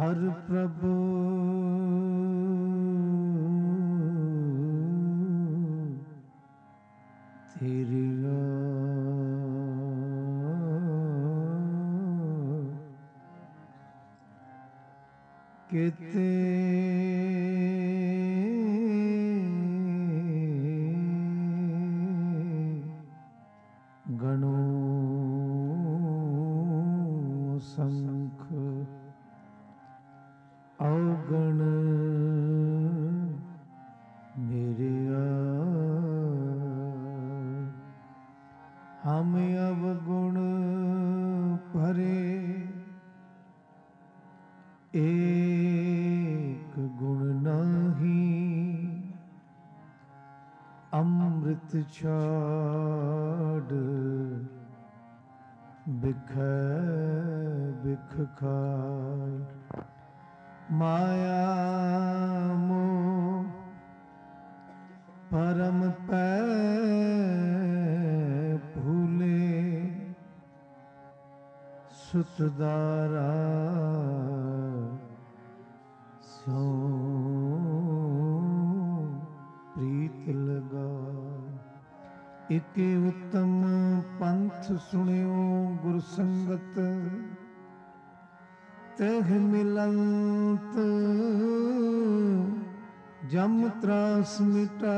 हर प्रभु तेरी केते गणो संख अवगण मेरे हम अवगुण भरे एक गुण नाही अमृत छाड़ बिख बिख खाए माया मोह परम पै भूले सुतदारा सो प्रीत लगा इक उत्तम पंथ सुनियो गुर संगत तह मिलंत जम त्रास मिटा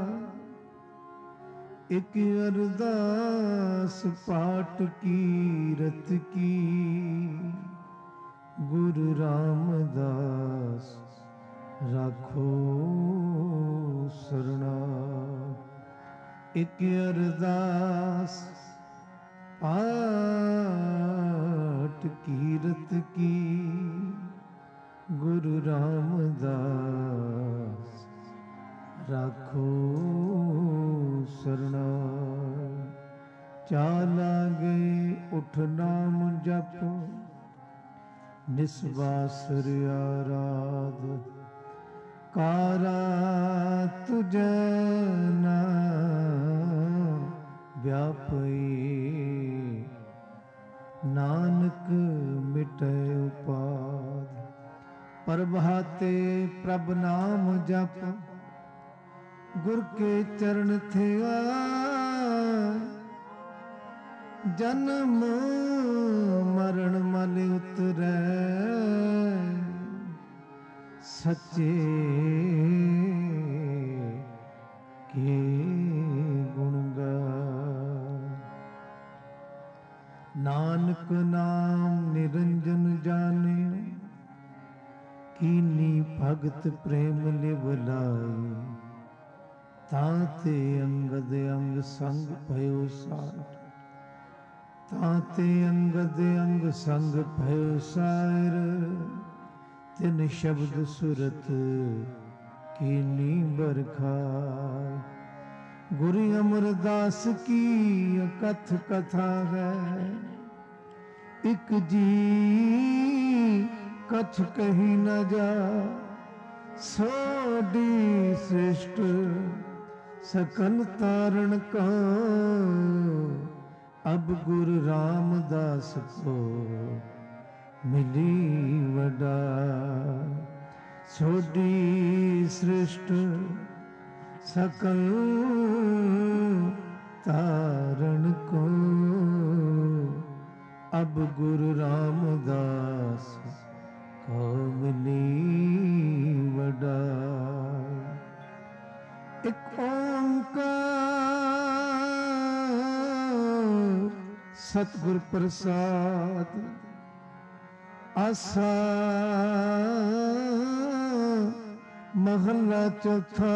एक अरदास पाठ कीरत की गुरु रामदास राखो सरना एक अरदास पाठ कीरत की गुरु रामदास राखो सरना चाला गए उठ नाम जप निस्वासर आराध कारा तुझे ना व्यापई नानक मिटे उपाध प्रभाते प्रभ नाम जप गुर के चरण थे जन्म मरण मल उतरै सच्चे के गुण गाए नानक नाम निरंजन जाने कीनी भगत प्रेम लिव लाए ताते अंगद अंग संग भयो सार ताते अंगद अंग संग भयो सार तिन शब्द सुरत कीनी बरखाए गुरु अमरदास की कथ कथा है एक जी कछ कही न जा सोडी श्रेष्ठ सकल तारण का अब गुरु रामदास को मिली वडा सोडी श्रेष्ठ सकल तारण को अब गुरु रामदास को मिली वडा एक ओंकार सतगुर प्रसाद आसा महला चौथा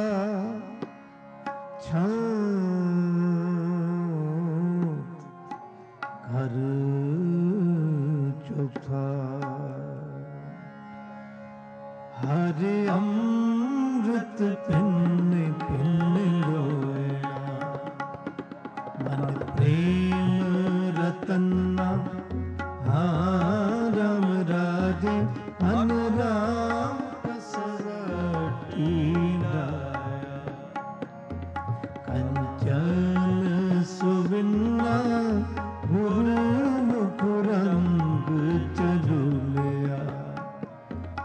घर चौथा हरे अमृत पिन्ने पिन्ने लोया मन प्रेम रतना राम राजे अन राम कसवटी कंचन सुविन्ना गुरु मुख रंग चलुलिया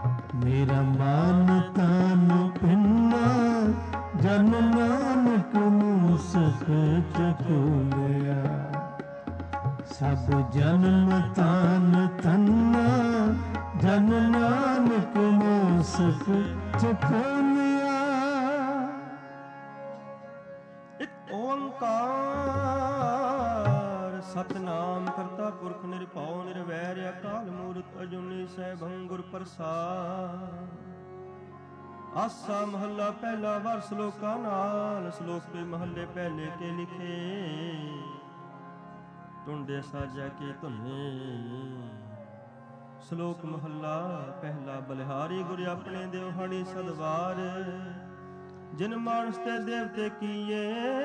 ਸਭ ਜਨਮ ਤਾਨ ਤੰਨਾ ਜਨ ਨਾਨਕ ਮੋਸਕ ਚਖੋਲਿਆ। ਇਕ ਓੰਕਾਰ ਸਤਨਾਮ ਕਰਤਾ ਪੁਰਖ ਨਿਰਭਉ ਨਿਰਵੈਰ ਅਕਾਲ ਮੂਰਤ ਅਜੂਨੀ ਸੈਭੰ ਗੁਰ ਪ੍ਰਸਾਦ। ਆਸਾ ਮਹੱਲਾ ਪਹਿਲਾ ਵਾਰ ਸ਼ਲੋਕਾਂ ਨਾਲ। ਸ਼ਲੋਕ ਕੇ ਮਹੱਲੇ ਪਹਿਲੇ ਕੇ ਲਿਖੇ ਟੁੰਡੇ ਸਾਜਾ ਕੇ ਧੁਨੇ। ਸ਼ਲੋਕ ਮਹੱਲਾ ਪਹਿਲਾ। ਬਲਿਹਾਰੀ ਗੁਰ ਆਪਣੇ ਦਿਵਹਾੜੀ ਸਦਵਾਰ ਜਿਨ ਮਾਨਸ ਤੇ ਦੇਵਤੇ ਕੀਏ।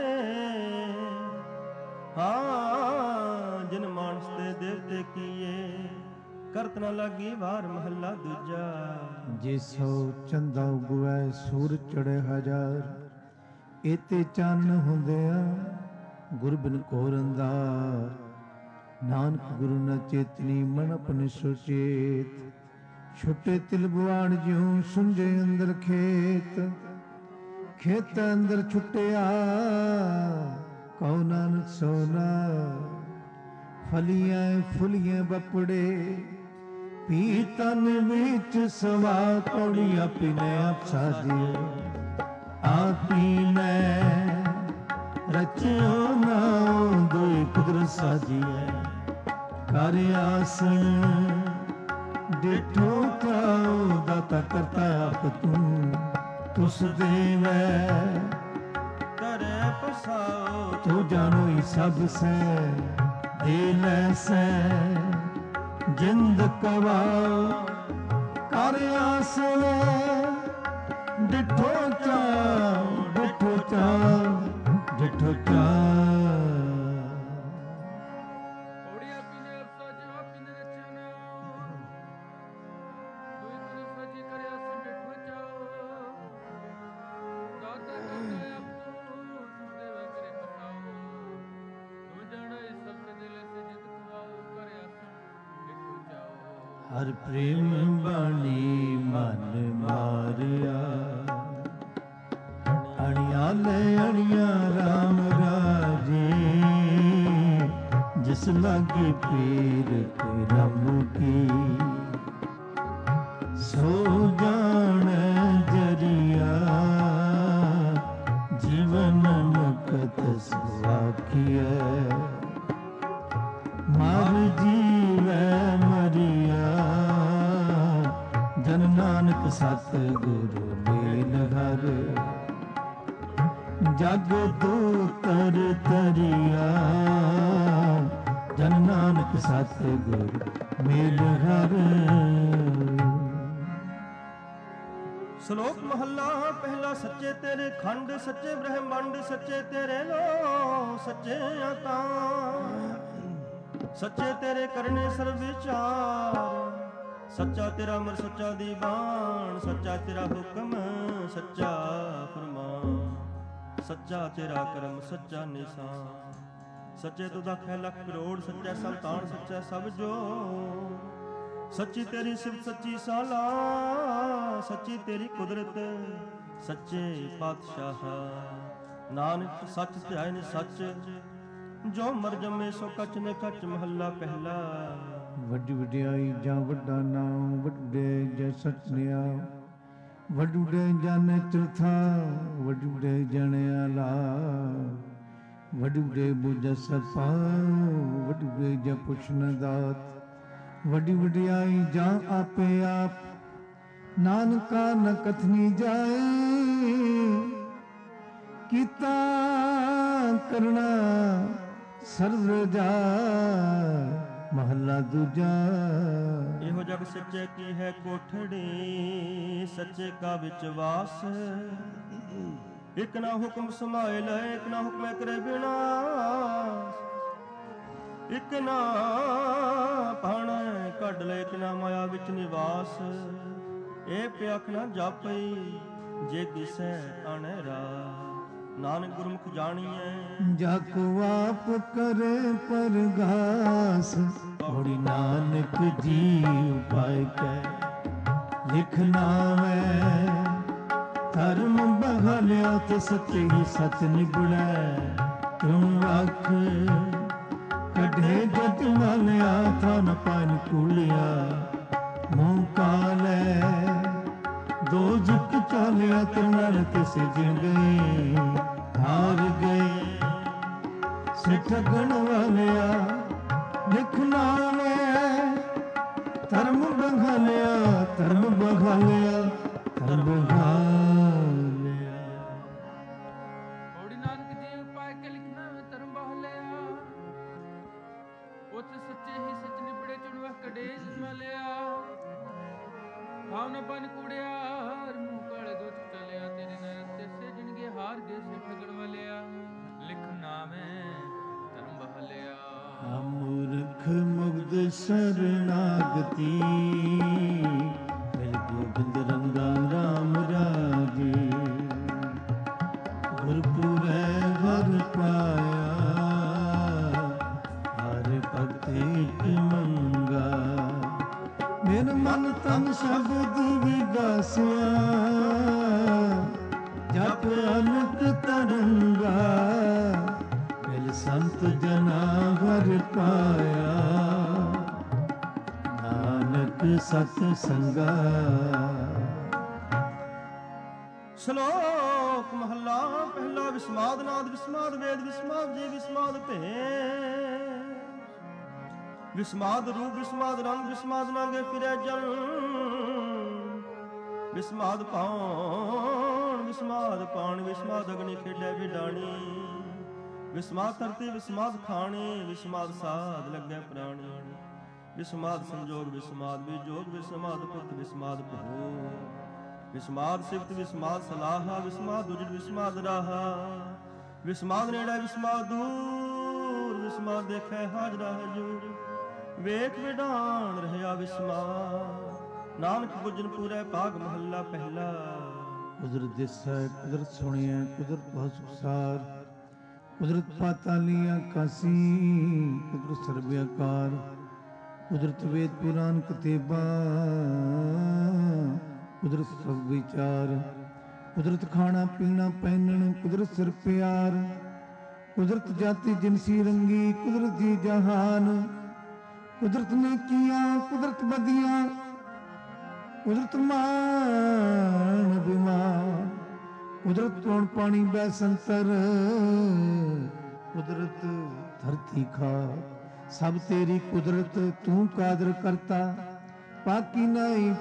ਹਾਂ ਜਿਨ ਮਾਨਸ ਤੇ ਦੇਵਤੇ ਕੀਏ ਕਰਤ ਨਾ ਲਾਗੀ ਵਾਰ। ਮਹੱਲਾ ਦੂਜਾ। ਜਿਸੋ ਚੰਦਾ ਉਗਵੈ ਸੂਰ ਚੜ੍ਹੇ ਹਜ਼ਾਰ, ਏਤੇ ਚੰਨ ਹੁੰਦਿਆਂ ਗੁਰ ਬਿਨ ਕੋਰ ਅੰਧਾਰ। ਨਾਨਕ ਗੁਰੂ ਨ ਚੇਤਨੀ ਮਨ ਆਪਣੀ ਸੁਚੇਤ, ਛੁੱਟੇ ਤਿਲ ਬਵਾੜ ਜਿਉ ਸੁੰਝੇ ਅੰਦਰ ਖੇਤ। ਖੇਤ ਅੰਦਰ ਛੁੱਟਿਆ ਕਉ ਨਾਨਕ ਸੋਨਾ, ਫਲੀਆਂ ਫੁਲੀਆਂ ਬਪੜੇ ਪੀ ਤਨ ਵਿੱਚ ਸਵਾ। ਪੌੜੀ ਆਪੀ ਨੇ ਆਪ ਸਾਜਿਓ, ਆਪੀ ਨੇ ਰਚਿਓ ਨਾਉ। ਦੋਇ ਕੁਦਰਤ ਸਾਜੀਐ ਕਰ ਆਸਣ, ਡਿਠੋ ਤਾਉ ਦਾਤਾ ਕਰਤਾ ਆਪ ਤੂੰ। ਤੁਸ ਦੇਵੈ ਕਰੇ ਪਸਾਉ, ਤੂੰ ਜਾਣੋਈ ਸਭ ਸੈ ਦੇ ਲੈ ਸੈ। ਜਿੰਦ ਕਵਾਉ ਕਰ ਆਸਣ, ਡਿਠੋ ਚਾਉ ਡਿਠੋ ਚਾਉ ਡਿਠੋ ਚਾਉ। ਹਰ ਪ੍ਰੇਮ ਬਾਣੀ ਮਨ ਮਾਰਿਆ, ਅਣਿਆਲੇ ਅਣਿਆ ਰਾਮ ਰਾਜੇ। ਜਿਸ ਲਾਗੇ ਪੀਰ ਤੇ ਰਮ ਕੀ, ਸੋ ਜਾਣ ਜਰੀਆ। ਜੀਵਨ ਮੁਕਤ ਸੁਆਖੀਐ, ਮਰ ਜੀਵੈ ਮਰੀਆ। ਜਨ ਨਾਨਕ ਸਤ ਗੁਰੂ ਲੀਨ ਹਰ, ਜਗ ਤੂ ਤਰ ਤਰੀਆ। ਜਨ ਨਾਨਕ ਸਤ ਗੁਰੂ ਮੇਲ ਹਰ। ਸ਼ਲੋਕ ਮਹੱਲਾ ਪਹਿਲਾ। ਸੱਚੇ ਤੇਰੇ ਖੰਡ ਸੱਚੇ ਬ੍ਰਹਮੰਡ, ਸੱਚੇ ਤੇਰੇ ਲੋ ਸੱਚੇ ਆਕਾਰ। ਸੱਚੇ ਤੇਰੇ ਕਰਨੇ ਸਰਬ ਵਿਚਾਰ, ਸੱਚਾ ਤੇਰਾ ਅਮਰ ਸੱਚਾ ਦੀਵਾਨ। ਸੱਚਾ ਤੇਰਾ ਹੁਕਮ ਸੱਚਾ ਫਰਮਾਨ, ਸੱਚਾ ਤੇਰਾ ਕਰਮ ਸੱਚਾ ਨਿਸ਼ਾਨ। ਸੱਚੇ ਤੂੰ ਦਖੈ ਲੱਖ ਕਰੋੜ, ਸੱਚਾ ਸੰਤਾਨ ਸੱਚਾ ਸਭ ਜੋ। ਸੱਚੀ ਤੇਰੀ ਸਿਫਤ ਸੱਚੀ ਸਾਲਾ, ਸੱਚੀ ਤੇਰੀ ਕੁਦਰਤ ਸੱਚੇ ਪਾਤਸ਼ਾਹ। ਨਾਨਕ ਸੱਚ ਧਿਆਇ ਨ ਸੱਚ, ਜੋ ਮਰ ਜੰਮੇ ਸੋ ਕਛ ਨ ਕਛ। ਮਹੱਲਾ ਪਹਿਲਾ। ਵੱਡੀ ਵਡਿਆਈ ਜਾਂ ਵੱਡਾ ਨਾਮ, ਵੱਡੇ ਜੈ ਸਚਨਿਆ। ਵੱਡੇ ਜਨ ਚਰਥਾ, ਵੱਡੇ ਜਨ ਆਲਾ। ਵੱਡੇ ਬੁਝ ਸਪਾ, ਵੱਡੇ ਜੈ ਪੁੱਛਨ ਦਾਤ। ਵੱਡੀ ਵਡਿਆਈ ਜਾਂ ਆਪੇ ਆਪ, ਨਾਨਕਾ ਨ ਕਥਨੀ ਜਾਏ। ਕੀਤਾ ਕਰਨਾ ਸਰਬ ਜਾ। ਮਹੱਲਾ ਦੂਜਾ। ਇਹੋ ਜਗ ਸੱਚੇ ਕੀ ਹੈ ਕੋਠੜੀ, ਸੱਚੇ ਕਾ ਵਿੱਚ ਵਾਸ। ਇਕ ਨਾ ਹੁਕਮ ਸਮਾਏ ਲਏ, ਇਕ ਨਾ ਹੁਕਮੈ ਕਰੇ ਵਿਨਾਸ਼। ਇਕ ਨਾ ਭਾਣੈ ਕੱਢ ਲੈ, ਇਕ ਨਾ ਮਾਇਆ ਵਿੱਚ ਨਿਵਾਸ। ਇਹ ਪਿਆਖ ਨਾ ਜਾਪਈ ਜੇ ਦਿਸੈ ਆਣੈ ਰਾਹ। ਨਾਨਕ ਗੁਰਮੁਖ ਜਾਣੀਐ ਜਾਕੋ ਆਪ ਕਰੇ ਪਰਗਾਸ। ਪੌੜੀ ਨਾਨਕ ਜੀ ਉਪਾਇ ਕੈ ਲਿਖ ਨਾਵੈ। ਧਰਮ ਬਹਲਿਆ ਤੇ ਸੱਚੇ ਹੀ ਸੱਚ ਨਿਬੜੈ। ਤੂੰ ਰੱਖ ਕੱਢੇ ਜਟ ਮਾਲਿਆ ਥਨ ਪਾਨ ਕੂਲਿਆ ਮੂੰਹ ਕਾਲੇ ਦੋ ਜੁਕ ਚਾਲਿਆ ਤਨਰ ਤਿਸ ਜਿਣ ਗਏ ਹਾਰ ਗਏ ਠਗਣ ਵਾਲਿਆ ਲਿਖਣਾ ਨੇ ਧਰਮ ਬਘਾਲਿਆ ਧਰਮ ਬਘਾਲਿਆ ਧਰਮ ਬਘਾਲਿਆ। ਔੜੀ ਨਾਨਕ ਜੀ ਪਾਇ ਕੇ ਲਿਖਣਾ ਧਰਮ ਬਹਾਲਿਆ ਉਤ ਸੱਚੇ ਹੀ ਸੱਚ ਨਿਬੜੇ ਚੁਣਵਾ ਕੜੇ ਜਮਾਲਿਆ ਭਾਵਨਾ ਬਨ ਕੁੜਿਆ ਮੂੰਹ ਕਾਲੇ ਦੁੱਖ ਚਲਿਆ ਤੇਰੇ ਨੈਣ ਤੇ ਸਜਣਗੇ ਹਾਰ ਗਏ ਸੇ ਠਗਣ ਵਾਲਿਆ ਲਿਖਣਾ ਮੈਂ ਧਰਮ ਬਹਾਲਿਆ। ਮੂਰਖ ਮੁਗਧ ਸ਼ਰਨਾਗਤੀ ਮਿਲ ਗੋਬਿੰਦ ਰੰਗਾ ਰਾਮ ਰਾਜੇ ਗੁਰਪੁਰੈ ਵਰ ਪਾਇਆ ਹਰਿ ਭਗਤੀ ਕੀ ਮੰਗਾ ਮੇਰ ਮਨ ਤਨ ਸ਼ਬਦ ਵਿਗਾਸਿਆ ਜਪ ਅਨੰਤ ਤਰੰਗਾ ਮਿਲ ਸੰਤ ਜਨਾ ਵਰ ਪਾਇਆ ਨਾਨਕ ਸਤ ਸੰਗਾ। ਸ਼ਲੋਕ ਮਹੱਲਾ ਪਹਿਲਾ ਵਿਸਮਾਦ ਨਾਦ ਵਿਸਮਾਦ ਵੇਦ ਵਿਸਮਾਦ ਜੀ ਵਿਸਮਾਦ ਭੇ ਵਿਸਮਾਦ ਰੂਪ ਵਿਸਮਾਦ ਰੰਗ ਵਿਸਮਾਦ ਨਾਗੇ ਫਿਰੈ ਜਨ ਵਿਸਮਾਦ ਪਾਉਣ ਵਿਸਮਾਦ ਪਾਣ ਵਿਸਮਾਦ ਅਗਨੀ ਖੇਡੈ ਵਿਡਾਣੀ ਵਿਸਮਾਦ ਧਰਤੀ ਵਿਸਮਾਦ ਖਾਣੀ ਵਿਸਮਾਦ ਸਾਧ ਲੱਗੈ ਪ੍ਰਾਣੀ ਵਿਸਮਾਦ ਸੰਜੋਗ ਵਿਸਮਾਦ ਵਿਜੋਗ ਵਿਸਮਾਦ ਪੁੱਤ ਵਿਸਮਾਦ ਭੋ ਵਿਸਮਾਦ ਸਿਫਤ ਵਿਸਮਾਦ ਸਲਾਹਾ ਵਿਸਮਾਦ ਉਜੜ ਵਿਸਮਾਦ ਰਾਹਾ ਵਿਸਮਾਦ ਨੇੜੇ ਵਿਸਮਾਦ ਦੂਰ ਵਿਸਮਾਦ ਦੇਖੈ ਹਾਜ਼ਰਾ ਹਜੂਰ ਵੇਖ ਵਿਡਾਣ ਰਹਿਆ ਵਿਸਮਾਦ ਨਾਨਕ ਗੁਜਨ ਪੂਰੈ ਭਾਗ ਮਹੱਲਾ ਪਹਿਲਾ। ਕੁਦਰਤ ਦਿਸੈ ਕੁਦਰਤ ਸੁਣਿਆ ਕੁਦਰਤ ਬਹੁਤ ਸੁਖਸਾਰ ਕੁਦਰਤ ਪਾਤਾਲੀ ਆਕਾਸੀ ਕੁਦਰਤ ਸਰਬ ਆਕਾਰ ਕੁਦਰਤ ਵੇਦ ਪੁਰਾਨ ਕਤੇਬਾ ਕੁਦਰਤ ਸਭ ਵਿਚਾਰ ਕੁਦਰਤ ਖਾਣਾ ਪੀਣਾ ਪਹਿਨਣ ਕੁਦਰਤ ਸਿਰ ਪਿਆਰ ਕੁਦਰਤ ਜਾਤੀ ਜਿਨਸੀ ਰੰਗੀ ਕੁਦਰਤ ਜੀ ਜਹਾਨ ਕੁਦਰਤ ਨੇ ਕੀਆਂ ਕੁਦਰਤ ਬਦੀਆਂ ਕੁਦਰਤ ਮਾਨ ਬਿਮਾਰ ਕੁਦਰਤ ਕੌਣ ਪਾਣੀ ਬੈ ਸੰਤਰ ਕੁਦਰਤ ਧਰਤੀ ਖਾ ਸਭ ਤੇਰੀ ਕੁਦਰਤ ਤੂੰ ਕਾਦਰ ਕਰਤਾ ਪਾਕੀ ਨਹੀਂ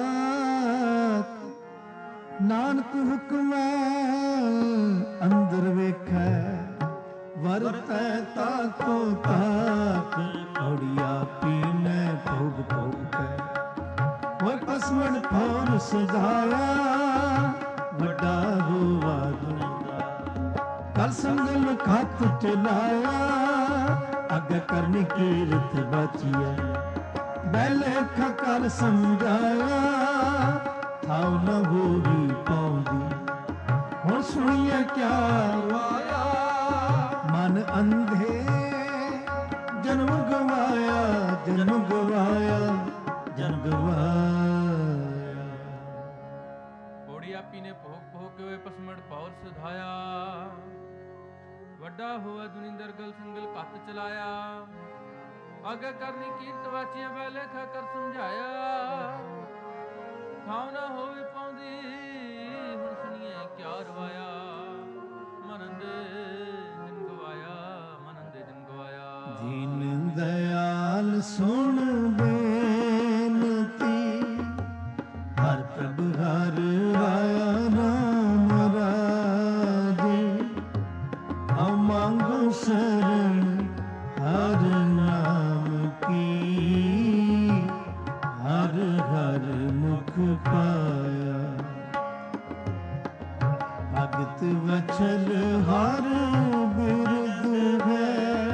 ਪਾਕ ਨਾਨਕ ਹੁਕਮੈ ਅੰਦਰ ਵੇਖੈ ਵਰਤੈ ਤਾਕੋ ਤਾਕ ਔੜੀਆ ਪੀਨੈ ਭੋਗ ਭੋਗ ਕੈ ਓਏ ਪਸਮਣ ਫੌਰ ਸਜਾਇਆ ਵੱਡਾ ਹੋਵਾ ਦੁਨੀਆ ਕਰ ਸੰਗਲ ਖਤ ਚਲਾਇਆ ਅੱਗੇ ਕਰਨੀ ਕੀਰਤ ਬਾਚੀਐ ਬੈਲੇ ਖਕਰ ਸਮਝਾਇਆ ਥਾਉ ਨ ਹੋਰੀ ਪਾਉਂਦੀ ਹੁਣ ਸੁਣੀਏ ਕਿਆ ਵਾਇਆ ਮਨ ਅੰਧੇ ਜਨਮ ਗਵਾਇਆ ਜਨਮ ਗਵਾਇਆ ਜਨਮ ਗਵਾਇਆ। ਔੜੀ ਆਪੀ ਨੇ ਭੋਗ ਭੋਗ ਕੇ ਹੋਏ ਪਸਮੜ ਪੌਰ ਸੁਧਾਇਆ ਵੱਡਾ ਹੋਇਆ ਦੁਨਿੰਦਰ ਗਲ ਸੰਗਲ ਕੱਤ ਚਲਾਇਆ ਅੱਗੇ ਕਰਨੀ ਕੀਰਤ ਵਾਚੀਆਂ ਵੇਲੇ ਖਾਕਰ ਸਮਝਾਇਆ ਥਾਉ ਨਾ ਹੋਵੇ ਪਾਉਂਦੀ ਹੁਣ ਸੁਣੀਏ ਕਿਆ ਰਵਾਇਆ ਮਨੰਦੇ ਦਿਨ ਗਵਾਇਆ ਮਨੰਦੇ ਦਿਨ ਗਵਾਇਆ। ਦੀਨ ਦਇਆਲ ਸੁਣ ਬੇਨਤੀ ਹਰ ਪ੍ਰਭ ਹਰ ਆਇਆ ਨਾਮ ਰਾਜੇ ਹਉ ਮੰਗੋ ਸ਼ਰਨ ਹਰ ਨਾਮ ਕੀ ਹਰ ਹਰ ਮੁਖ ਪਾਇਆ ਭਗਤ ਵਚਨ ਹਰ ਬਿਰਦ ਹੈ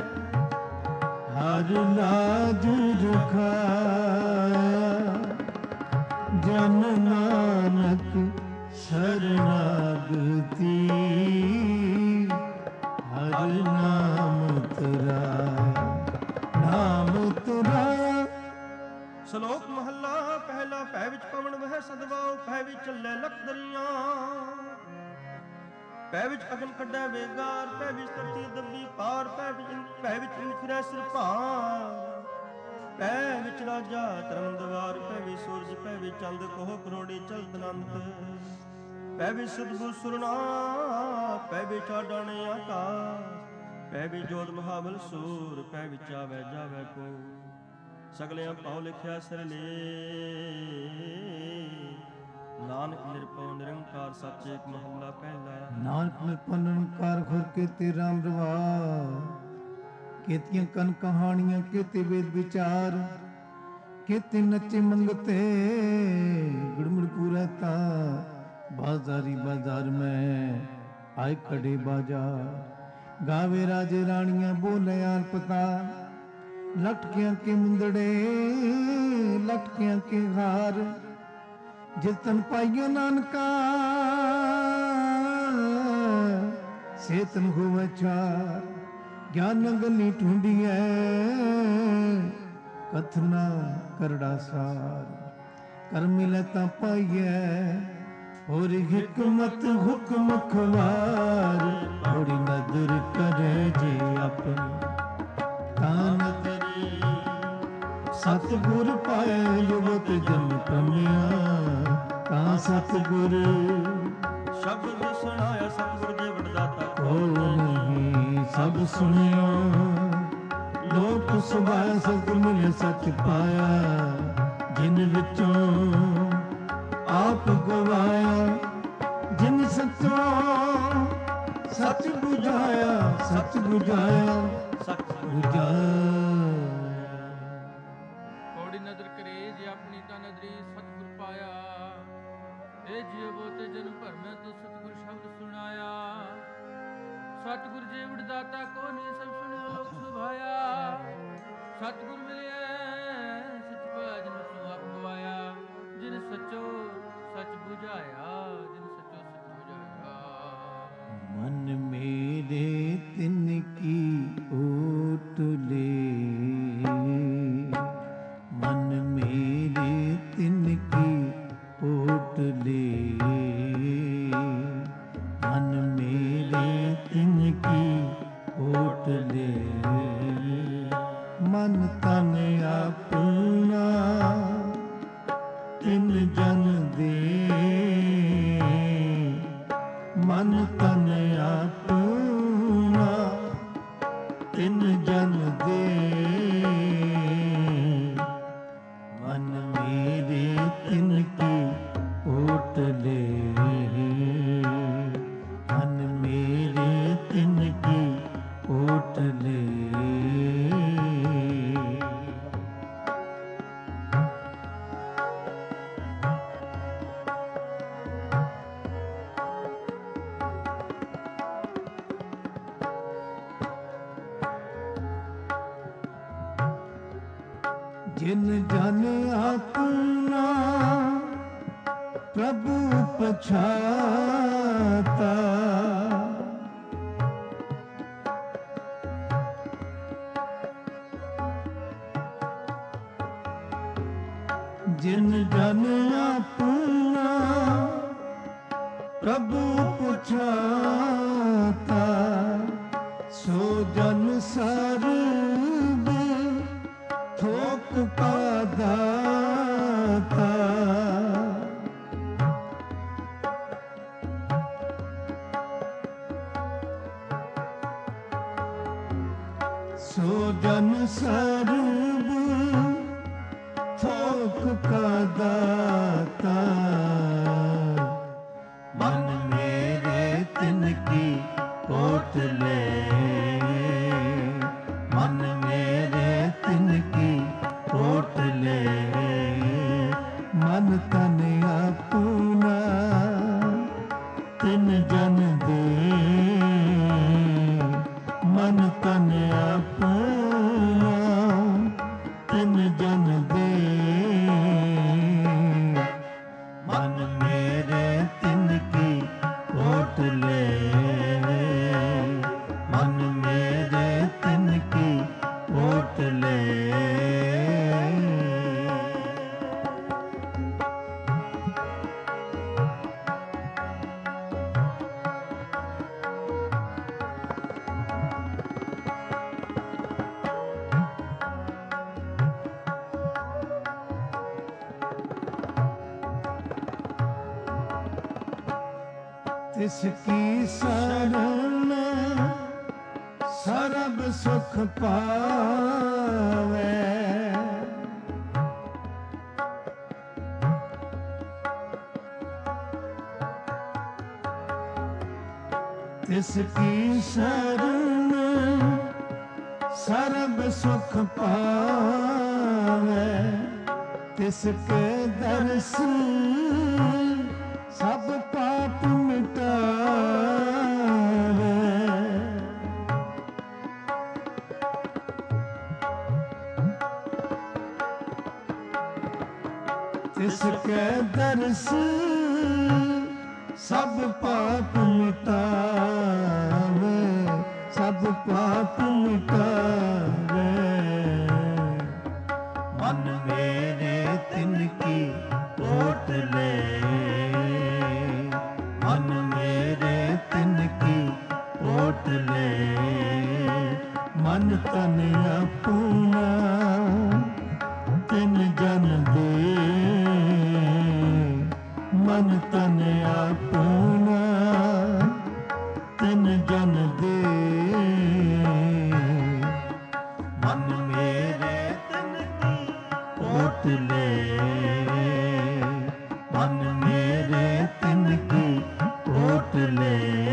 ਹਰ ਲਾਜ ਰਖਾਇਆ ਜਨ ਨਾਨਕ ਸ਼ਰਨਾਗਤੀ ਹਰ ਨਾਮ ਤਰਾਇਆ ਨਾਮ ਤਰਾਇਆ। ਸ਼ਲੋਕ ਮਹੱਲਾ ਪਹਿਲਾ ਭੈ ਵਿੱਚ ਪਵਨ ਵਹਿ ਸਦਵਾਉ ਭੈ ਵਿੱਚ ਚੱਲੇ ਲਖ ਦਰੀਆਂ ਪੈ ਵਿੱਚ ਅਗਨ ਕੱਢੈ ਵੇਗਾਰ, ਪੈ ਵਿੱਚ ਧਰਤੀ ਦੱਬੀ ਪਾਰ, ਪੈ ਵਿੱਚ ਫਿਰੈ ਸਿਰ ਭਾਰ, ਪੈ ਵਿੱਚ ਰਾਜਾ ਧਰਮ ਦਵਾਰ, ਪੈ ਵਿੱਚ ਸੂਰਜ, ਪੈ ਵਿੱਚ ਚੰਦ, ਕੋਹ ਕਰੋੜੀ ਚਲਤ ਅਨੰਤ, ਪੈ ਵਿੱਚ ਸਤਿਗੁਰ ਸੁਰਨਾ, ਪੈ ਵਿੱਚ ਆਡਾਣੇ ਆਕਾਸ਼, ਪੈ ਵਿੱਚ ਜੋਤ ਮਹਾਬਲ ਸੂਰ, ਪੈ ਵਿੱਚ ਆਵੈ ਜਾਵੈ ਕੋ, ਸਗਲਿਆਂ ਪਾਉ ਲਿਖਿਆ ਸਿਰ ਲੇ, ਨਾਨਕ ਨਿਰਭਉ ਨਿਰੰਕਾਰ ਸੱਚ ਏਕ ਮਹੱਲਾ ਪਹਿਲਾ। ਨਾਨਕ ਨਿਰਭਉ ਨਿਰੰਕਾਰ ਖੁਰ ਕੇ ਰਾਮ ਰਵਾ, ਕੀਤੀਆਂ ਕਨ ਕਹਾਣੀਆਂ ਕੀਤੇ ਵੇਦ ਵਿਚਾਰ, ਕੀਤੇ ਨੱਚੇ ਮੰਗਤੇ ਗੁੜਮੁੜ ਪੂਰਾ ਤਾ, ਬਾਜ਼ਾਰੀ ਬਾਜ਼ਾਰ ਮੈਂ ਆਏ ਖੜੇ ਬਾਜ਼ਾਰ, ਗਾਵੇ ਰਾਜੇ ਰਾਣੀਆਂ ਬੋਲੇ ਆਲ ਪਤਾ, ਲਟਕਿਆਂ ਕੇ ਮੁੰਦੜੇ ਲਟਕਿਆਂ ਕੇ ਹਾਰ, ਜਿਤਨ ਪਾਈਓ ਨਾਨਕਾ ਸੇਤਨ ਹੋਵੇ ਚਾਰ, ਗਿਆਨ ਗਲੀ ਢੂੰਡੀਐ ਕਥਨਾ ਕਰੜਾ ਸਾਰ, ਕਰ ਮਿਲੇ ਤਾਂ ਪਾਈਐ ਹੋਰ ਹਿਕਮਤ ਹੁਕਮ ਖਵਾਰ, ਥੋੜੀ ਨਦਰ ਕਰੇ ਜੇ ਆਪਣੀ ਤਾਂ ਨਦਰੀ, ਸਤਿਗੁਰ ਪਾਏ ਜੁਗਤ ਜਨ ਕਮਿਆ, ਤਾਂ ਸਤਿਗੁਰ ਸ਼ਬਦ ਸੁਣਾਇਆ, ਸਤਿਗੁਰ ਜੀ ਵਡਦਾਤਾ ਕੋ ਨਹੀਂ ਸਭ ਸੁਣਿਓ, ਲੋਕ ਸੁਭਾਇਆ ਸਤਿ ਮਿਲ ਸੱਚ ਪਾਇਆ, ਜਿਨ ਵਿੱਚੋਂ ਆਪ ਗਵਾਇਆ, ਜਿਨ ਸੱਚੋਂ ਸੱਚ ਬੁਝਾਇਆ, ਸੱਚ ਬੁਝਾਇਆ, ਸੱਚ ਬੁਝਾਇਆ। ਥੋੜੀ ਨਦਰ ਕਰੇ ਜੇ ਆਪਣੀ ਤਾਂ ਨਦਰੀ, ਸਤਿਗੁਰ ਪਾਇਆ, ਇਹ ਜੀਵ ਬੋਤੇ ਜਨ ਭਰਮੈ ਤੋ ਸਤਿਗੁਰ ਸ਼ਬਦ ਸੁਣਾਇਆ, ਸਤਿਗੁਰ ਜੀ ਵਡਦਾਤਾ ਕੋ ਨਹੀਂ ਸਭ ਸੁਣਿਓ ਲੋਕ ਸੁਭਾਇਆ, ਸਤਿਗੁਰ ਮਿਲਿਆ ਸਚ ਪਾਇਆ, ਜਿਨ ਸੋ ਆਪ ਗਵਾਇਆ, ਜਿਨ ਸਚੋ ਸਚ ਬੁਝਾਇਆ, ਜਿਨ ਸਚੋ ਸਚ ਬੁਝਾਇਆ। ਮਨ ਮੇਰੇ ਤਿਨ ਕੀ ਓਟ ਲੇ, ਮਨ ਮੇਰੇ ਤਿਨ ਕੀ ਓਟ ਲੇ, ਮਨ ਮੇਰੇ ਤਿਨ ਕੀ ਓਟ ਲੇ, ਮਨ ਤਨ ਆਪਣਾ ਤਿਨ ਜਨ ਦੇ, ਮਨ ਤਨ ਆਪਣਾ ਤਿਨ ਜਨ ਦੇ, ਮਨ ਮੇਰੇ ਤਿਨ ਕੀ ਓਟ ਲੇ, ਮਨ ਮੇਰੇ ਤਿਨ ਕੀ ਓਟ ਲੇ। ਜਿਨ ਜਨ ਆਪਣਾ ਪ੍ਰਭੂ ਪਛਾਤਾ, ਜਿਨ ਜਨ ਆਪਣਾ ਪ੍ਰਭੂ ਪਛਾਤਾ, ਸੋ ਜਨ ਸਰਬ ਥੋਕ ਕਾ ਦਾਤਾ, ਸੋ ਜਨ ਸਰਬ ਥੋਕ ਕਾ ਦਾਤਾ, ਮਨ ਮੇਰੇ ਤਿਨ ਕੀ ਓਟ ਲੈ, ਮਨ ਮੇਰੇ ਤਿਨ ਕੀ ਓਟ ਲੈ, ਮਨ ਤਨ ਆਪਣਾ ਤਿਨ ਜਨ ਦੇ, ਮਨ ਤਨ ਆਪਣਾ ਤਿਸ ਕੀ ਸਰਣ ਸਰਬ ਸੁਖ ਪਾਵੇ। ਤਿਸ ਕੀ ਸਰਣ ਸਰਬ ਸੁਖ ਪਾਵੇ। ਤਿਸ ਕੇ ਦਰਸ ਸਭ ਪਾਪ ਮਿਟਾਵੇ। ਤਿਸ ਕੇ ਦਰਸ ਸਭ ਪਾਪ ਮਿਟਾਵੇ। ਸਭ ਪਾਪ ਮਿਟਾਵੇ। ਮਨ ਮੇਰੇ ਤਿਨ ਕੀ ਓਟ ਲੈ। ਮਨ ਮੇਰੇ ਤਿਨ ਕੀ ਓਟ ਲੈ। ਮਨ ਤਨ ਆਪਣਾ ਤਿਨ ਜਨ ਦੇ। ਮਨ ਤਨ ਆਪਣਾ ਤਿਨ ਜਨ ਦੇ। ਮਨ ਮੇਰੇ ਤਿਨ ਕੀ ਓਟ ਲੈ। ਮਨ ਮੇਰੇ ਤਿਨ ਕੀ ਓਟ ਲੈ।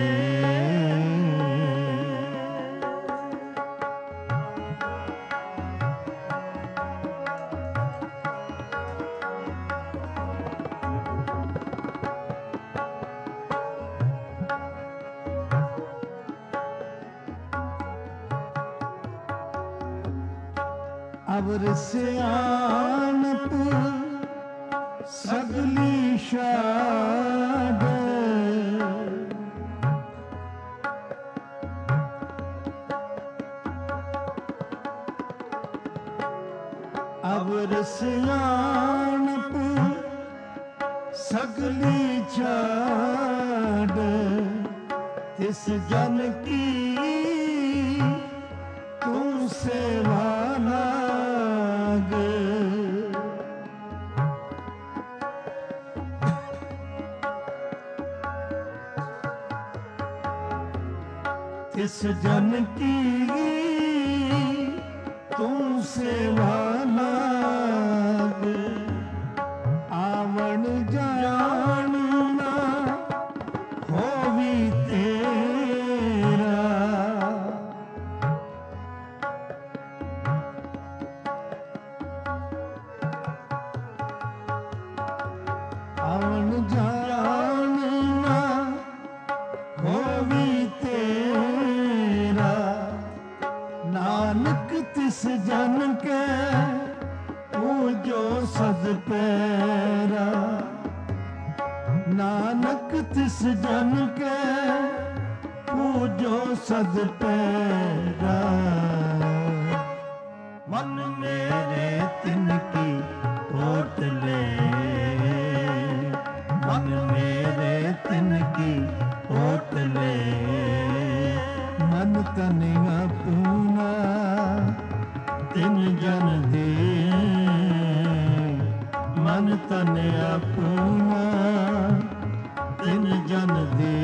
ਅਵਰ ਸਿਆਣਪ ਸਗਲੀ ਛਾੜ। ਅਵਰ ਸਿਆਣਪ ਸਗਲੀ ਛਾੜ। ਤਿਸ ਜਨ ਕੀ ਤੂੰ ਸੇਵਾ ਲਾਗ। ਤਿਸ ਜਨ ਕੀ ਤੂੰ ਸੇਵਾ ਲਾਗ। ਆਵਣ ਜਾਣ ਨਾ ਹੋਵੀ ਤੇਰਾ। ਆਵਣ ਜਾਣ ਨਾ ਹੋਵੀ ਤੇਰਾ। ਨਾਨਕ ਤਿਸ ਜਨ ਕੇ ਪੂਜੋ ਸਦ ਪੈਰਾ। ਨਾਨਕ ਤਿਸ ਜਨ ਕੇ ਪੂਜੋ ਸਦ ਪੈਰਾ। ਮਨ ਮੇਰੇ ਤਿਨ ਕੀ ਓਟ ਲੈ। ਮਨ ਮੇਰੇ ਤਿਨ ਕੀ ਓਟ ਲੈ। ਮਨ ਤਨ ਆਪਣਾ ਤਿਨ ਜਨ ਦੇ। ਮਨ ਤਨ ਆਪਣਾ ਤਿਨ ਜਨ ਦੇ।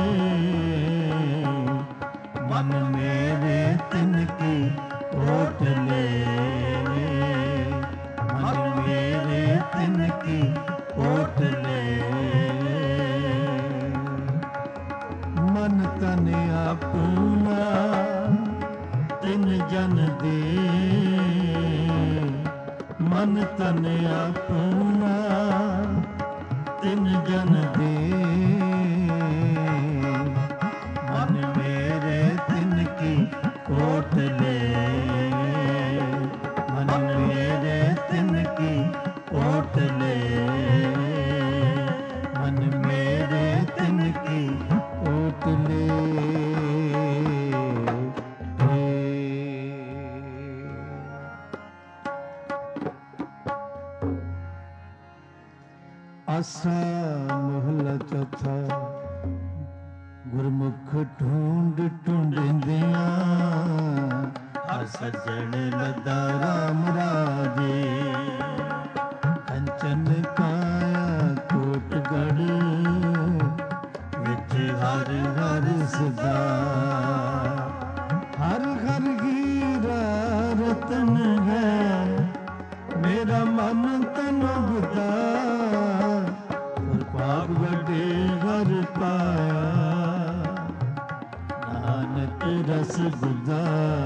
ਮਨ ਮੇਰੇ ਤਿਨ ਕੀ ਓਟ ਲੈ। ਮਨ ਮੇਰੇ ਤਿਨ ਕੀ ਓਟ ਲੈ। ਮਨ ਤਨ ਆਪਣਾ ਤਿਨ ਜਨ ਦੇ। ਮਨ ਤਨ ਆਪਣਾ ਤਿਨ ਜਨ ਦੇ। ਮਨ ਮੇਰੇ ਤਿਨ ਕੀ ਓਟ ਲੈ। ਮਨ ਮੇਰੇ ਤਿਨ ਕੀ ਓਟ ਲੈ। ਮਨ ਮੇਰੇ ਤਿਨ ਕੀ ਓਟ ਲੈ। ਆਸਾ ਮਹਲਾ ਚੌਥਾ। ਗੁਰਮੁਖ ਢੂੰਡ ਢੂੰਡਿੰਦਿਆਂ ਹਰ ਸੱਜਣ ਲੱਦਾ ਰਾਮ ਰਾਜੇ। ਕੰਚਨ ਕਾਇਆ ਕੋਟਗੜ੍ਹ ਵਿੱਚ ਮੇਰਾ ਮਨ ਤਨ ਬੁੱਧਾ, ਪਰ ਭਾਗ ਵੱਡੇ ਹਰ ਪਾਇਆ, ਨਾਨਕ ਰਸ ਗੁੱਦਾ।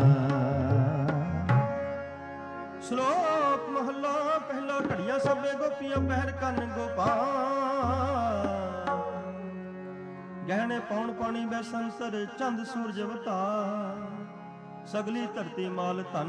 ਸ਼ਲੋਕ ਮਹੱਲਾ ਪਹਿਲਾ। ਘੜੀਆਂ ਸਭੇ ਗੋਪੀਆਂ ਪਹਿਰ ਕੰਨ ਗੋਪਾਲ, ਗਹਿਣੇ ਪਾਉਣ ਪਾਣੀ ਬੈ ਸੰਸਰ ਚੰਦ ਸੂਰਜ ਅਵਤਾਰ, ਸਗਲੀ ਧਰਤੀ ਮਾਲ ਧਨ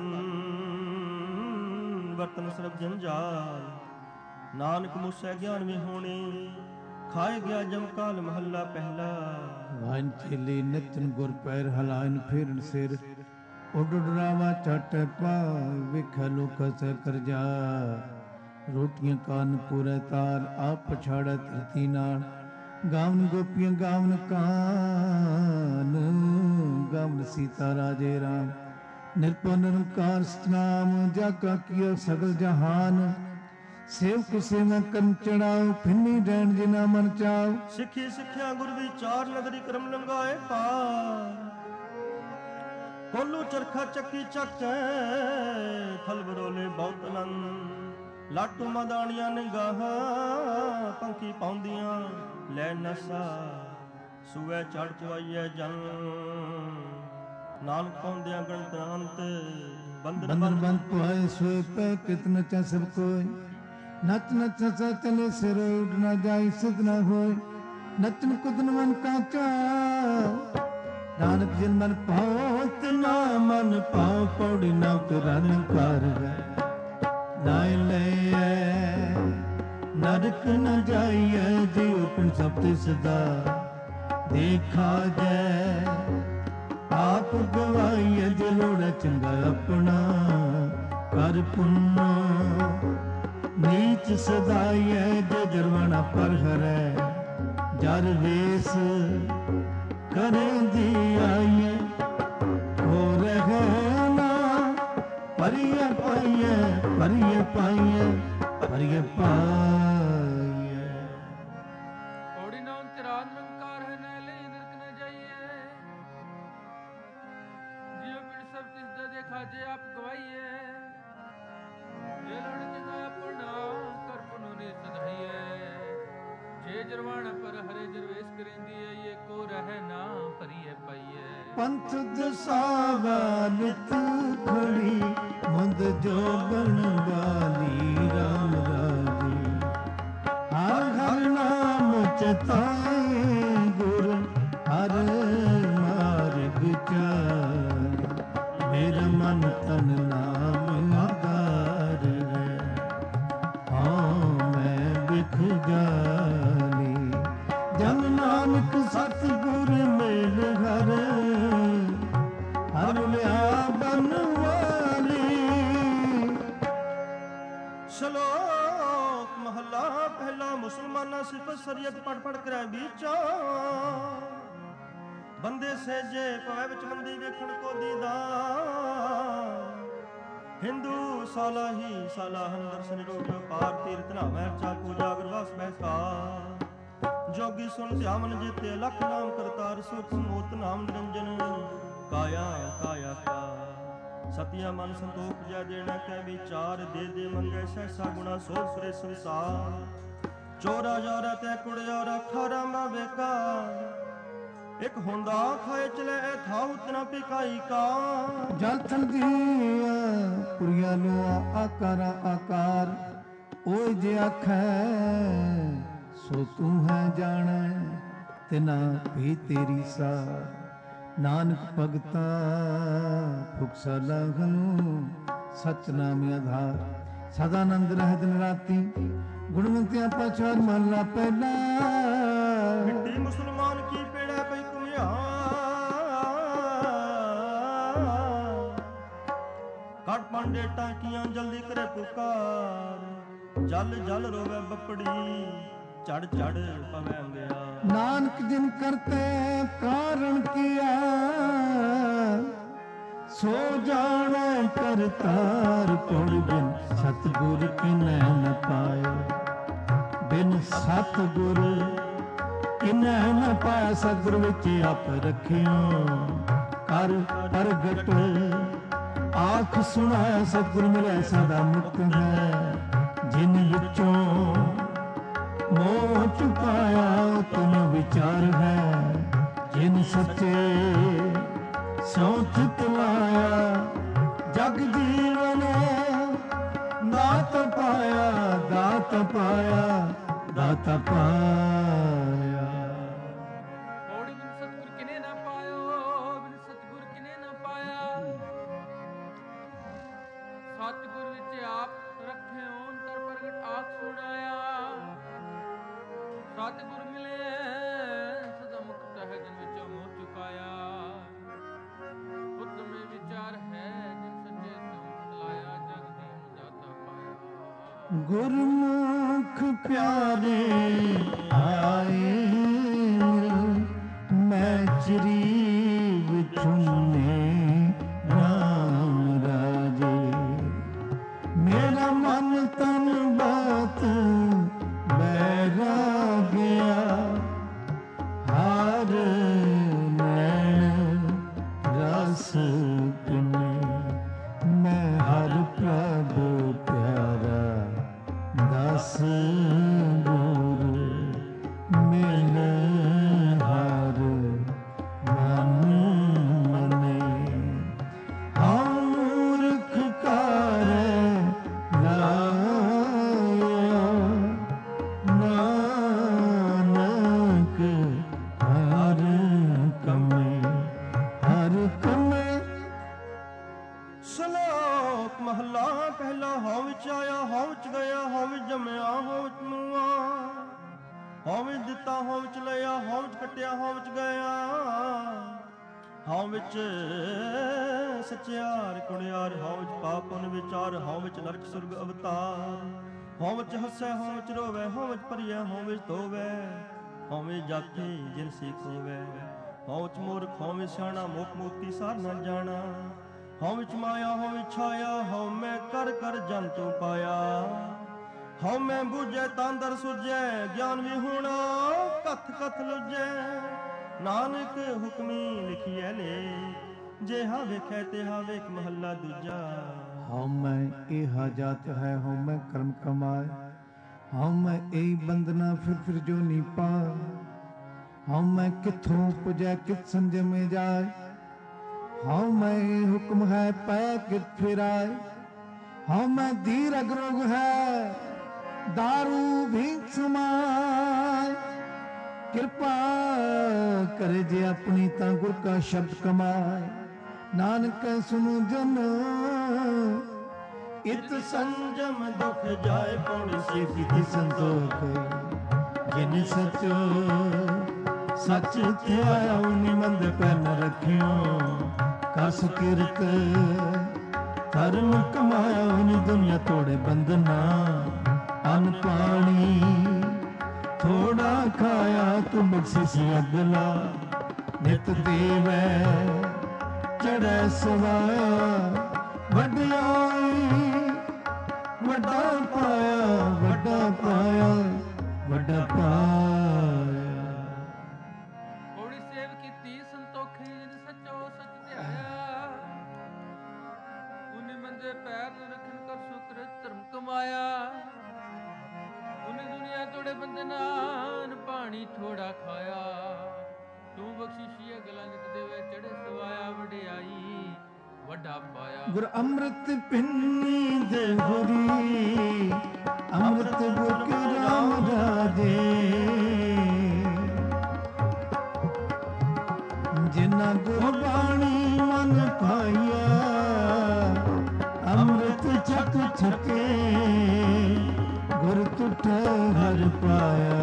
ਵਰਤਨ ਸਰਬ ਜੰਜਾਲ, ਨਾਨਕ ਮੁਸੈ ਗਿਆਨ ਵਿਹੋਣੇ ਖਾਏ ਗਿਆ ਜਮ ਕਾਲ। ਮਹੱਲਾ ਪਹਿਲਾ। ਵਾਨ ਚੇਲੀ ਨਿਤਨ ਗੁਰ ਪੈਰ ਹਲਾਇਨ ਫੇਰਨ ਸਿਰ, ਉੱਡ ਡਰਾਵਾ ਛੱਟ ਪਾ ਵਿਖਾ ਲੋਕ ਸੇ ਕਰਜਾ, ਰੋਟੀਆਂ ਕਾਨ ਪੂਰੇ ਤਾਰ ਆਪ ਪਛਾੜੈ ਧਰਤੀ ਨਾਲ, ਗਾਵਨ ਗੋਪੀਆਂ ਗਾਵਨ ਕਾਨ, ਗਾਵਨ ਸੀਤਾ ਰਾਜੇ ਰਾਮ, ਨਿਰਪਉ ਨਿਰੰਕਾਰ ਸਤਨਾਮ ਜਾ ਕਾ ਕੀਆ ਸਗਲ ਜਹਾਨ, ਸੇਵਕ ਸੇਵਾ ਕਰਨ ਚੜਾਓ ਫਿੰਨੀ ਡੈਣ ਜਿਨਾ ਮਨ ਚਾਓ, ਸਿੱਖੀ ਸਿੱਖਿਆ ਗੁਰ ਵਿਚਾਰ ਨਦਰੀ ਕਰਮ ਲੰਗਾਏ ਪਾਰ, ਕੋਲੂ ਚਰਖਾ ਚੱਕੀ ਚੱਕੈ ਥਲ ਬਰੋਲੇ ਬਹੁਤ ਅਨੰਦ, ਲਾਟੂ ਮਦਾਣੀਆਂ ਨਿਗਾਹਾਂ ਪੰਖੀ ਪਾਉਂਦੀਆਂ ਲੈ ਨਸਾ, ਸੂਏ ਚੜ ਚਵਾਈਐ ਜਨ ਨਾਨਕ ਪਾਉਂਦਿਆਂ ਗਣਤੰਤ, ਬੰਦਨ ਬੰਦ ਪੁਆਏ ਸੋਏ ਪੈ ਕਿਤਨ ਚਾ ਸਭ ਕੋਈ, ਨਚ ਨਚ ਸਾ ਚਲੇ ਸਿਰ ਉੱਡ ਨਾ ਜਾਈ ਸਿਧ ਨਾ ਹੋਏ, ਨਚਨ ਕੁਦਨ ਮਨ ਕਾਚਾ, ਨਾਨਕ ਜਿਨ ਮਨ ਪਾਉ ਤਿਨਾ ਮਨ ਪਾਉ, ਪੌੜੀ ਨਾ ਤੁਰਨ ਕਰ ਨਾਇ ਲਈਐ ਨਰਕ ਨ ਜਾਈਐ, ਜੀਉ ਪਿੰਡ ਸਭ ਤੇ ਸਦਾ ਦੇਖਾ ਜੈ, ਆਪ ਗਵਾਈਐ ਜੇ ਲੋੜੈ ਚੰਗਾ ਆਪਣਾ, ਕਰ ਪੁੰਨ ਨੀਚ ਸਦਾਈਐ, ਜੇ ਜਰਵਾਣਾ ਪਰ ਹਰੈ, ਜਰ ਵੇਸ ਕਰੇ ਦੀ ਆਈਐ, ਹੋ ਰਹਿ ਨਾ ਪਰਿਐ ਪਾਈਐ, ਪਰਿਐ ਪਾਈਐ, ਪਰਿਐ ਪਾਈਐ। ਔੜੀ ਨਾ ਉਤਰਾਨ ਨਿਰੰਕਾਰ ਹੈ, ਨਾ ਲਈ ਨਰਕ ਨ ਜਾਈਏ, ਜਿਉ ਪਿੰਡ ਸਭ ਤਿਸ ਦਾ ਦੇਖਾ ਜੇ ਆਪ ਗਵਾਈਏ, ਜੇ ਲੜ ਚੰਗਾ ਆਪਣਾ ਕਰ ਪੁਨੋ ਨੇ ਸਦਾਈਏ, ਜੇ ਜਰਵਾਣ ਪਰ ਹਰੇ ਜਰਵੇਸ ਕਰਿੰਦੀ ਏ, ਇਹ ਕੋ ਰਹਿ ਨਾ ਭਰੀਏ ਪਾਈਏ, ਪੰਥ ਦਸਾਵਾ ਨਿਤ ਖੜੀ, ਮੁੰਦ ਜੋ ਬਣ ਵਾਲੀ ਰਾਮ ਰਾਜੀ, ਹਰ ਹਰ ਨਾਮ ਚਿਤਾਏ ਗੁਰ ਹਰ ਮਾਰਗ ਚਾਲ, ਮੇਰਾ ਮਨ ਤਨ ਨਾਮ ਆਧਾਰ ਹੈ, ਹਾਂ ਮੈਂ ਬਿਖ ਜਾਲੀ, ਜਨ ਨਾਨਕ ਸਤਿਗੁਰ ਮੇਲ ਹਰ, ਹਰ ਲਿਆ ਬਨਵਾਲੀ। ਸ਼ਲੋਕ ਮਹੱਲਾ ਪਹਿਲਾ। ਮੁਸਲਮਾਨਾਂ ਸਿਫਤ ਸ਼ਰੀਅਤ ਪੜ ਪੜ ਕਰੈ ਵਿਚਾਰ, ਬੰਦੇ ਸਹਿਜੇ ਪਵੈ ਵਿੱਚ ਮੰਦੀ ਵੇਖਣ ਕੋ ਦੀਦਾਰ, ਹਿੰਦੂ ਸਾਲਾ ਹੀ ਸਾਲਾ ਹਨ ਦਰਸ਼ਨ ਰੋਗ ਪਾਰ, ਤੀਰਥ ਨਾਮੈ ਚਾ ਪੂਜਾ ਗੁਰਵਾਸ ਬਹਿਸਾਰ, ਜੋਗੀ ਸੁਣ ਧਿਆ ਮਨ ਜੀਤੇ ਲਖ ਨਾਮ ਕਰਤਾਰ, ਸੁਖ ਮੋਤ ਨਾਮ ਨਿਰੰਜਨ ਕਾਇਆ ਕਾਇਆ ਕਾ, ਸਤਿਆ ਮਨ ਸੰਤੋਖ ਜੈ ਦੇਣਾ ਕੈ ਵਿਚਾਰ, ਦੇ ਦੇ ਮੰਗੈ ਸਹਿਸਾ ਗੁਣਾ ਸੋ ਸੁਰੇ ਸੰਸਾਰ, ਚੋਰਾ ਜਾਰਾ ਤੈ ਕੁੜਿਆਰਾ ਖਾਰਾ ਮਾ ਵੇਕਾਰ, ਇੱਕ ਹੁੰਦਾ ਖਾਏ ਚਲੇ ਥਾਉ ਤਨਾ ਪਿਕਾਈ ਕਾ, ਜਲ ਥਲ ਦੀਆ ਪੁਰੀਆ ਨੂੰ ਆਕਾਰਾ ਆਕਾਰ, ਓਏ ਜੇ ਆਖੈ ਸੋ ਤੂੰ ਹੈ ਜਾਣੈ, ਤਿਨਾ ਵੀ ਤੇਰੀ ਸਾ, ਨਾਨਕ ਭਗਤਾ ਫੁਕਸਾ ਲਾਗਨ, ਸਚ ਨਾਮ ਆਧਾਰ, ਸਦਾਨੰਦ ਰਹਿ ਦਿਨ ਰਾਤੀ, ਗੁਣਵੰਤਿਆਂ ਪਛਾਣ ਮਹਲਾ ਪਹਿਲਾ, ਮਿੱਟੀ ਮੁਸਲਮਾਨ ਕੀ ਪੇੜਾ ਪਈ ਘੁਮਿਆ, ਕੱਟ ਪਾਂਡੇ ਟਾਂਕੀਆਂ ਜਲਦੀ ਕਰੇ ਪੁਕਾਰ, ਜਲ ਜਲ ਰੋਵੇ ਬੱਪੜੀ ਚੜ ਚੜ ਪਵੈ ਗਿਆ, ਨਾਨਕ ਜਿਨ ਕਰਤੇ ਕਾਰਣ ਕੀਆ, ਸੋ ਜਾਣੈ ਕਰਤਾਰ, ਪੌੜ ਬਿਨ ਸਤਿਗੁਰ ਕਿਨੈ ਨ ਪਾਇਆ, ਬਿਨ ਸਤਿਗੁਰ ਕਿਨੈ ਨ ਪਾਇਆ, ਸਤਿਗੁਰ ਵਿੱਚ ਆਪ ਰਖਿਓ ਕਰ ਪ੍ਰਗਟ, ਆਖ ਸੁਣਾਇਆ ਸਤਿਗੁਰ ਮਿਲਿਆ ਸਦਾ ਮੁਕਤ ਹੈ। ਜਿਨ ਵਿੱਚੋਂ ਮੋਹ ਚੁਕਾਇਆ ਤਨ ਵਿਚਾਰ ਹੈ। ਜਿਨ ਸੱਚੇ ਸੋ ਚਿਤ ਲਾਇਆ ਜਗ ਜੀਵਨ ਦਾਤ ਪਾਇਆ ਦਾਤ ਪਾਇਆ ਦਾਤ ਪਾਇਆ। ਪੌੜੀ ਬਿਨ ਸਤਿਗੁਰ ਕਿਨੇ ਨਾ ਪਾਇਓ, ਬਿਨ ਸਤਿਗੁਰ ਕਿਨੇ ਨਾ ਪਾਇਆ। ਸਤਿਗੁਰ ਵਿੱਚ ਆਪ ਰੱਖੇ ਅੰਤਰ ਪ੍ਰਗਟ ਆਖ ਸੁਣਾਇਆ। ਸਤਿਗੁਰ ਮਿਲੇ ਸਦਾ ਮੁਕਤ ਹੈ ਜਿਨ ਵਿੱਚੋਂ ਮੋਹ ਚੁਕਾਇਆ। ਉਤਮੇ ਵਿਚਾਰ ਹੈ ਜਿਨ ਸੱਚੇ ਸੰਤ ਲਾਇਆ ਜਗ ਜੀਵਨ ਦਾਤਾ ਪਾਇਆ। ਗੁਰਮੁਖ ਪਿਆਰੇ ਆਏ ਮੈਂ ਚਰੀ ਵਿਛੁਨੇ ਰਾਮ ਰਾਜੇ। ਮੇਰਾ ਮਨ ਤਨ ਬਾਤ ਬੈਰਾਗਿਆ ਹਰ ਨੈਣ ਰਸ ਪਿਨੇ। ਮੈਂ ਹਰ ਪ੍ਰਭ ਪਿਆਰਾ ਦਸ ਗੁਰ ਮਿਲ ਹਰ ਮਨ ਮਨੇ। ਹਉ ਮੂਰਖ ਕਾਰੈ ਲਾਇਆ ਨਾਨਕ ਹਰ ਕਮੇ ਹਰ ਕਮੇ। ਸ਼ਲੋਕ ਮਹਲਾ ਪਹਿਲਾ। ਹਉ ਵਿੱਚ ਆਇਆ ਹਉ ਵਿੱਚ ਗਿਆ ਹਉ ਵਿੱਚ ਜੰਮਿਆ ਹਉ ਵਿੱਚ ਮੂਆ। ਹਉ ਵਿੱਚ ਦਿੱਤਾ ਹਉ ਵਿੱਚ ਲਿਆ ਹਉ ਵਿੱਚ ਕੱਟਿਆ ਹਉ ਵਿੱਚ ਗਿਆ। ਹਉ ਵਿੱਚ ਸਚਿਆਰ ਕੁੜਿਆਰ ਹਉ ਵਿੱਚ ਪਾਪ ਪੁੰਨ ਵਿਚਾਰ। ਹਉ ਵਿੱਚ ਨਰਕ ਸੁਰਗ ਅਵਤਾਰ। ਹਉ ਵਿੱਚ ਹੱਸੈ ਹਉ ਵਿੱਚ ਰੋਵੈ ਹਉ ਵਿੱਚ ਭਰੀਐ ਹਉ ਵਿੱਚ ਧੋਵੈ। ਹਉ ਵਿੱਚ ਜਾਤੀ ਜਿਨ ਸਿੱਖ ਹੋਵੈ। ਹਉ ਵਿੱਚ ਮੂਰਖ ਹਉ ਵਿੱਚ ਸਿਆਣਾ ਮੁਖ ਮੋਤੀ ਸਾਰ ਨਾ ਜਾਣਾ। ਹਉ ਵਿੱਚ ਮਾਇਆ ਹਉ ਵਿੱਚ ਛਾਇਆ ਹਉ ਮੈਂ ਕਰ ਕਰ ਜੰਤੂ ਪਾਇਆ। ਹਉ ਮੈਂ ਬੂਝੈ ਤਾਂ ਅੰਦਰ ਸੁਝੈ ਗਿਆਨ ਵੀ ਹੋਣਾ ਕਥ ਕਥ ਲੁਝੈ। ਨਾਨਕ ਹੁਕਮੀ ਲਿਖੀਐ ਲੇਖ ਜਿਹਾ ਵੇਖੈ ਤਿਹਾ ਵੇਖ ਮਹੱਲਾ ਦੂਜਾ। ਹਉ ਮੈਂ ਇਹਾ ਜਾਤ ਹੈ ਹਉ ਮੈਂ ਕਰਮ ਕਮਾਏ। ਹਉ ਮੈਂ ਇਹੀ ਬੰਦਨਾ ਫਿਰ ਜੋ ਨੀ ਪਾਏ। ਹਉ ਮੈਂ ਕਿੱਥੋਂ ਪੁਜੈ ਕਿਤ ਸੰਜਮੇ ਜਾਏ। ਹਉ ਮੈਂ ਹੁਕਮ ਹੈ ਪੈ ਕਿਤ ਫਿਰਾਏ। ਹਉ ਮੈਂ ਦੀਰਘ ਰੋਗ ਹੈ दारू भी समाए। कृपा करे जे अपनी ता गुर का शब्द कमाए। नानक सुनु जन इत संजम दुख जाए। पौड़ी सीखी संतोख जिन सच सच ध्याया निमंद पैन रखियो। कस किरत धर्म कमाया उन दुनिया तोड़े बंधना। अन पानी थोड़ा खाया तू बख्शिश अगला। नित देवै चढ़ै सवाया। वड्याई वड्डा पाया वड्डा पाया वड्डा पाया। ਪੌੜੀ ਸੇਵ ਕੀਤੀ ਸੰਤੋਖੀ ਜਿਨ ਸੱਚੋ ਸੱਚ ਧਿਆਇਆ। ਉਹਨੇ ਮੰਦੇ ਪੈਰ ਨੂੰ ਰੱਖਣ ਕਰ ਸੁਕਰ ਧਰਮ ਕਮਾਇਆ। ਉਹਨੇ ਦੁਨੀਆ ਤੋੜੇ ਬੰਦਨਾਨ ਪਾਣੀ ਥੋੜਾ ਖਾਇਆ। ਤੂੰ ਬਖਸ਼ਿਸ਼ੀ ਅਗਲਾ ਨਿਤ ਦੇਵੇ ਚੜੇ ਸਵਾਇਆ। ਵਡਿਆਈ ਵੱਡਾ ਪਾਇਆ। ਗੁਰ ਅੰਮ੍ਰਿਤ ਪਿੰਨੀ ਦੇ ਗੁਰੀ ਅੰਮ੍ਰਿਤ ਬੁਕ ਰਾਮ ਰਾਜੇ। ਜਿਨਾ ਗੁਰ ਬਾਣੀ ਮਨ ਪਾਇਆ। ਅੰਮ੍ਰਿਤ ਛਕ ਛਕੇ ਗੁਰ ਤੁਠ ਹਰ ਪਾਇਆ।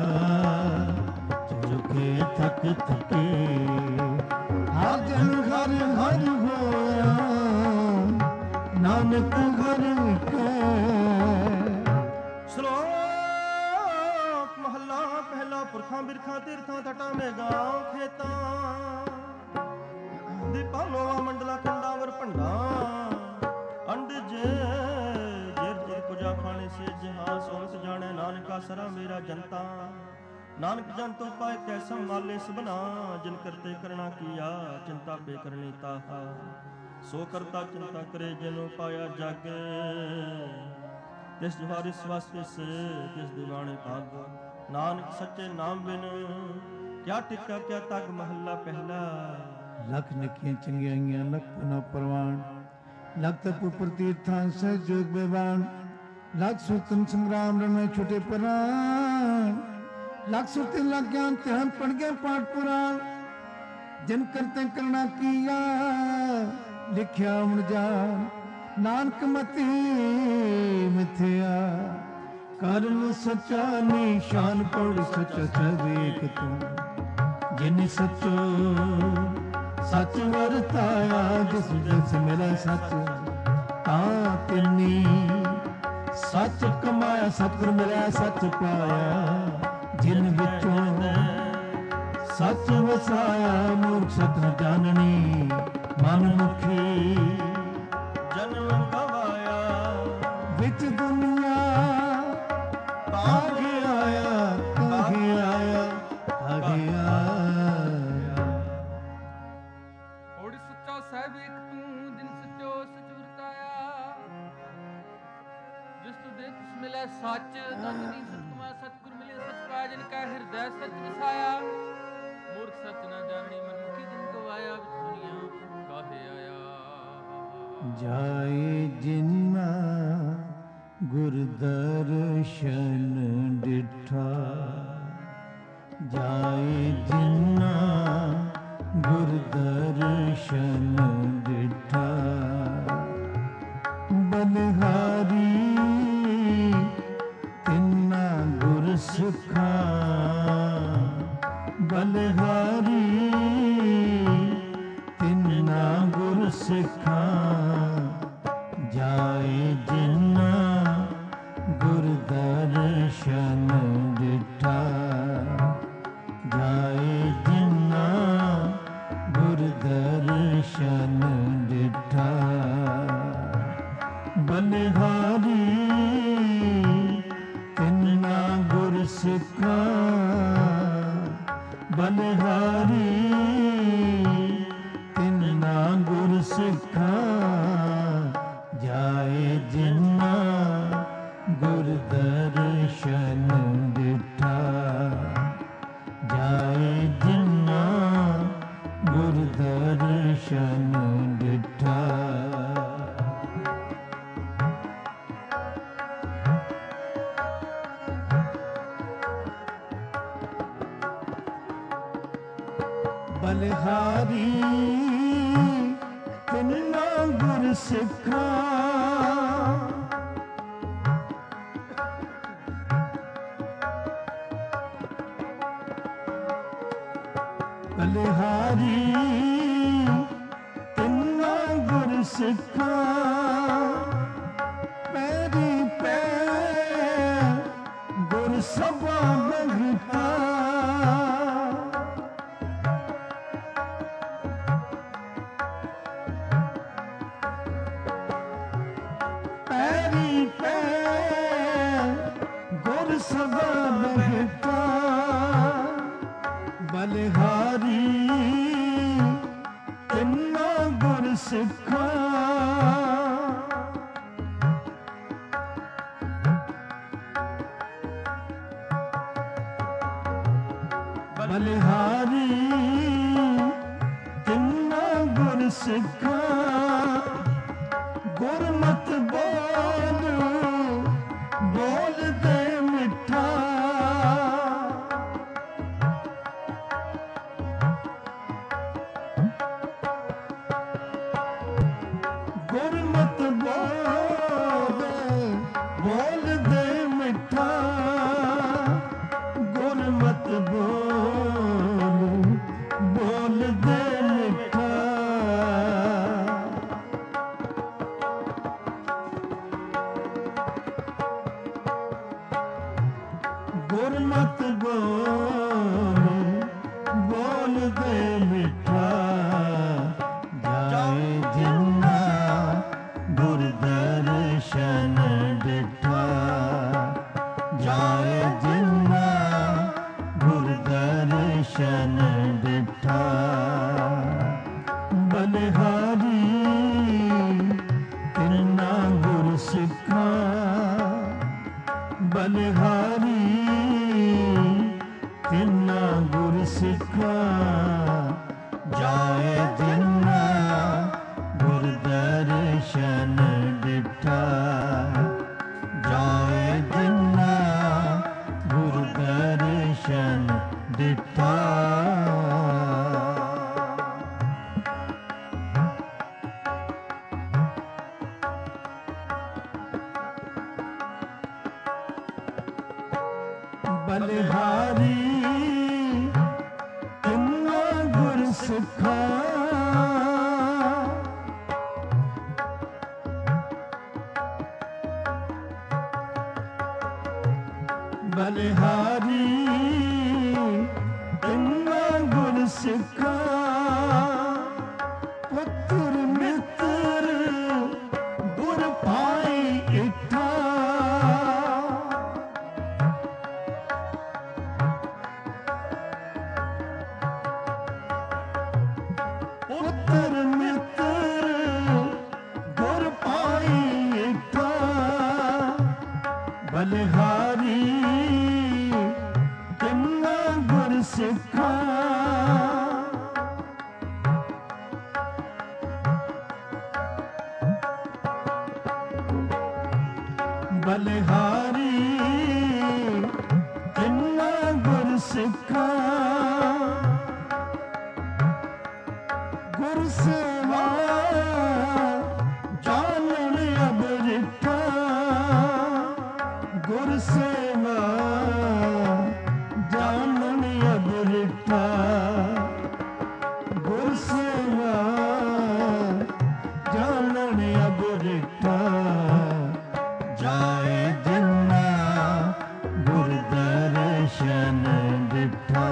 ਝੁਕੇ ਥਕ ਥਕੇ ਹਰ ਜਨ ਹਰ ਹਰ ਹੋਇਆ। ਨਾਨਕ ਘਰ ਕੈ। ਸ਼ਲੋਕ ਮਹੱਲਾ ਪਹਿਲਾ। ਪੁਰਖਾਂ ਬਿਰਖਾਂ ਤੀਰਥਾਂ ਤਟਾਂ ਮੇਗਾਂ ਖੇਤਾਂ। ਦੀਪਾਂ ਲੋਆ ਮੰਡਲਾ ਖੰਡਾਂ ਵਰ ਭੰਡਾਂ। ਅੰਡ ਜੇ ਜਿਰ ਜਿਰ ਪੁਜਾ ਖਾਣੇ ਸੇ ਜਹਾਂ। ਸੋਹਤ ਜਾਣੈ ਨਾਨਕਾ ਸਰਾ ਮੇਰਾ ਜਨਤਾ। ਨਾਨਕ ਜਨ ਤੋ ਪਾਏ ਕੈਸਾ ਮਾਲੇ ਸਬਨਾ। ਜਿਨ ਕਰਤੇ ਕਰਣਾ ਕੀਆ ਚਿੰਤਾ ਪੇ ਕਰਨੀ ਤਾਹਾ। ਸੋ ਕਰਤਾ ਚਿੰਤਾ ਕਰੇ ਜਿਨੁ ਪਾਇਆ ਜਾਗੇ। ਤਿਸ ਜਵਾਰਿਸ ਵਾਸਤਿਸ ਤਿਸ ਦੀਵਾਨੇ ਭਾਗ। ਨਾਨਕ ਸੱਚੇ ਨਾਮ ਬਿਨ ਕਿਆ ਟਿਕਾ ਕਿਆ ਤਗ। ਮਹੱਲਾ ਪਹਿਲਾ। ਲੱਖ ਨਖੀਆਂ ਚੰਗਿਆਈਆਂ ਲੱਖ ਪੁਨਾ ਪ੍ਰਵਾਨ। ਲੱਖ ਤਪ ਉਪਰ ਤੀਰਥਾਂ ਸਹਿ ਜੋਗ ਬੇਵਾਨ। ਲੱਖ ਸੁਤਨ ਸੰਗਰਾਮ ਰਣ ਛੁਟੇ ਪ੍ਰਾਨ। ਲੱਖ ਸੁਰਤੇ ਲੱਗ ਗਿਆਨ ਧਿਆਨ ਪੜ ਗਿਆ ਪਾਠ ਪੁਰਾਣ। ਜਿਨ ਕਰਤੇ ਕਰਣਾ ਕੀਆ ਲਿਖਿਆ ਹੁਣ ਜਾਨ। ਨਾਨਕ ਮਤੀ ਮਿਥਿਆ ਕਰਨ ਸੱਚਾ ਨਿਸ਼ਾਨ। ਪੜ ਸੱਚਾ ਸਵੇਕ ਤੂੰ ਜਿਨ ਸੱਚੋ ਸੱਚ ਵਰਤਾਇਆ। ਜਿਸ ਜਿਸ ਮਿਲੇ ਸੱਚ ਤਾਂ ਤਿੰਨੀ ਸੱਚ ਕਮਾਇਆ। ਸਤਿਗੁਰ ਮਿਲਿਆ ਸੱਚ ਪਾਇਆ। ਜਿਨ ਵਿੱਚੋਂ ਸੱਚ ਵਸਾਇਆ। ਮੂਰਖ ਸਤ ਨ ਜਾਣਨੀ ਮਨ ਮੁਖੀ ਜਨਮ ਗਵਾਇਆ। ਵਿੱਚ ਦੁਨੀਆ ਭਾਗੇ ਆਇਆ ਕਾਗੇ ਆਇਆ ਕਾਗੇ ਆਇਆ। ਓੜ ਸੱਚਾ ਸਾਹਿਬ ਇੱਕ ਤੂੰ ਜਿਨ ਸੱਚੋ ਸੱਚ ਵਰਤਾਇਆ। ਜਿਸ ਤੂੰ ਦੇ ਤਿਸ ਮਿਲੈ ਸੱਚ ਤਨ ਦੀ ਸੱਚ ਕਮਾਇਆ। ਸਤਿਗੁਰ ਮਿਲੇ ਸੱਚ ਪਾਇਆ। ਜਿਨ ਕੈ ਹਿਰਦੈ ਸੱਚ ਵਸਾਇਆ। ਮੂਰਖ ਸੱਚ ਨਾ ਜਾਣਨੀ ਮਨ ਮੁਖੀ ਜਿਨ ਗਵਾਇਆ। ਵਿੱਚ ਦੁਨੀਆ ਕਾਹੇ ਆਇਆ। ਜਾਏ ਜਿਨਾ ਗੁਰ ਦਰਸ਼ਨ ਡਿਠਾ। ਜਾਏ ਜਿਨਾ ਗੁਰ ਦਰਸ਼ਨ ਡਿਠਾ। ਬਲਿਹਾਰੀ ਤਿੰਨਾ ਗੁਰ ਸਿੱਖਾ। ਬਲਿਹਾਰੀ ਤਿੰਨਾ ਗੁਰ ਸਿੱਖਾ। ਜਾਏ ਜਿਨਾ ਗੁਰ ਦਰਸ਼ਨ ਡਿਠਾ। ਜਾਏ ਜਿਨਾ ਗੁਰ ਦਰਸ਼ਨ ਡਿਠਾ। ਬਲਿਹਾਰੀ ਤਿੰਨਾ ਗੁਰ ਸਿੱਖਾ। ਬਲਿਹਾਰੀ ਤਿੰਨਾ ਗੁਰ ਸਿੱਖਾ। ਜਾਏ ਜਿਨਾ ਗੁਰ ਦਰਸ਼ਨ ਡਿਠਾ। ਜਾਏ ਜਿਨਾ ਗੁਰ ਦਰਸ਼ਨ ਡਿਠਾ। ਬਲਿਹਾਰੀ ਤਿੰਨਾ ਗੁਰ ਸਿੱਖਾ। ਬਲਿਹਾਰੀ ਤਿੰਨਾ ਗੁਰ ਸਿੱਖਾ। ਪੈਰੀ ਪੈ ਗੁਰ ਸਭਾ ਬਗਤਾ। ਪੈਰੀ ਪੈ ਗੁਰ ਸਭਾ ਬਗਤਾ। ਬਲਿਹਾਰੀ ਤਿੰਨਾ ਗੁਰ ਸਿੱਖਾ। ਬਲਿਹਾਰੀ ਤਿੰਨਾ ਗੁਰ ਸਿੱਖਾ। ਗੁਰਮਤਿ ਬੋਲ ਬੋਲਦੇ ਮਿੱਠਾ। ਗੁਰਮਤਿ ਬੋਲਦੇ ਮਿੱਠਾ। ਗੁਰਮਤਿ ਬੋਲਦੇ ਮਿੱਠਾ। ਗੁਰਮਤਿ ਬੋਲਦੇ ਮਿੱਠਾ। ਜਾਏ ਜਿਨਾ ਗੁਰ ਦਰਸ਼ਨ ਡਿਠਾ। ਜਾਏ ਜਿਨਾ ਗੁਰ ਦਰਸ਼ਨ ਡਿਠਾ। ਬਲਿਹਾਰੀ ਬਲਿਹਾਰੀ ਤਿੰਨਾ ਗੁਰ ਸਿੱਖਾ ਜਾਏ ਜਿਨਾ ਗੁਰ ਦਰਸ਼ਨ ਦਿੱਤਾ ਜਾਏ ਜਿਨਾ ਗੁਰ ਦਰਸ਼ਨ ਦਿੱਤਾ ਬਲਿਹਾਰੀ ਤਿੰਨਾ ਗੁਰ ਸਿੱਖਾ ਬਲਿਹਾਰੀ ਤਿੰਨਾ ਗੁਰ ਸਿੱਖਾ ਪੁੱਤਰ ਮਿੱਤਰ ਗੁਰ ਪਾਈ ਇਠਾ ਪੁੱਤਰ ਮਿੱਤਰ ਗੁਰ ਪਾਈ ਇਠਾ ਬਲਿਹਾਰੀ ਤਿੰਨਾ ਗੁਰ ਸਿੱਖਾ ਬਲਿਹਾਰੀ ਤਿੰਨਾ ਗੁਰ ਸਿੱਖਾ ਗੁਰ ਸੇਵਾ ਜਾਣਨ ਅਬਰਿਠਾ ਗੁਰ ਸੇਵਾ ਜਾਣਨ ਅਬਰਿਠਾ ਗੁਰ ਸੇਵਾ ਜਾਣਨ ਅਬਰਿਠਾ ਜਾਏ ਜਿਨਾ ਗੁਰ ਦਰਸ਼ਨ ਦਿੱਤਾ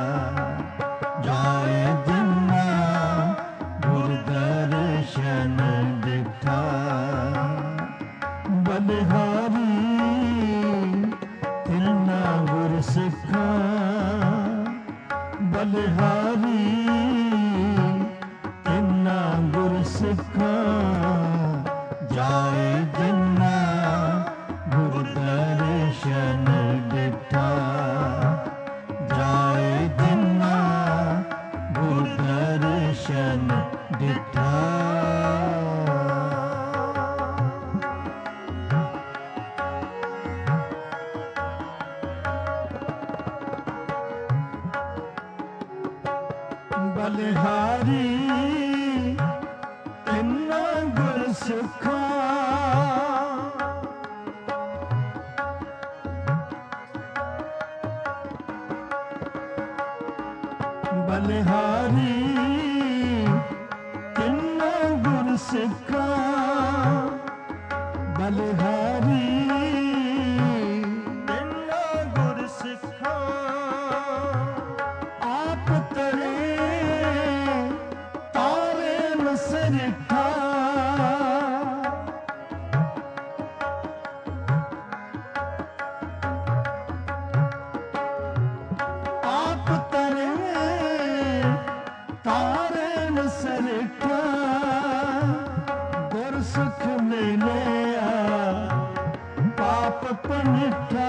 ਜਾਏ ਜਿਨਾ ਗੁਰ ਦਰਸ਼ਨ ਦਿੱਤਾ ਬਲਿਹਾਰੀ ਤਿੰਨਾ ਗੁਰ ਸਿੱਖਾ ਬਲਿਹਾਰੀ ਤਿੰਨਾ ਗੁਰ ਸਿੱਖਾ ਜਾਏ ਜਿਨਾ ਗੁਰ ਦਰਸ਼ਨ ਦਿੱਤਾ ਜਾਏ ਜਿਨਾ ਗੁਰ ਦਰਸ਼ਨ ਦਿੱਤਾ ਬਲਿਹਾਰੀ ਤਿੰਨਾ ਗੁਰ ਸਿੱਖਾ ਬਲਿਹਾਰੀ ਤਿੰਨਾ ਗੁਰ ਸਿੱਖਾ ਬਲਿਹਾਰੀ ਤਿੰਨਾ ਗੁਰ ਸਿੱਖਾ ਆਪ ਤਰੇ ਤਾਰੇ ਨਸਰਿਠਾ ਆਪ ਤਰੇ ਤਾਰੇ ਨਸਰਿਠਾ ਗੁਰ ਸੁਖ ਮਿਲਿਆ ਪਾਪ ਪਨਿਠਾ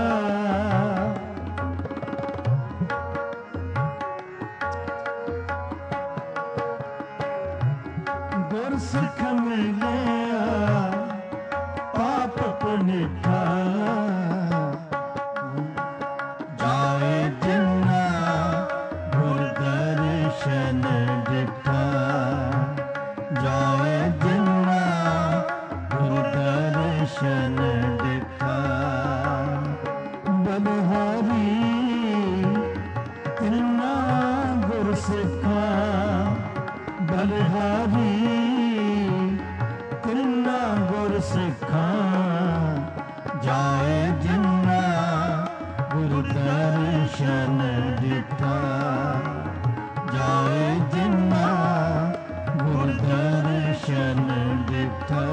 ਗੁਰ ਸੁਖ ਮਿਲਿਆ ਪਾਪ ਪਨਿਠਾ ਜਾਏ ਜਿਨਾ ਗੁਰ ਦਰਸ਼ਨ ਦਿੱਤਾ ਜਾਏ ਜਿਨਾ ਗੁਰ ਦਰਸ਼ਨ ਦਿੱਤਾ ਬਲਿਹਾਰੀ ਤਿੰਨਾ ਗੁਰ ਸਿੱਖਾ ਬਲਿਹਾਰੀ ਤਿੰਨਾ ਗੁਰ ਸਿੱਖਾ ਜਾਏ ਜਿਨਾ ਗੁਰ ਦਰਸ਼ਨ ਦਿੱਤਾ ਜਾਏ ਜਿਨਾ ਗੁਰ ਦਰਸ਼ਨ ਦਿੱਤਾ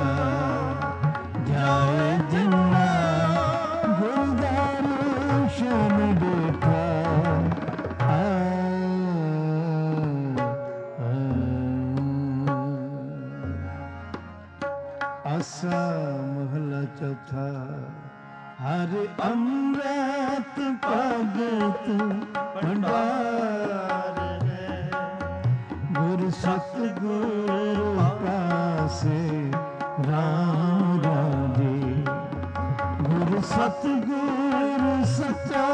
ਜਾਏ ਜਿਨਾ ਗੁਰ ਦਰਸ਼ਨ ਦਿੱਤਾ ਆਸਾ ਮਹਲਾ ਚੌਥਾ। ਚੌਥਾ। ਹਰ ਅੰਮ੍ਰਿਤ ਭਗਤ ਭੰਡਾਰ ਹੈ, ਗੁਰ ਸਤਿਗੁਰ ਪਾਸੇ ਰਾਮ ਰਾਜੇ। ਗੁਰ ਸਤਿਗੁਰ ਸੱਚਾ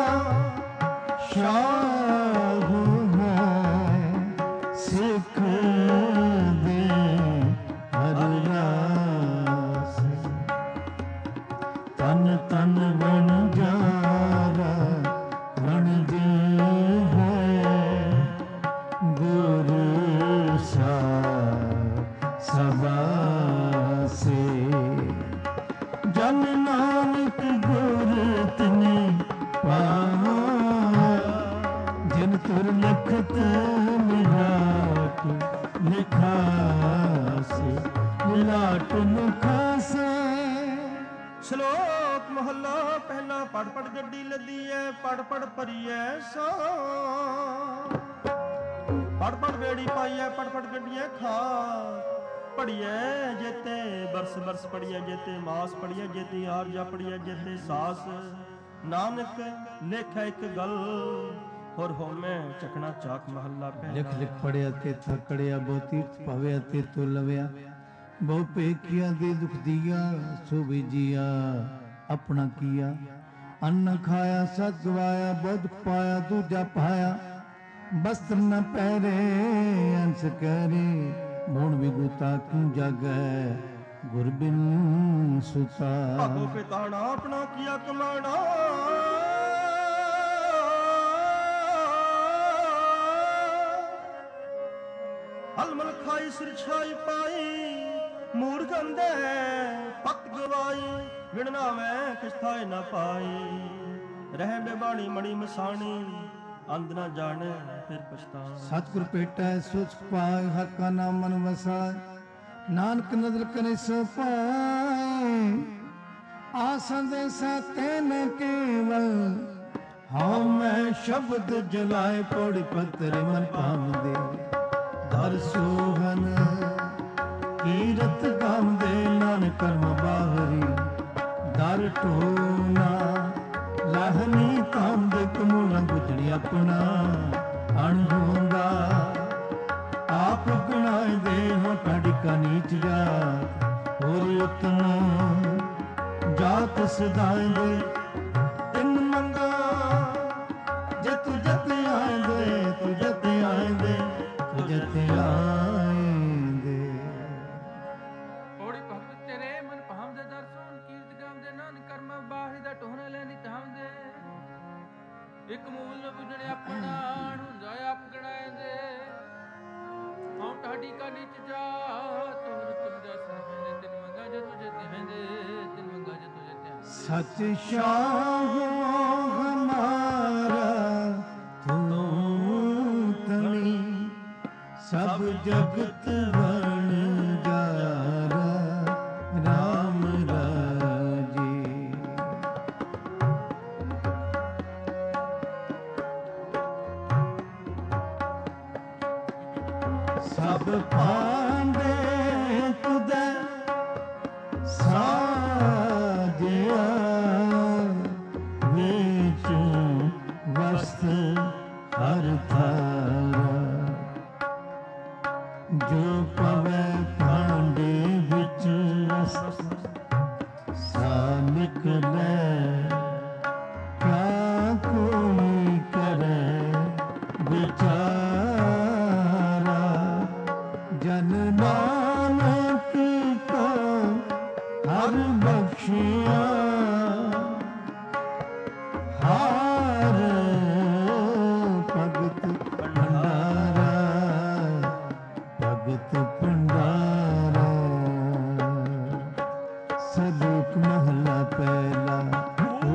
ਸ਼ਾਹ ਹੈ, ਸਿੱਖ ਦੇ ਹਰ ਰਾਸ। ਤਨ ਤਨ ਵਣਜਾਰਾ ਵਣਦੇ ਹੈ, ਗੁਰ ਸਭਾ ਸੇ। ਜਨ ਨਾਨਕ ਗੁਰ ਤਿਨਿ ਪਾਇਆ, ਜਿਨ ਤੁਰ ਲਖਤ ਮਿਲਾਟ ਲਿਖਾਸੇ, ਮਿਲਾਟ ਲਿਖਾਸੇ। ਸ਼ਲੋਕ ਮਹੱਲਾ ਪਹਿਲਾ। ਪੜ ਪੜ ਗੱਡੀ ਲੱਦੀ ਐ, ਪੜ ਪੜ ਭਰੀਐ ਸਾ। ਪੜ ਪੜ ਬੇੜੀ ਪਾਈਐ, ਪੜ ਪੜ ਗੱਡੀਐ ਖਾ। ਪੜੀਐ ਜੇਤੇ ਬਰਸ ਬਰਸ ਪੜੀਐ, ਜੇਤੇ ਮਾਸ ਪੜੀਐ, ਜੇਤੇ ਆਰਜਾ ਪੜੀਐ, ਜੇਤੇ ਸਾਸ। ਨਾਨਕ ਲੇਖੈ ਇੱਕ ਗੱਲ, ਹੋਰ ਹੋਮੈ ਚਕਣਾ ਚਾਕ। ਮਹੱਲਾ ਪਹਿਲਾ। ਲਿਖ ਲਿਖ ਪੜਿਆ ਤੇ ਥਕੜਿਆ, ਬਹੁ ਤੀਰਥ ਭਵਿਆ ਤੇ ਤੋ ਲਵਿਆ। ਬਹੁ ਪੇਖਿਆ ਦੇ ਦੁਖ ਦੀਆ, ਸੋ ਬੀਜੀਆ ਆਪਣਾ ਕੀਆ। ਅੰਨ ਖਾਇਆ ਸਤ ਗਵਾਇਆ, ਬਹੁਤ ਪਾਇਆ ਦੂਜਾ ਪਾਇਆ। ਬਸਤਰ ਨ ਪਹਿਰੇ ਅੰਸ ਕਰੇ, ਮੋਣ ਵਿਗੂਤਾ ਕਿਉ ਜਾਗੈ, ਗੁਰ ਬਿਨ ਸੁਤਾ। ਭਾਗੋ ਪਿਤਾਣਾ ਆਪਣਾ ਕੀਆ ਕਮਾਣਾ, ਹਲਮਲ ਖਾਈ ਸਿਰ ਛਾਈ ਪਾਈ। ਮੂੜ ਗੰਦੇ ਪਤ ਗਵਾਈ, ਵਿਣਨਾ ਮੈਂ ਕਿਸਥਾਏ ਨਾ ਪਾਈ। ਰਹਿ ਬੇਬਾਣੀ ਮਣੀ ਮਸਾਣੀ, ਅੰਧ ਨਾ ਜਾਣੇ ਫਿਰ ਪਛਤਾਣਾ। ਸਤਿਗੁਰ ਭੇਟੈ ਸੁਖ ਪਾਇ, ਹਰ ਕਾ ਨਾਮ ਮਨ ਵਸਾਇ। ਨਾਨਕ ਨਦਰ ਕਰੇ ਸੋ ਪਾਇ, ਆਸਾਂ ਦੇ ਸਾਤੇ ਨ ਕੇਵਲ। ਹਉ ਮੈਂ ਸ਼ਬਦ ਜਲਾਏ, ਪੌੜੀ ਪੱਤਰ ਮਨ ਭਾਵਦੇ। ਦਰ ਸੋਹਨ ਕੀਰਤ ਗਾਉਂਦੇ, ਨਾਨਕ ਕਰਮ ਬਾਹਰੀ। ਦਰ ਟੋਨਾ ਲਾਹਨੀ ਕਾਮ ਦੇ, ਕਮੂਲਾ ਗੁਜਰੀ ਆਪਣਾ ਅਣਹੋਂਦਾ। ਆਪ ਗੁਣਾਏ ਦੇ ਹੋ ਟਾੜਿਕਾ ਨੀਚ ਜਾ, ਹੋਰ ਉਤਮ ਜਾਤ ਸਦਾਏ ਦੇ। ਤਿੰਨ ਮੰਗਾ ਜੇ ਤੂੰ ਜਤ ਆਏ ਦੇ, ਤੂੰ ਜਤ ਆਏ ਦੇ, ਤੂੰ ਜਤ ਆਏ ਦੇ। ਓੜੀ ਭਗਤ ਤੇਰੇ ਮਨ ਭਾਵਦੇ, ਦਰਸ਼ਨ ਕੀਰਤ ਗਾਉਂਦੇ। ਨਾਨਕ ਕਰਮ ਬਾਹਰੀ ਦਾ ਟੋਹਣਾ ਲੈ ਨਹੀਂ ਤਾਂਦੇ। ਇੱਕ ਮੂਲ ਨ ਬੁਝਣੇ ਆਪਣਾ, ਹੁੰਜਾ ਆਪ ਗਣਾਏ ਦੇ। ਹਉ ਟਾਡੀ ਕਾ ਨੀਚ ਜਾ, ਤੋਰ ਤੁਮ ਦਾ ਸਹਿਬੇ। ਤਿਨ ਮੰਗਾ ਜੇ ਤੁਝੇ ਤਹਿੰਦੇ, ਤਿਨ ਮੰਗਾ ਜੇ ਤੁਝੇ ਤਹਿੰਦੇ। ਸਚ ਸ਼ਾਹ ਹਮਾਰਾ ਤੂੰ ਤਣੀ, ਸਭ ਜਗਤ ਵਣ ਜਾਰਾ ਰਾਮ ਰਾਜੇ। ਸਭ ਪਾਂਡੇ ਤੁਧੈ ਸਾਜਿਆ, ਵਿੱਚ ਵਸਤ ਹਰ ਥਾਰਾ। ਜੋ ਪਵੈ ਭਾਂਡੇ ਵਿੱਚ ਰਸ, ਸਾ ਨਿਕਲੈ ਕਿਆ ਕੋਈ ਕਰੈ ਵਿਚਾਰਾ। ਜਨ ਨਾਨਕ ਕੋ ਹਰ ਬਖਸ਼ਿਆ, ਹਰ ਭਗਤ ਭੰਡਾਰਾ, ਭਗਤ ਭੰਡਾਰਾ। ਸਲੋਕ ਮਹਲਾ ਪਹਿਲਾ।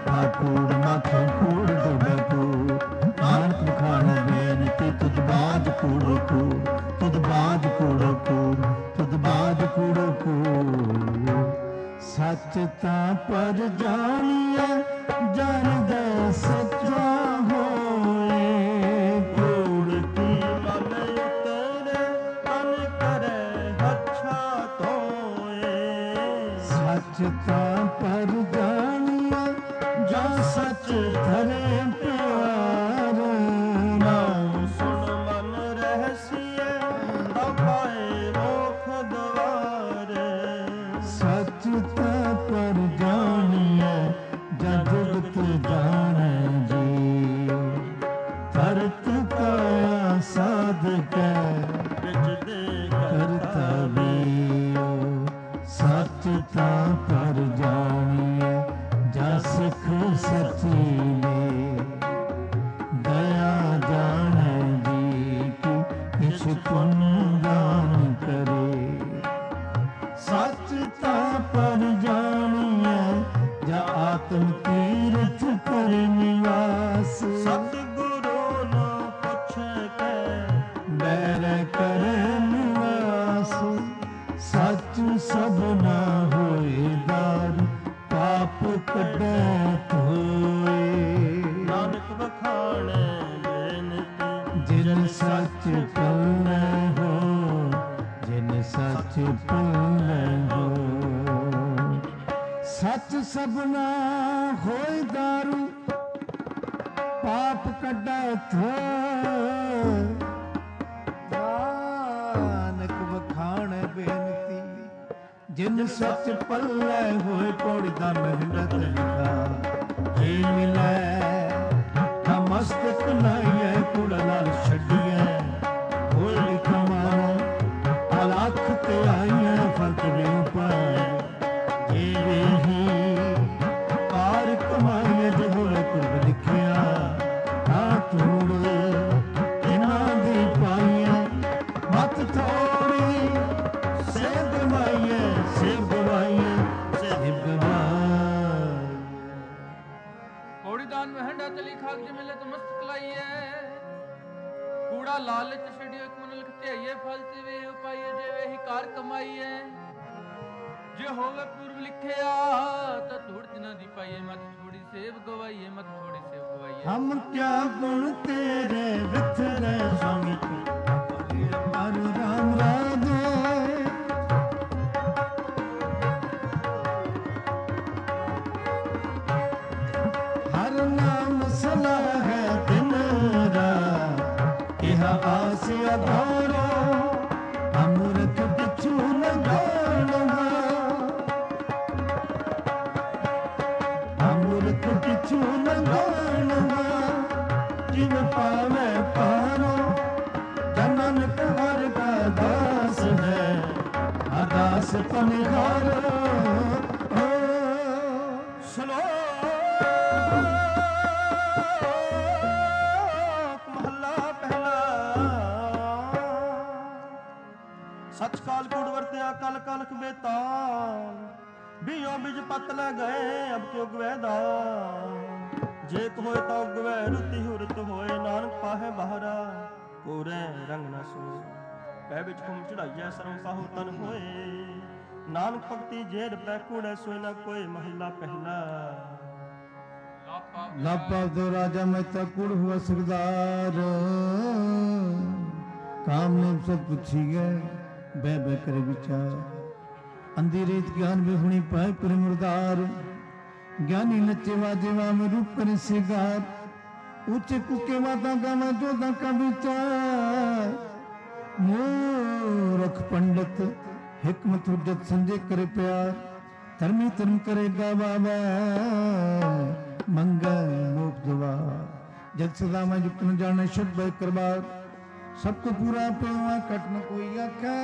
ਮੱਥਾ ਕੂੜ ਮਾਥੋਂ ਕੂੜ ਡੋਬੇ ਕੂੜ ਨਾਨਕ ਬਖਾਣ ਬੇਨਤੀ ਤੁਧ ਬਾਜ ਕੂੜੋ ਕੂੜ ਤੁਧ ਬਾਜ ਕੂੜੋ ਕੂੜ ਤੁਧ ਬਾਜ ਕੂੜੋ ਕੂੜ ਸੱਚ ਤਾਂ ਪਰ ਜਾਣੀਐ ਜਾਣਦਾ ਸੱਚਾ ਹੋਏ ਕੂੜ ਕੀ ਮਨ ਉਤਰੇ ਤਨ ਕਰੇ ਹੱਛਾ ਧੋਏ ਸੱਚ ਤਾਂ ਪਰ ਜਾਣੀਐ ਜਾ ਸੱਚ ਧਰੇ ਪਿਆਰ ਨਾਮ ਸੁਣ ਮਨ ਰਹਿਸੀਏ ਤਾ ਪਾਏ ਮੋਖ ਦਵਾਰੇ ਸੱਚ ਤਾਂ ਪਰ ਜਾਣੀਐ ਜਦ ਜੁਗਤ ਜਾਣੈ ਜੀ ਕਰਤ ਕਾਇਆ ਸਾਧਕੈ ਵਿੱਚ ਦੇ ਕਰਤਾ ਵੀਓ ਸੱਚ ਤਾਂ ਪਰ ਜਾਣੀਐ ਜਾ ਸਿੱਖ ਸੱਚੀ ਨੇ ਦਇਆ ਜਾਣੈ ਜੀ ਕਿ ਕਿਛ ਪੁੰਨ ਦਾਨ ਕਰੇ ਸੱਚ ਤਾਂ ਪਰ ਜਾਣੀਐ ਜਾ ਆਤਮ ਤੀਰਥ ਕਰ ਨਿਵਾਸ ਸਤਿਗੁਰੂ ਨੂੰ ਪੁੱਛ ਕੇ ਬੈਰ ਕਰ ਨਿਵਾਸ ਸੱਚ ਸਭਨਾ ਹੋਏ ਦਾਰ ਪਾਪ ਕੱਢੈ ਧੋਏ ਨਾਨਕ ਵਖਾਣੈ ਬੇਨਤੀ ਜਿਨ ਸੱਚ ਪਲੈ ਹੋ ਜਿਨ ਸੱਚ ਪਲੈ ਹੋ ਸੱਚ ਸਭਨਾ ਹੋਏ ਦਾਰੂ ਪਾਪ ਕੱਢੈ ਧੋਏ ਨਾਨਕ ਵਖਾਣੈ ਬੇਨਤੀ ਜਿਨ ਸੱਚ ਪੱਲੇ ਹੋਏ ਪੌੜੀ ਦਾ ਮਹਿੰਦਤ ਲਿਖਾ ਜੇ ਮਿਲੈ ਤਾਂ ਮਸਤਕ ਲਾਈਐ ਕੂੜਾ ਨਾਲ ਛੱਡੀਐ ਹੋਏ ਕਮਾਨ ਅਲਖ ਤੇ ਆਈਐ ਫਰਕ ਦੇ ਉਪਾਏ ਜੇ ਵੇਹੀ ਕਾਰ ਕਮਾਈਐ ਜੇ ਹੋਏ ਕੁਰਬ ਲਿਖਿਆ ਤਾਂ ਧੂੜ ਇਹਨਾਂ ਦੀ ਪਾਈਐ ਮਤ ਥੋੜੀ ਸੇਵ ਗਵਾਈਐ ਸੇਵ ਗਵਾਈਐ ਸੇਵ ਗਵਾਈਐ ਕੋੜੀ ਦਾਨ ਮਹਿੰਡਾ ਤਲੀ ਖਾਕ ਜੇ ਮਿਲੇ ਤਾਂ ਮਸਤਕ ਲਾਈਏ ਕੂੜਾ ਲਾਲਚ ਛੜਿਓ ਇੱਕ ਮਨ ਲਿਖ ਧਿਆਈਏ ਫਲ ਤੇ ਵੇ ਉਪਾਈਏ ਜੇ ਵੇਹੀ ਕਾਰ ਕਮਾਈਏ ਜੇ ਹੋਵੇ ਪੂਰਵ ਲਿਖਿਆ ਤਾਂ ਧੂੜ ਜਿਨ੍ਹਾਂ ਦੀ ਪਾਈਏ ਮਤ ਥੋੜੀ ਸੇਵ ਗਵਾਈਏ ਮਤ ਥੋੜੀ ਸੇਵ ਗਵਾਈਏ ਹਮ ਕਿਆ ਗੁਣ ਤੇਰੇ ਵਿਥਰੇ स्वामी ਹਰ ਰਾਮ ਰਾਧੇ ਹਰ ਨਾਮ ਸਲਾਹ ਹੈ ਦਿਨ ਰਾਤ ਇਹ ਆਸ ਅਧਾਰੋ ਅਮਰਤ ਪਿਛੂ ਨ ਜਾਣਵਾ ਅਮਰਤ ਪਿਛੂ ਨ ਜਾਣਵਾ ਜਿਨ ਪਾਵੇ ਪਾਰੋ ਜਨਨ ਹਰ ਕਾ ਦਾਸ ਹੈ ਅਦਾਸ ਪਨਿਹਾਰੋ ਸ਼ਲੋਕ ਮਹੱਲਾ ਪਹਿਲਾ ਸੱਚ ਕਾਲ ਕੂੜ ਵਰਤਿਆ ਕਲ ਕਲਖ ਬੇਤਾਲ ਬਿਓ ਬਿਜ ਪਤ ਲੈ ਗਏ ਅਬ ਕਿਉ ਗਵੈ ਦਾ ਜੇ ਕੋ ਹੋਏ ਤਾਂ ਗਵੈ ਰੁਤੀ ਹੁਰਤ ਹੋਏ ਨਾਨਕ ਪਾਹੇ ਬਹਰਾ ਕੋਰੇ ਰੰਗ ਨਾ ਸੋਏ ਪੈ ਵਿੱਚ ਖੁਮ ਚੜਾਈਐ ਸਰਮ ਪਾਹੋ ਤਨ ਹੋਏ ਨਾਨਕ ਭਗਤੀ ਜੇੜ ਪੈ ਕੂੜੈ ਸੋਇ ਨਾ ਕੋਈ ਮਹਿਲਾ ਪਹਿਲਾ ਲਾਪਾ ਦੋ ਰਾਜਾ ਮੈਂ ਤਾ ਕੁੜ ਹੁਆ ਸਰਦਾਰ ਕਾਮ ਨੇ ਸਭ ਪੁੱਛੀ ਗਏ ਬੈ ਬੈ ਕਰੇ ਵਿਚਾਰ ਅੰਧੀ ਰੀਤ ਗਿਆਨ ਵਿਹੁਣੀ ਪਾਏ ਪਰ ਮੁਰਦਾਰ ਗਿਆਨੀ ਨੱਚੇ ਵਾਜੇ ਵਾਮ ਰੂਪ ਕਰੇ ਸਿਗਾਰ ਉੱਚੇ ਕੁੱਕੇ ਵਾਦਾ ਗਾਵਾ ਜੋਦਾ ਕਾ ਵਿਚਾਰ ਮੂਰਖ ਪੰਡਤ हिकमत हुज्जत संजय करे प्यार धर्मी धर्म करे गावा मंग मोक दुआ जग सदा मैं युक्त न जाने शुद्ध भय करबार सबको पूरा पेवा कट न कोई आखे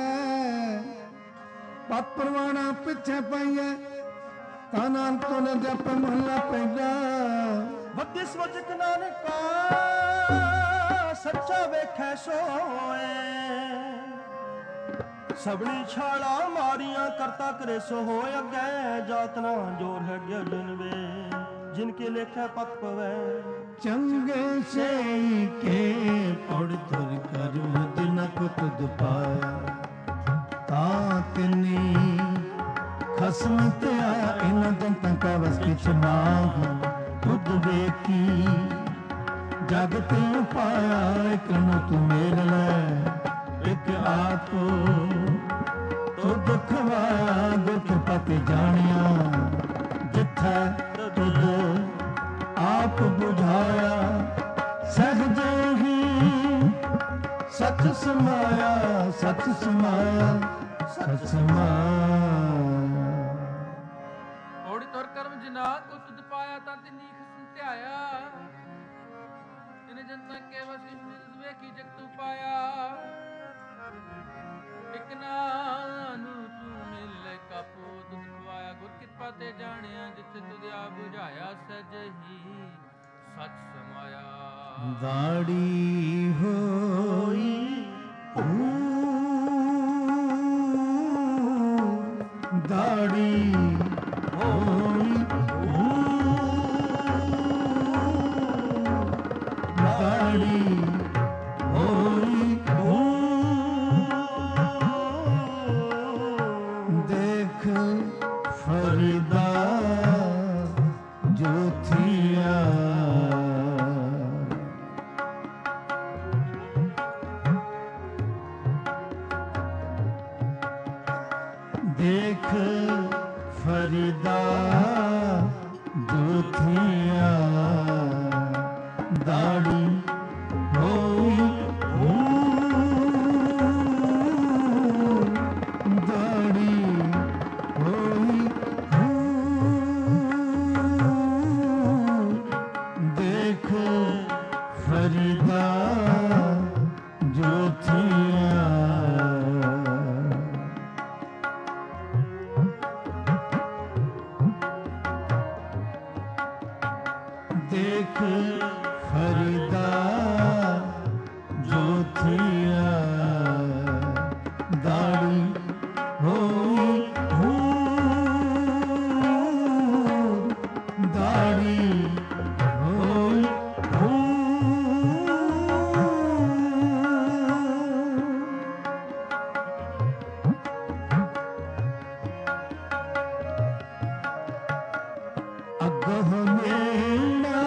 पाप परवाना पिछे पाइए तानान तो न जप महला पहला ਬੱਦਿਸ ਵਜਕ ਨਾਨਕਾ ਸੱਚਾ ਵੇਖੈ ਸੋਏ ਸਬਣੀ ਛਾਲਾ ਮਾਰੀਆਂ ਕਰਤਾ ਕਰੇ ਸੋ ਹੋਏ ਅੱਗੇ ਜਾਤਨਾ ਜੋਰ ਹੈ ਗਿਆਨ ਵੇ जिनके लेखे पत पवै चंगे से के पड़ तुर कर मुदनक तुद पाया तातनी खसम ते आया इन दंतां का वस किछ माह खुद देखी जग ते पाया एक नु तू मेल लै एक आप तुद खवाया दुख पत जानिया जिथे तुद आप बुझाया सहज ही सच समाया सच समाया सच समाया। ਔੜੀ ਤੁਰ ਕਰਮ ਜਿਨਾ ਕੋ ਤੁਧ ਪਾਇਆ ਤਾਂ ਤੇ ਨੀਖ ਸੰਧਿਆਇਆ ਤਿਨ ਜਨਤਾ ਕੇ ਵਸ ਨਿਰਦ ਵੇਖੀ ਜਗ ਤੂ ਪਾਇਆ ਇਕ ਨਾਨੂ ਤੂੰ ਮਿਲ ਕਾਪੋ ਦੁਖ ਖਵਾਇਆ ਗੁਰ ਕਿਰਪਾ ਤੇ ਜਾਣਿਆ ਜਿੱਥੇ ਤੁਧ ਆ ਬੁਝਾਇਆ ਸਹਿਜ ਹੀ ਸਚ ਸਮਾਇਆ। दाड़ी होई दाड़ी होई दाड़ी होई देख फरीदा जोथिया देख फरीदा जोथिया दाड़ी होई दाड़ी होई देख फरीदा जोथिया देख फरीदा जोथिया दाड़ी होई दाड़ी होई अगह मेरा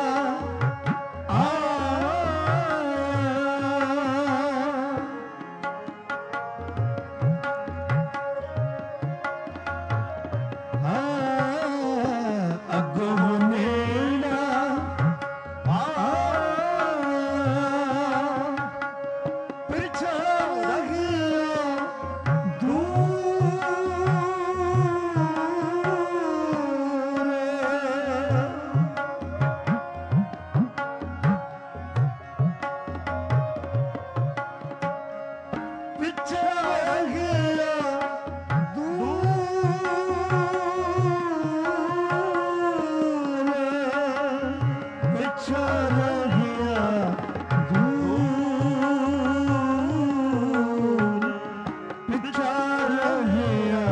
अगह मेरा पिछा रहिया पिछा रहिया पिछा रहिया पिछा रहिया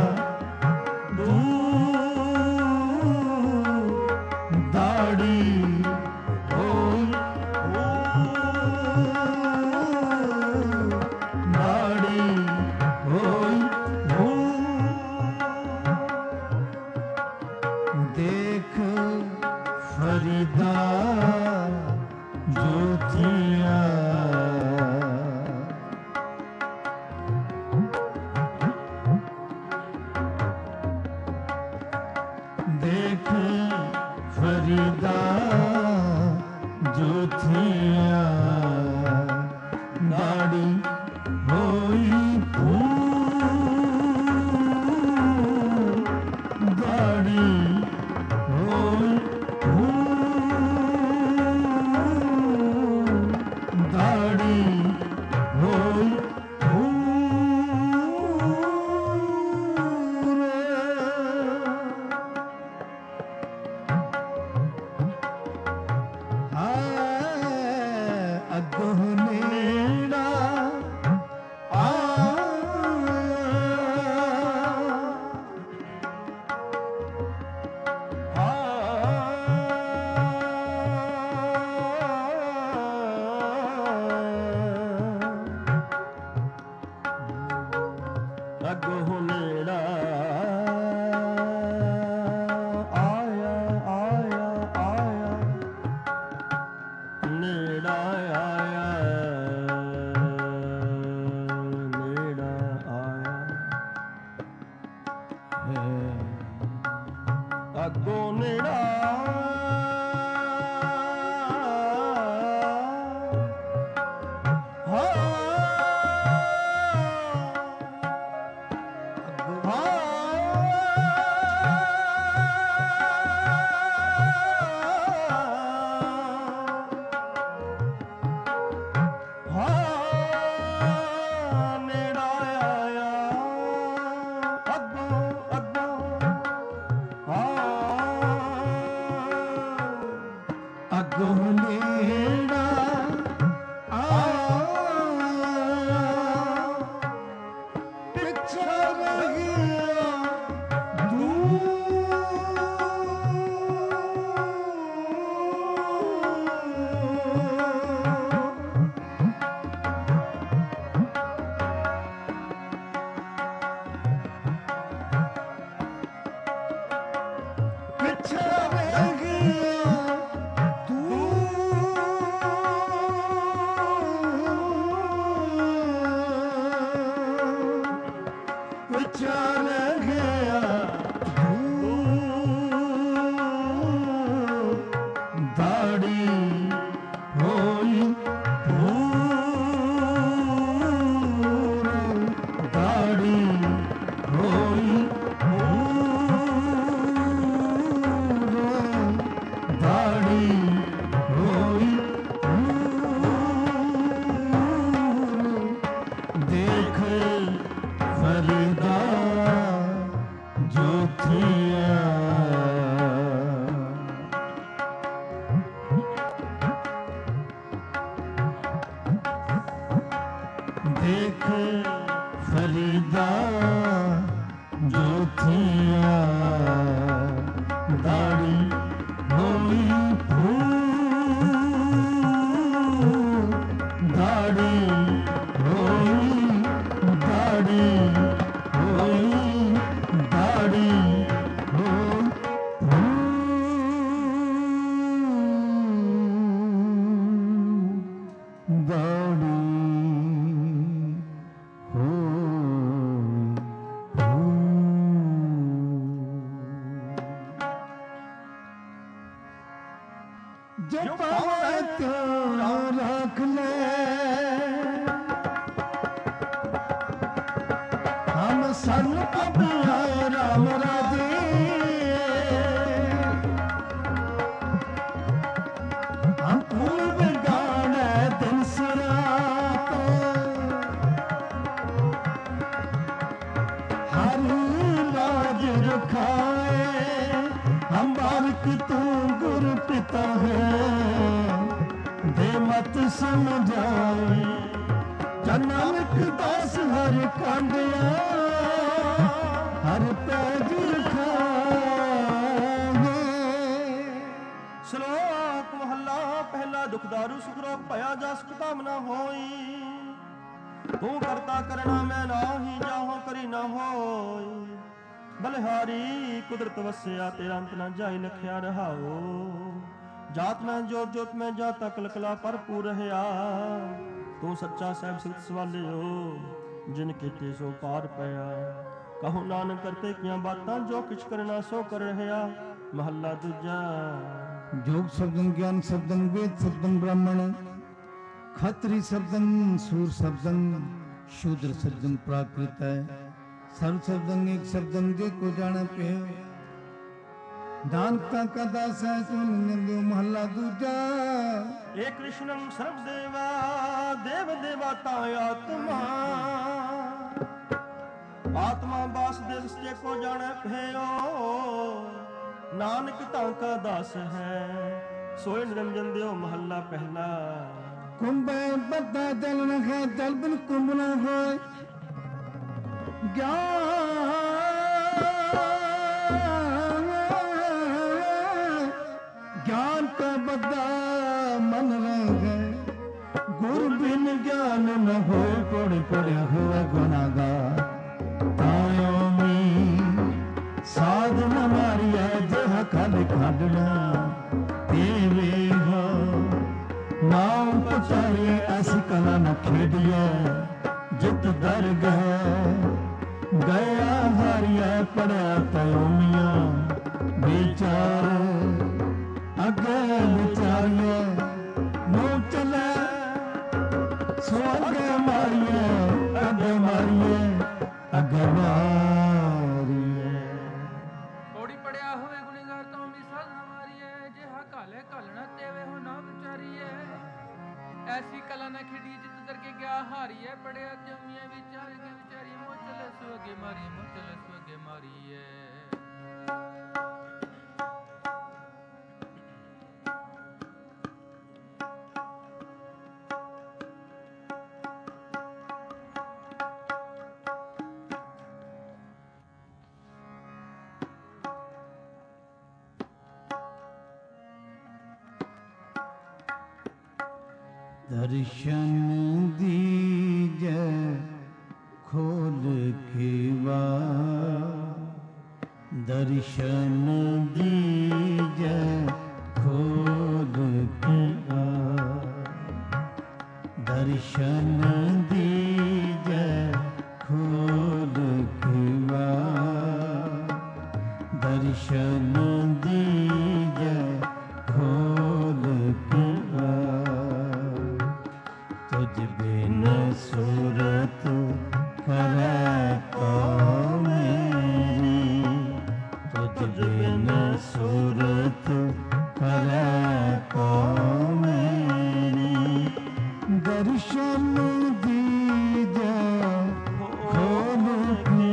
दाड़ी होई दाड़ी होई देख फरीदा जोथिया देख फरीदा जोथिया दाड़ी होई दाड़ी होई ਅੱਗੋਂ ਨੇੜਾ ਪਿੱਛੇ ਰਹਿ ਦੇਖ ਫਰੀਦਾ ਜੋਥੀਆ ਦਾੜੀ ਹੋਈ ਦਾੜੀ ਹੋਈ ਦਾੜੀ ਹੋਈ ਦਾੜੀ जो पावे तो रख ले हम सन अपना राम राजे हम फूल गाने दिन सरात हर लाज रखाए हम बालक तू गुरु पिता है दे मत समझाए नानक दास हर कांडिया हर पैज खाए। ਸ਼ਲੋਕ ਮਹੱਲਾ ਪਹਿਲਾ ਦੁਖਦਾਰੂ ਸੁਖ ਰੋਗ ਭਇਆ ਜਸ ਕਾਮਨਾ ਹੋਈ ਤੂੰ ਕਰਤਾ ਕਰਣਾ ਮੈਂ ਨਾਹੀ ਜਾਹੋ ਕਰੀ ਨਾ ਹੋਈ ਬਲਿਹਾਰੀ ਕੁਦਰਤ ਵਸਿਆ ਤੇਰਾ ਅੰਤ ਨਾ ਜਾਇ ਲਖਿਆ ਰਹਾਓ ਜਾਤ ਮੈਂ ਜੋਤ ਜੋਤ ਮੈਂ ਜਾਤਾ ਕਲਕਲਾ ਭਰਪੂਰ ਰਹਾ ਤੂੰ ਸੱਚਾ ਸਹਿਬ ਸਿੱਧ ਸਵਾਲਿਓ ਜਿਨ ਕੀਤੇ ਸੋ ਪਾਰ ਪਿਆ ਕਹੋ ਨਾਨਕ ਕਰਤੇ ਕੀਆਂ ਬਾਤਾਂ ਜੋ ਕਿਛ ਕਰਨਾ ਸੋ ਕਰ ਰਹਾ ਮਹੱਲਾ ਦੂਜਾ जोग शब्दं ज्ञान शब्दं वेद शब्दं ब्राह्मण खत्री शब्दं सूर शब्दं शूद्र शब्दं प्राकृत है सर्व शब्दं एक शब्दं जे को जाने पे दानता का दास है सुन नंदो महला दूजा हे कृष्णं सर्वदेवा देव देवता आत्मा आत्मा वासुदेव से को जाने भयो नानक ताका दास है सोए निरंजन देव महला पहला कुंभ बद्दा जल न है जल बिन कुंभ न हो ज्ञान का बद्दा मन रहे गुरु बिन ज्ञान न हो पड़ पड़े हुआ गुनागार तायो साधन मारिया जह खल खाडना देवे हो नाम पचारिए ऐसी कला न खेडिए जित दर गया हारिया पड़ा तयोमिया विचार अगे विचारिए मुँह चले सो अगे मारिए अगे मारिए अगे मारिए ਕੋੜੀ ਪੜਿਆ ਹੋਵੇ ਗੁਨਾਹਗਾਰ ਤੋਂ ਵੀ ਸਾਧਨਾ ਮਾਰੀਏ ਜੇ ਹਾ ਕਾਲੇ ਕਾਲਣਾ ਤੇਵੇ ਹੋ ਨਾ ਵਿਚਾਰੀਏ ਐਸੀ ਕਲਾ ਨਾ ਖੇਡੀ ਜਿਤ ਦਰ ਕੇ ਗਿਆ ਹਾਰੀਏ ਪੜਿਆ ਤੇ ਮੀਆਂ ਵਿਚਾਰ ਕੇ ਵਿਚਾਰੀ ਮੋ ਚਲੇ ਸੁਗੇ ਮਾਰੀ ਮੋ ਚਲੇ ਸੁਗੇ ਮਾਰੀਏ दर्शन दीजै खोल के दर्शन दीजै खोल के दर्शन दीजै खोल के दर्शन दीजै खोल के तुझ बिन सूरत करे कौन मेरी, तुझ बिन सूरत करे कौन मेरी, दर्शन दीजै खोल के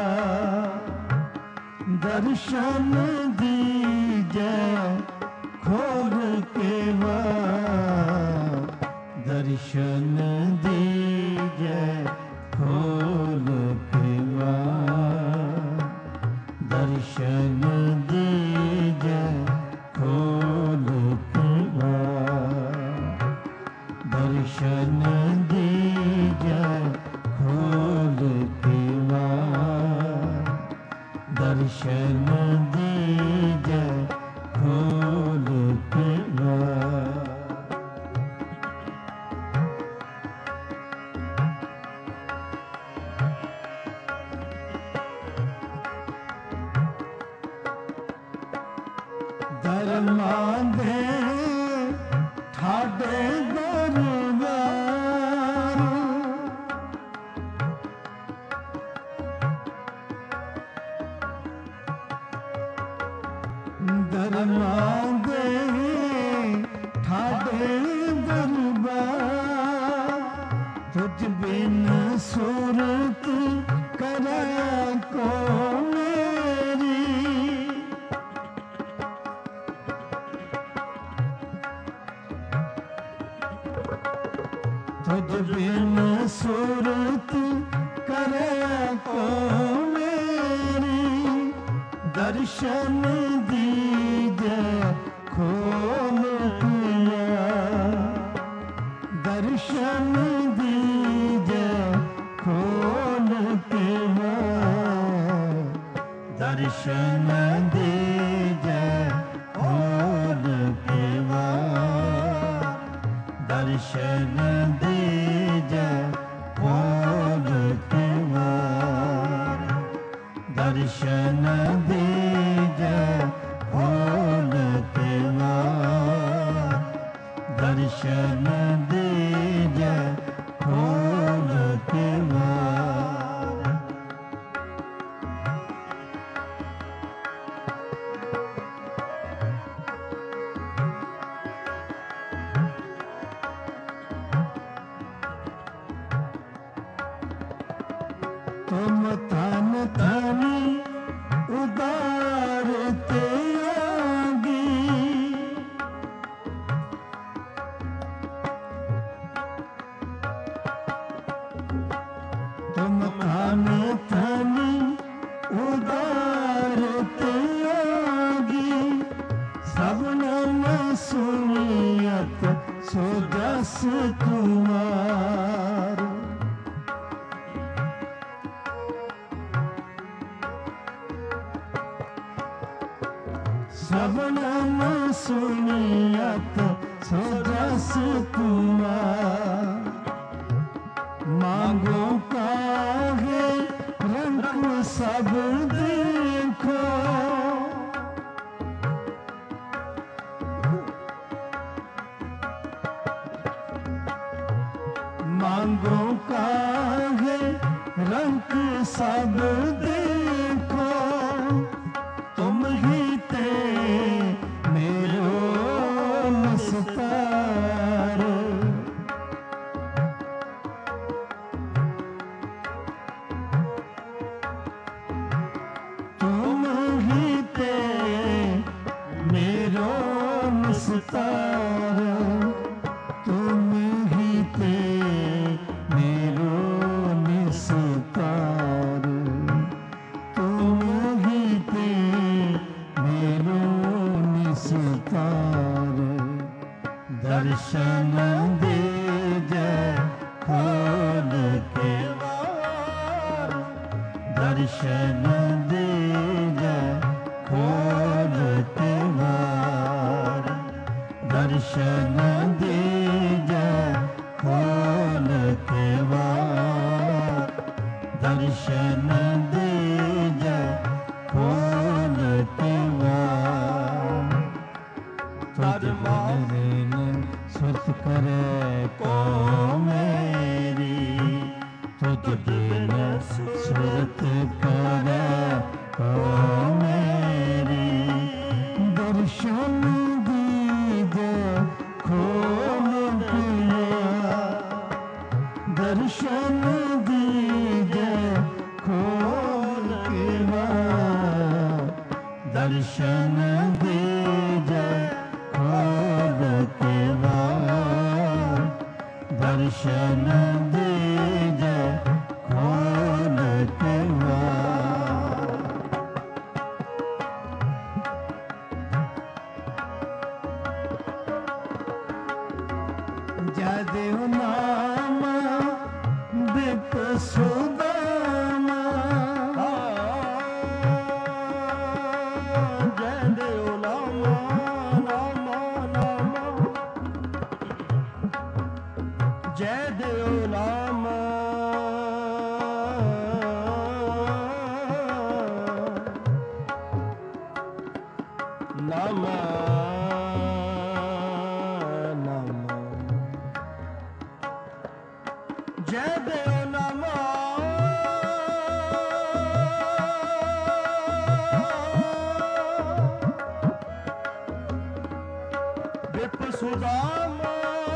दर्शन दीजै खोल के दर्शन दीजै खोल के दर्शन दीजै खोल के दर्शन दीजै खोल के दर्शन दीजै खोल के दरमां दे ठाडे दरबार, दरमां दे ठाडे दरबार, तुझ बिन सूरत करे को मेरी, तुझ बिन सूरत करे को मेरी, दर्शन दीजै खोल के दर्शन दीजै खोल के दर्शन दीजै खोल के दर्शन दीजै खोल के दर्शन दीजै खोल के दर्शन दीजै खोल के तुम तन तन उदारते आगी, तुम तन तन उदारते आगी, सबनम सुनियत सो जस तुम्हार, सबनम सुनियत सो जस तुम्हार, मांगो काहे रंग सब देखो, मांगो काहे रंग सब देखो, तुम ही ते मेरो मुस्तार, तुम ही ते मेरो मुस्तार, तुम ही ते मेरो निस्तार, तुम ही ते मेरो निस्तार, दर्शन दे जय खोल के वार, दर्शन दे जय खोल के वार, दर्शन दे जय खोल के वार, दर्शन दे जय खोल के वार। तुझ बिन सुत करे को मेरी, तुझ बिन सुत करे को मेरी, दर्शन दीजे खोल के वार, दर्शन दीजे खोल के वार, दर्शन दीजे खोल के वार, दर्शन दीजे खोल के वार। जय देव नाम विप सुदामा, जय देव नाम नाम नाम, जय देव नाम नाम नाम, जय देव नाम विप सुदामा,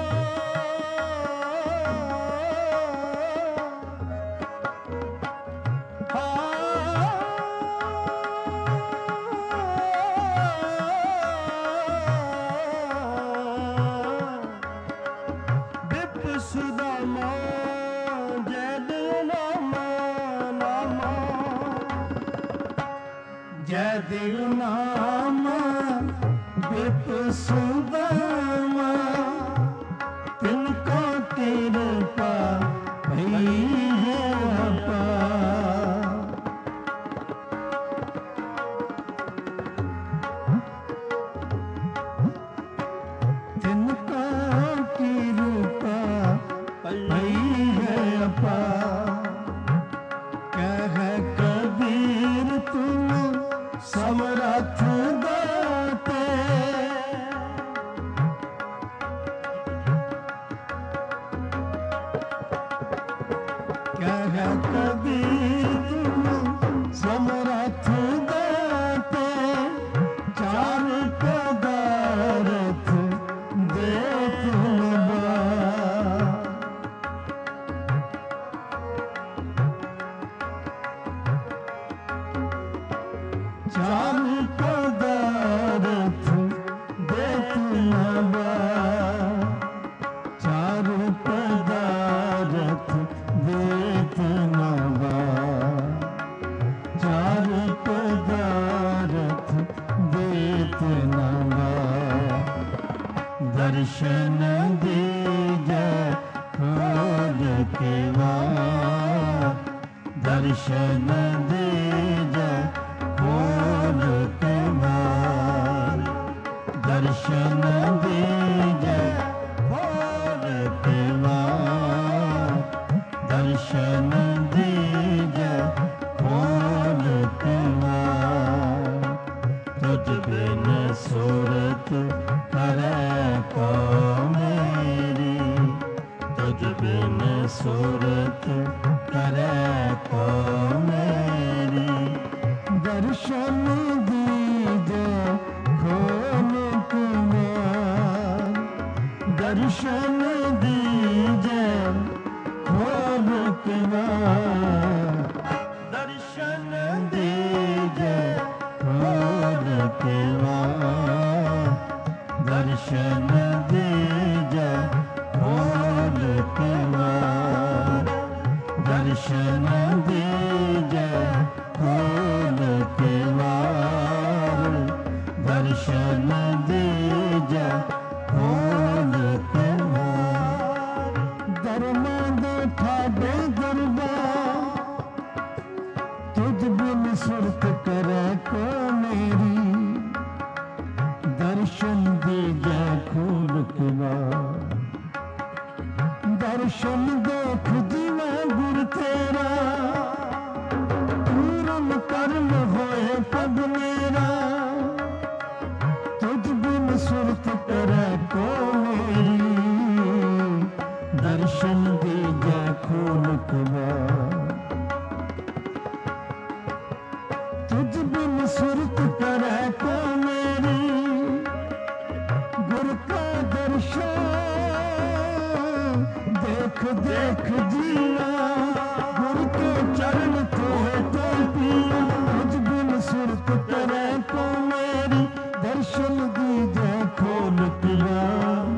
विप सुदामा, जय देव नाम नाम, जय देव नाम विप सुदामा, तिनको कृपा भई है अपार। तिनको कृपा भई है अपार। कह कबीर तुम समरथ दाते, कह कबीर तुम समरथ दाते, चार पदार्थ दे तुम बार। चार पदार्थ दे तुम बार, चार पदार्थ दे तुम बार, चार पदार्थ दे तुम बार। दर्शन दे जय खोल के वार, दर्शन दे जय खोल के वार, दर्शन दे जय खोल के वार, दर्शन दे जय खोल के वार। तुझ बिन सूरत करे को मेरी, तुझ बिन सूरत करे को मेरी, दर्शन दीजे खोल के वार, दर्शन दीजे खोल के वार, दर्शन दीजे खोल के वार, दर्शन दीजे खोल के वार, दर्शन दीजे खोल के वार, दर्शन दीजे खोल ਵਾਰ। ਦਰਸ਼ਨ ਦੇਖ ਜਿਵੇਂ ਗੁਰ ਤੇਰਾ, ਪੂਰਨ ਕਰਮ ਹੋਏ ਪਦ ਮੇਰਾ। ਤੁਝ ਬਿਨ ਸੁਰਤ ਕਰੇ ਕੋ ਮੇਰੀ, ਦਰਸ਼ਨ ਦੀਜੈ ਖੋਲ ਕਵਾਰ। ਤੁਝ ਬਿਨ ਸੁਰਤ ਕਰੇ ਕੋ ਮੇਰੀ, ਗੁਰ ਕਾ ਦਰਸ਼ਨ ਦੇਖ ਦੇਖ ਜੀਵਾ। ਗੁਰ ਕੇ ਚਰਨ ਧੋਏ ਤੇ ਪੀਆ। ਤੁਝ ਬਿਨ ਸੁਰਤ ਕਰੇ ਕੋ ਮੇਰੀ, ਦਰਸ਼ਨ ਦੀਜੈ ਖੋਲ ਕਵਾਰ।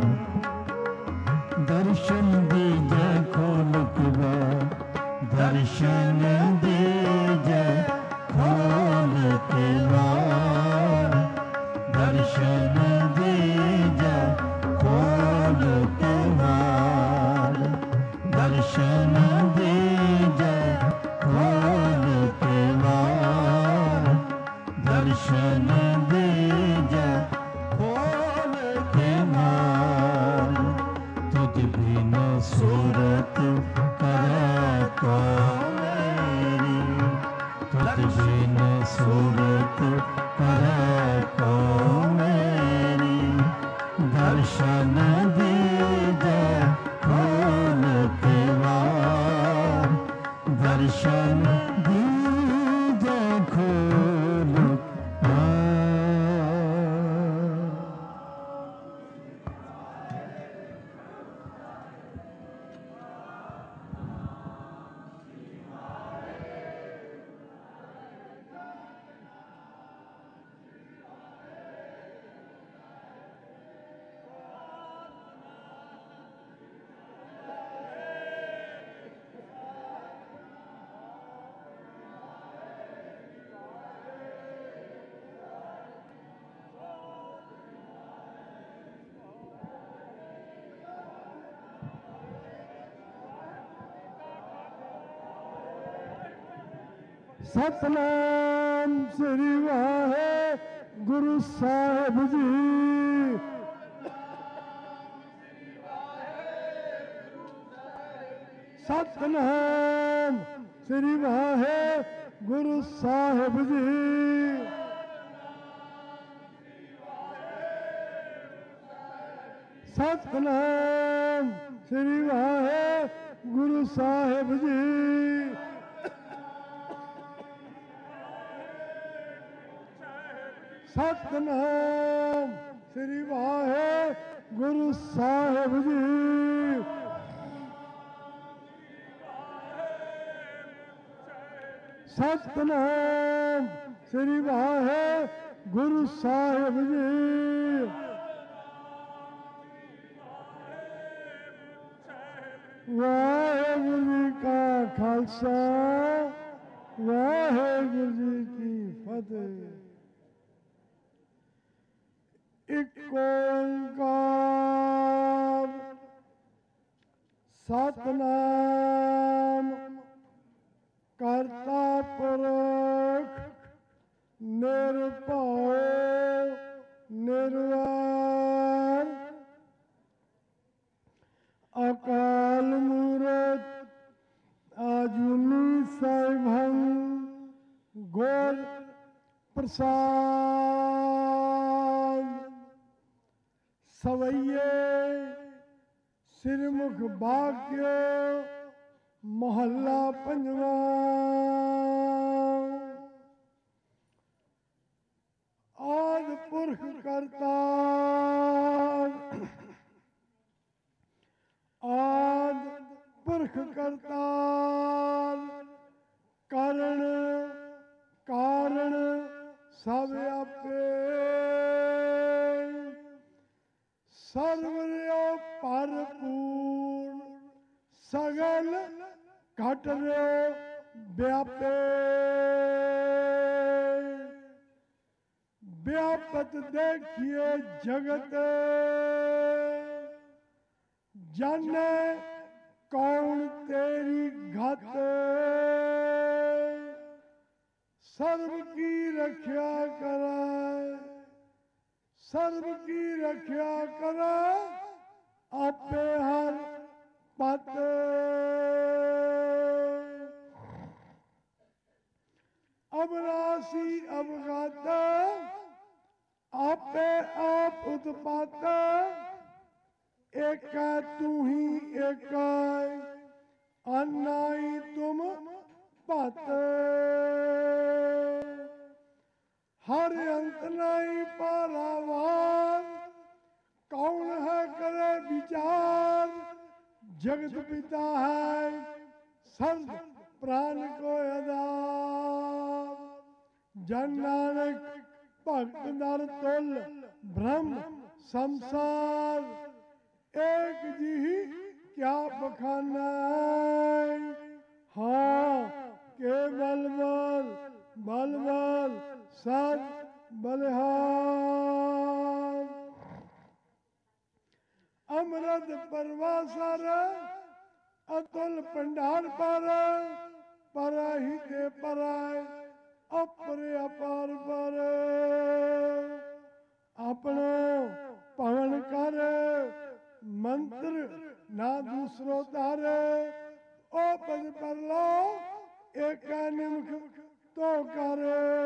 ਦਰਸ਼ਨ ਦੀਜੈ ਖੋਲ ਕਵਾਰ। ਦਰਸ਼ਨ ਦੀਜੈ ਖੋਲ ਕਵਾਰ। ਦਰਸ਼ਨ ਦੀਜੈ ਖੋਲ ਕਵਾਰ। ਦਰਸ਼ਨ ਦੀਜੈ ਖੋਲ ਕਵਾਰ। ਦਰਸ਼ਨ ਦੀਜੈ ਖੋਲ ਕਵਾਰ। ਤੁਝ ਬਿਨ ਸੂਰਤ ਕਰੈ ਕੋ ਮੇਰੀ, ਤੁਝ ਬਿਨ ਸੂਰਤ ਕਰੈ ਕੋ ਮੇਰੀ। ਦਰਸ਼ਨ ਦੀਜੈ ਖੋਲ ਕਵਾਰ। ਦਰਸ਼ਨ ਦੀਜੈ ਖੋਲ ਕਵਾਰ। ਸਤਨਾਮ ਸ੍ਰੀ ਵਾਹਿਗੁਰੂ ਸਾਹਿਬ ਜੀ। ਸਤਨਾਮ ਸ੍ਰੀ ਵਾਹਿਗੁਰੂ ਸਾਹਿਬ ਜੀ। ਸਤਨਾਮ ਸ੍ਰੀ ਵਾਹਿਗੁਰੂ ਸਾਹਿਬ ਜੀ। ਸਤਨਾਮ ਸ੍ਰੀ ਵਾਹਿਗੁਰੂ ਸਾਹਿਬ ਜੀ। ਸਤਨਾਮ ਸ੍ਰੀ ਵਾਹਿਗੁਰੂ ਸਾਹਿਬ ਜੀ। ਵਾਹਿਗੁਰੂ ਜੀ ਕਾ ਖਾਲਸਾ, ਵਾਹਿਗੁਰੂ ਜੀ ਕੀ ਫਤਿਹ। ਇਕ ਓੰਕਾਰ ਸਤਨਾਮ ਕਰਤਾ ਪੁਰਖ ਨਿਰਭਉ ਨਿਰਵੈਰ ਅਕਾਲ ਮੂਰਤ ਆਜੂਨੀ ਸਾਹਿਬੰ ਗੁਰ ਪ੍ਰਸਾਦ ਸਵਈਏ ਸਿਰਮੁਖ ਭਾਗਿਓ ਮਹੱਲਾ ਪੰਜਵਾਂ। ਆਦਿ ਪੁਰਖ ਕਰਤਾ ਆਦਿ ਪੁਰਖ ਕਰਤਾ ਕਰਨ ਕਾਰਣ ਸਭ ਆਪੇ ਸਰਵਰਿਓ ਭਰਪੂਰ ਸਗਲ ਘਟ ਰਿਓ ਵਿਆਪੇ ਵਿਆਪਤ ਦੇਖिए जगत जाने कौन तेरी घत सर्व की रक्षा करे सर्व की रक्षा करे पत एक तू ही एक अन्नाई तुम पत हर अंत नहीं पारावार कौन है करे विचार जगत पिता है सर्व प्राण को आधार जन नानक भक्त नर तुल ब्रह्म संसार एक जी क्या बखाना हाँ के बल बल बल बल सत बलिहार अमृत परवासर अतुल भंडार पर ही दे पराय अपर अपार पर अपनो पवन कर मंत्र ना दूसरो तारे ओ पद पर लो एक निमुख तो कर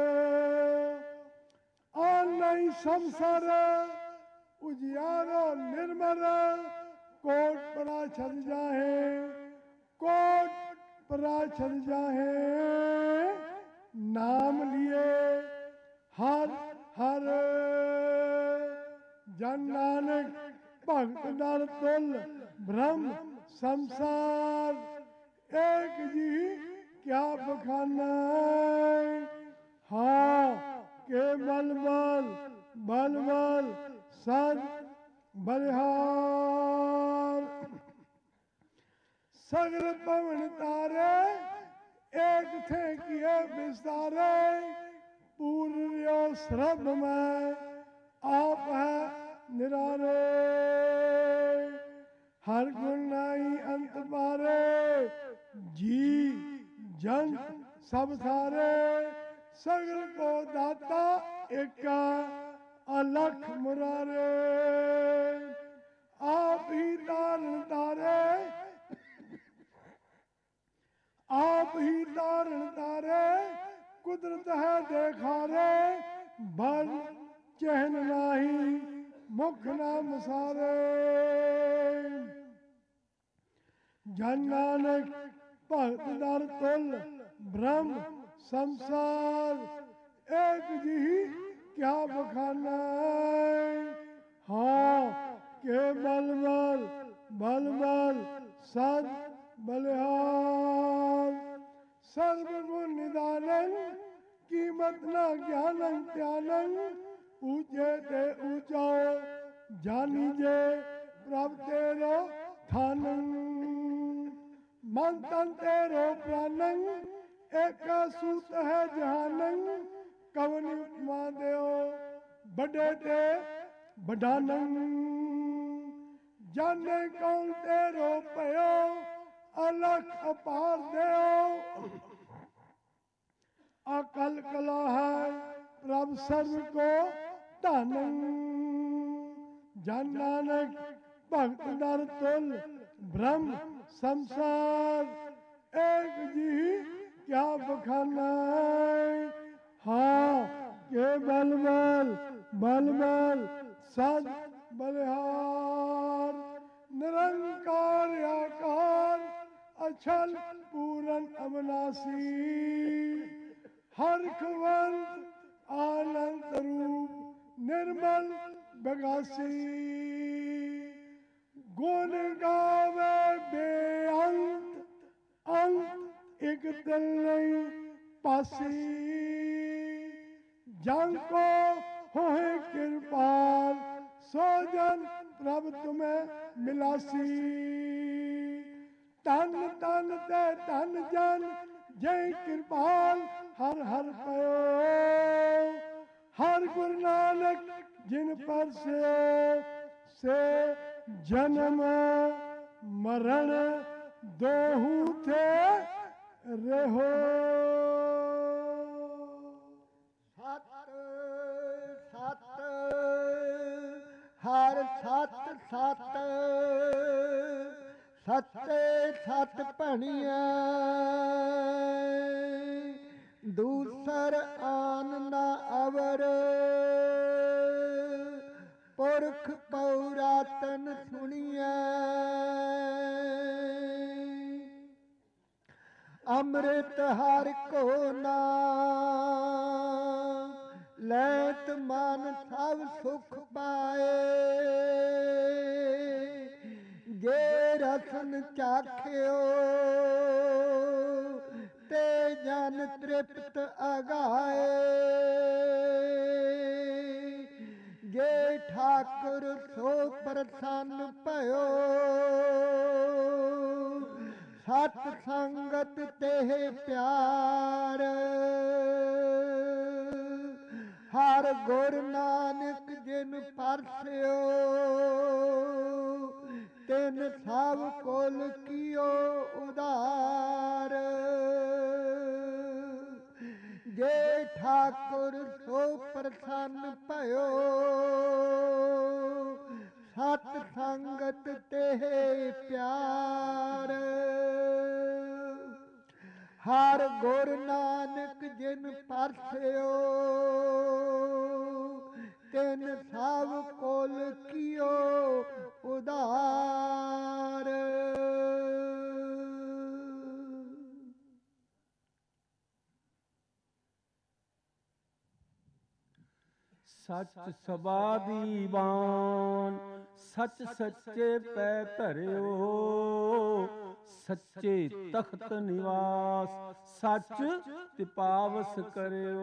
नहीं संसार उजियारो निर्मल कोट परा छद जाहे कोट परा छद जाहे नाम लिए हर हर जन नानक भक्त नर तुल ब्रह्म संसार एक जी क्या बखाना हाँ के बल बल बल बल सद बलिहार सगर पवन तारे एक थे किए विस्तारे पूर्यो श्रभ में आप है निरारे हर गुण नाई अंत पारे जी जन सब सारे सगल को दाता एका अलख मुरारे आप ही तारण तारे आप ही तारण तारे कुदरत है देखा रे बल चहन नाही मुख नाम सारे जन नानक भक्त नर तुल ब्रह्म संसार एक जी क्या बखाना हाँ के बल बल बल बल सद बलिहार सर्वगुण निदानन कीमत न ज्ञानन त्यानन ऊंचे ते ऊंचा जानी जे प्रभ तेरो थानन मन तन तेरो प्राणन एक सूत है जहानन कवनी उपमा देओ बड़े ते बढ़ानन जाने कौन तेरो पयो अलख अपार देओ अकल कला है प्रभ सर्व को धनन जन नानक भक्त नर तुल ब्रह्म संसार एक जी क्या बखाना हाँ के बल बल बल बल सद बलिहार निरंकार आकार अछल पूरन अविनाशी हरखवंत आनंद रूप निर्मल बगासी गुण गावे बेअंत अंत एक दिल नहीं पासी जन को होए कृपाल सो जन प्रभ तुम्हें मिलासी तन तन ते तन जन जय कृपाल हर हर पयो हर गुरु नानक जिन पर से जन्म मरण दोहू थे रहो सत हर सत सत सत्ते सत भणिया दूसर आन न अवर ਪੁਰਖ ਪਉਰਾਤਨ ਸੁਣੀਐ। ਅੰਮ੍ਰਿਤ ਹਰਿ ਕੋ ਨਾਮ ਲੈਤ ਮਨ ਸਭ ਸੁਖ ਪਾਏ। ਜੇ ਰਸਨ ਚਾਖਿਓ ਤੇ ਜਨ ਤ੍ਰਿਪਤ ਅਗਾਏ। ਜੇ ਠਾਕੁਰ ਸੋ ਪ੍ਰਸੰਨ ਭਇਓ ਸਤ ਸੰਗਤ ਤੇ ਪਿਆਰ। ਹਰ ਗੁਰ ਨਾਨਕ ਜਿਨ ਪਰਸਿਓ ਤਿਨ ਸਭ ਕੁਲ ਕੀਓ ਉਧਾਰ। ਜੇ ਠਾਕੁਰ ਸੋ ਪ੍ਰਸੰਨ ਭਇਓ ਸਤ ਸੰਗਤ ਤੇ ਪਿਆਰ। ਹਰ ਗੁਰ ਨਾਨਕ ਜਿਨ ਪਰਸਿਓ ਤਿਨ ਸਭ ਕੁਲ ਕੀਓ ਉਧਾਰ। ਸੱਚ ਸਭਾ ਦੀ ਬਾਣ ਸੱਚ ਸੱਚੇ ਪੈ ਧਰਿਓ। ਸੱਚੇ ਤਖਤ ਨਿਵਾਸ ਸੱਚ ਤਿਪਾਵਸ ਕਰਿਓ।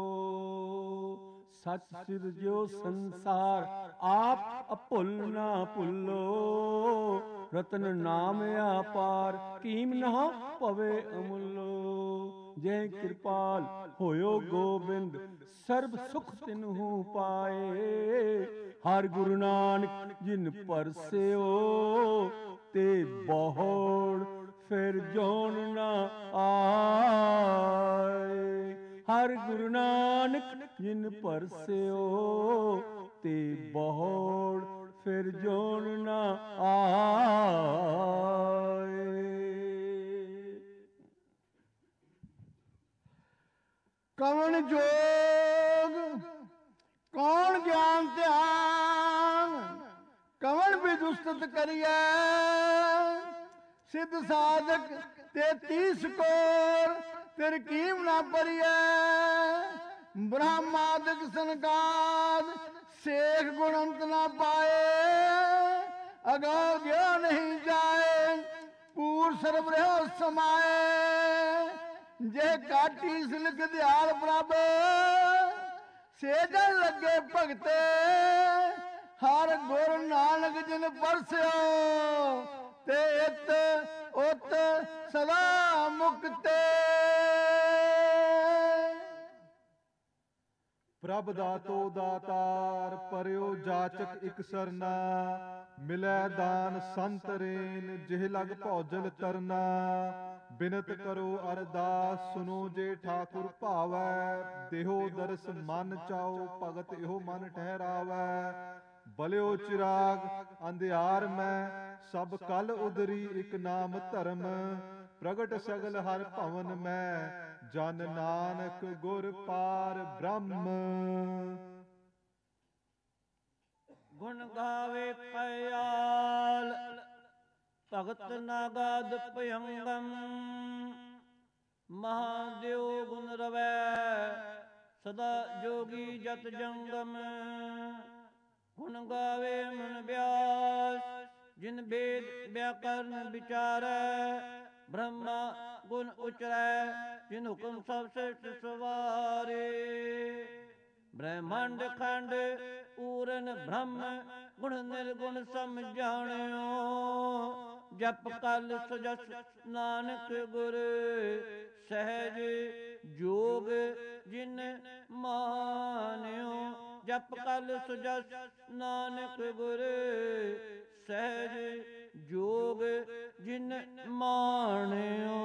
ਸੱਚ ਸਿਰਜਿਓ ਸੰਸਾਰ ਆਪ ਅਭੁੱਲ ਨਾ ਭੁੱਲੋ। ਰਤਨ ਨਾਮ ਆਪਾਰ ਕੀਮ ਨਾ ਪਵੇ ਅਮੁੱਲੋ। ਜੈ ਕਿਰਪਾਲ ਹੋਇਓ ਗੋਬਿੰਦ ਸਰਬ ਸੁਖ ਤਿਨਹੂ ਪਾਏ। ਹਰ ਗੁਰੂ ਨਾਨਕ ਜਿਨ ਪਰਸਿਓ ਤੇ ਬਹੁੜ ਫਿਰ ਜੋਨ ਨਾ ਆਏ। ਹਰ ਗੁਰੂ ਨਾਨਕ ਜਿਨ ਪਰਸਿਓ ਤੇ ਬਹੁੜ ਫਿਰ ਜੋਨ ਨਾ ਆਏ। ਕਵਣ ਜੋਗ ਕੌਣ ਗਿਆਨ ਧਿਆਨ ਕਵਣ ਵਿਦੁਸਤਤ ਕਰੀਐ। ਸਿੱਧ ਸਾਧਕ 33 ਕੋਰ ਤਿਰ ਕੀਮ ਨਾ ਪਰੀਐ। ਬ੍ਰਹਮਾਦਿਕ ਸੰਕਾਦ ਸੇਖ ਗੁਣ ਅੰਤ ਨਾ ਪਾਏ। ਅਗਾਉ ਜਿਉ ਨਹੀਂ ਜਾਏ ਪੂਰ ਸਰਬ ਰਹਿ ਸਮਾਏ। ਜੇ ਕਾਟੀ ਸਿਲਕ ਦਿਆਲ ਪ੍ਰਭ ਸੇਜਣ ਲੱਗੇ ਭਗਤੇ। ਹਰ ਗੁਰ ਨਾਨਕ ਜਿਨ ਪਰਸਿਓ ਤੇ ਇਤ ਉਤ ਸਦਾ ਮੁਕਤੇ। ਪ੍ਰਭ ਦਾਤੋ ਦਾਤਾਰ ਪਰਿਓ ਜਾਚਕ ਇਕ ਸਰਨਾ। ਮਿਲੈ ਦਾਨ ਸੰਤ ਰੇਨ ਜਿਹ ਲਗ ਭੌਜਲ ਤਰਨਾ। ਬਿਨਤ ਕਰੋ ਅਰਦਾਸ ਸੁਨੋ ਜੇ ਠਾਕੁਰ ਭਾਵੈ। ਦੇਹੋ ਦਰਸ ਮਨ ਚਾਓ ਭਗਤ ਇਹੋ ਮਨ ਠਹਿਰਾਵੈ। ਬਲਿਓ ਚਿਰਾਗ ਅੰਧਿਆਰ ਮੈਂ ਸਭ ਕਲ ਉਦਰੀ ਇਕ ਨਾਮ ਧਰਮ। ਪ੍ਰਗਟ ਸਗਲ ਹਰ ਭਵਨ ਮੈਂ ਜਨ ਨਾਨਕ ਗੁਰ ਪਾਰ ਬ੍ਰਹਮ। ਗੁਣ ਗਾਵੇ ਪਇਆਲ ਭਗਤ ਨਾਗਾਦ ਭਯੰਗਮ। ਮਹਾਦੇਵ ਗੁਣ ਰਵੈ ਸਦਾ ਜੋਗੀ ਜਤ ਜੰਗਮ। ਗੁਣ ਗਾਵੇ ਮਨ ਬਿਆਸ ਜਿਨ ਵੇਦ ਵਿਆਕਰਨ ਵਿਚਾਰੈ। ਬ੍ਰਹਮਾ ਗੁਣ ਉਚਰੈ ਜਿਨ ਹੁਕਮ ਸਭ ਸ੍ਰਿਸ਼ਟ ਸਵਾਰੇ। ਬ੍ਰਹਮੰਡ ਖੰਡ ਪੂਰਨ ਬ੍ਰਹਮ ਗੁਣ ਨਿਰਗੁਣ ਸਮਝਾਣਿਓ। ਜਪ ਕਲ ਸੁਜਸ ਨਾਨਕ ਗੁਰ ਸਹਿਜ ਜੋਗ ਜਿਨ ਮਾਨਿਓ। ਜਪ ਕਲ ਸੁਜਸ ਨਾਨਕ ਗੁਰ ਸਹਿਜ ਜੋਗ ਜਿਨ ਮਾਣਿਓ।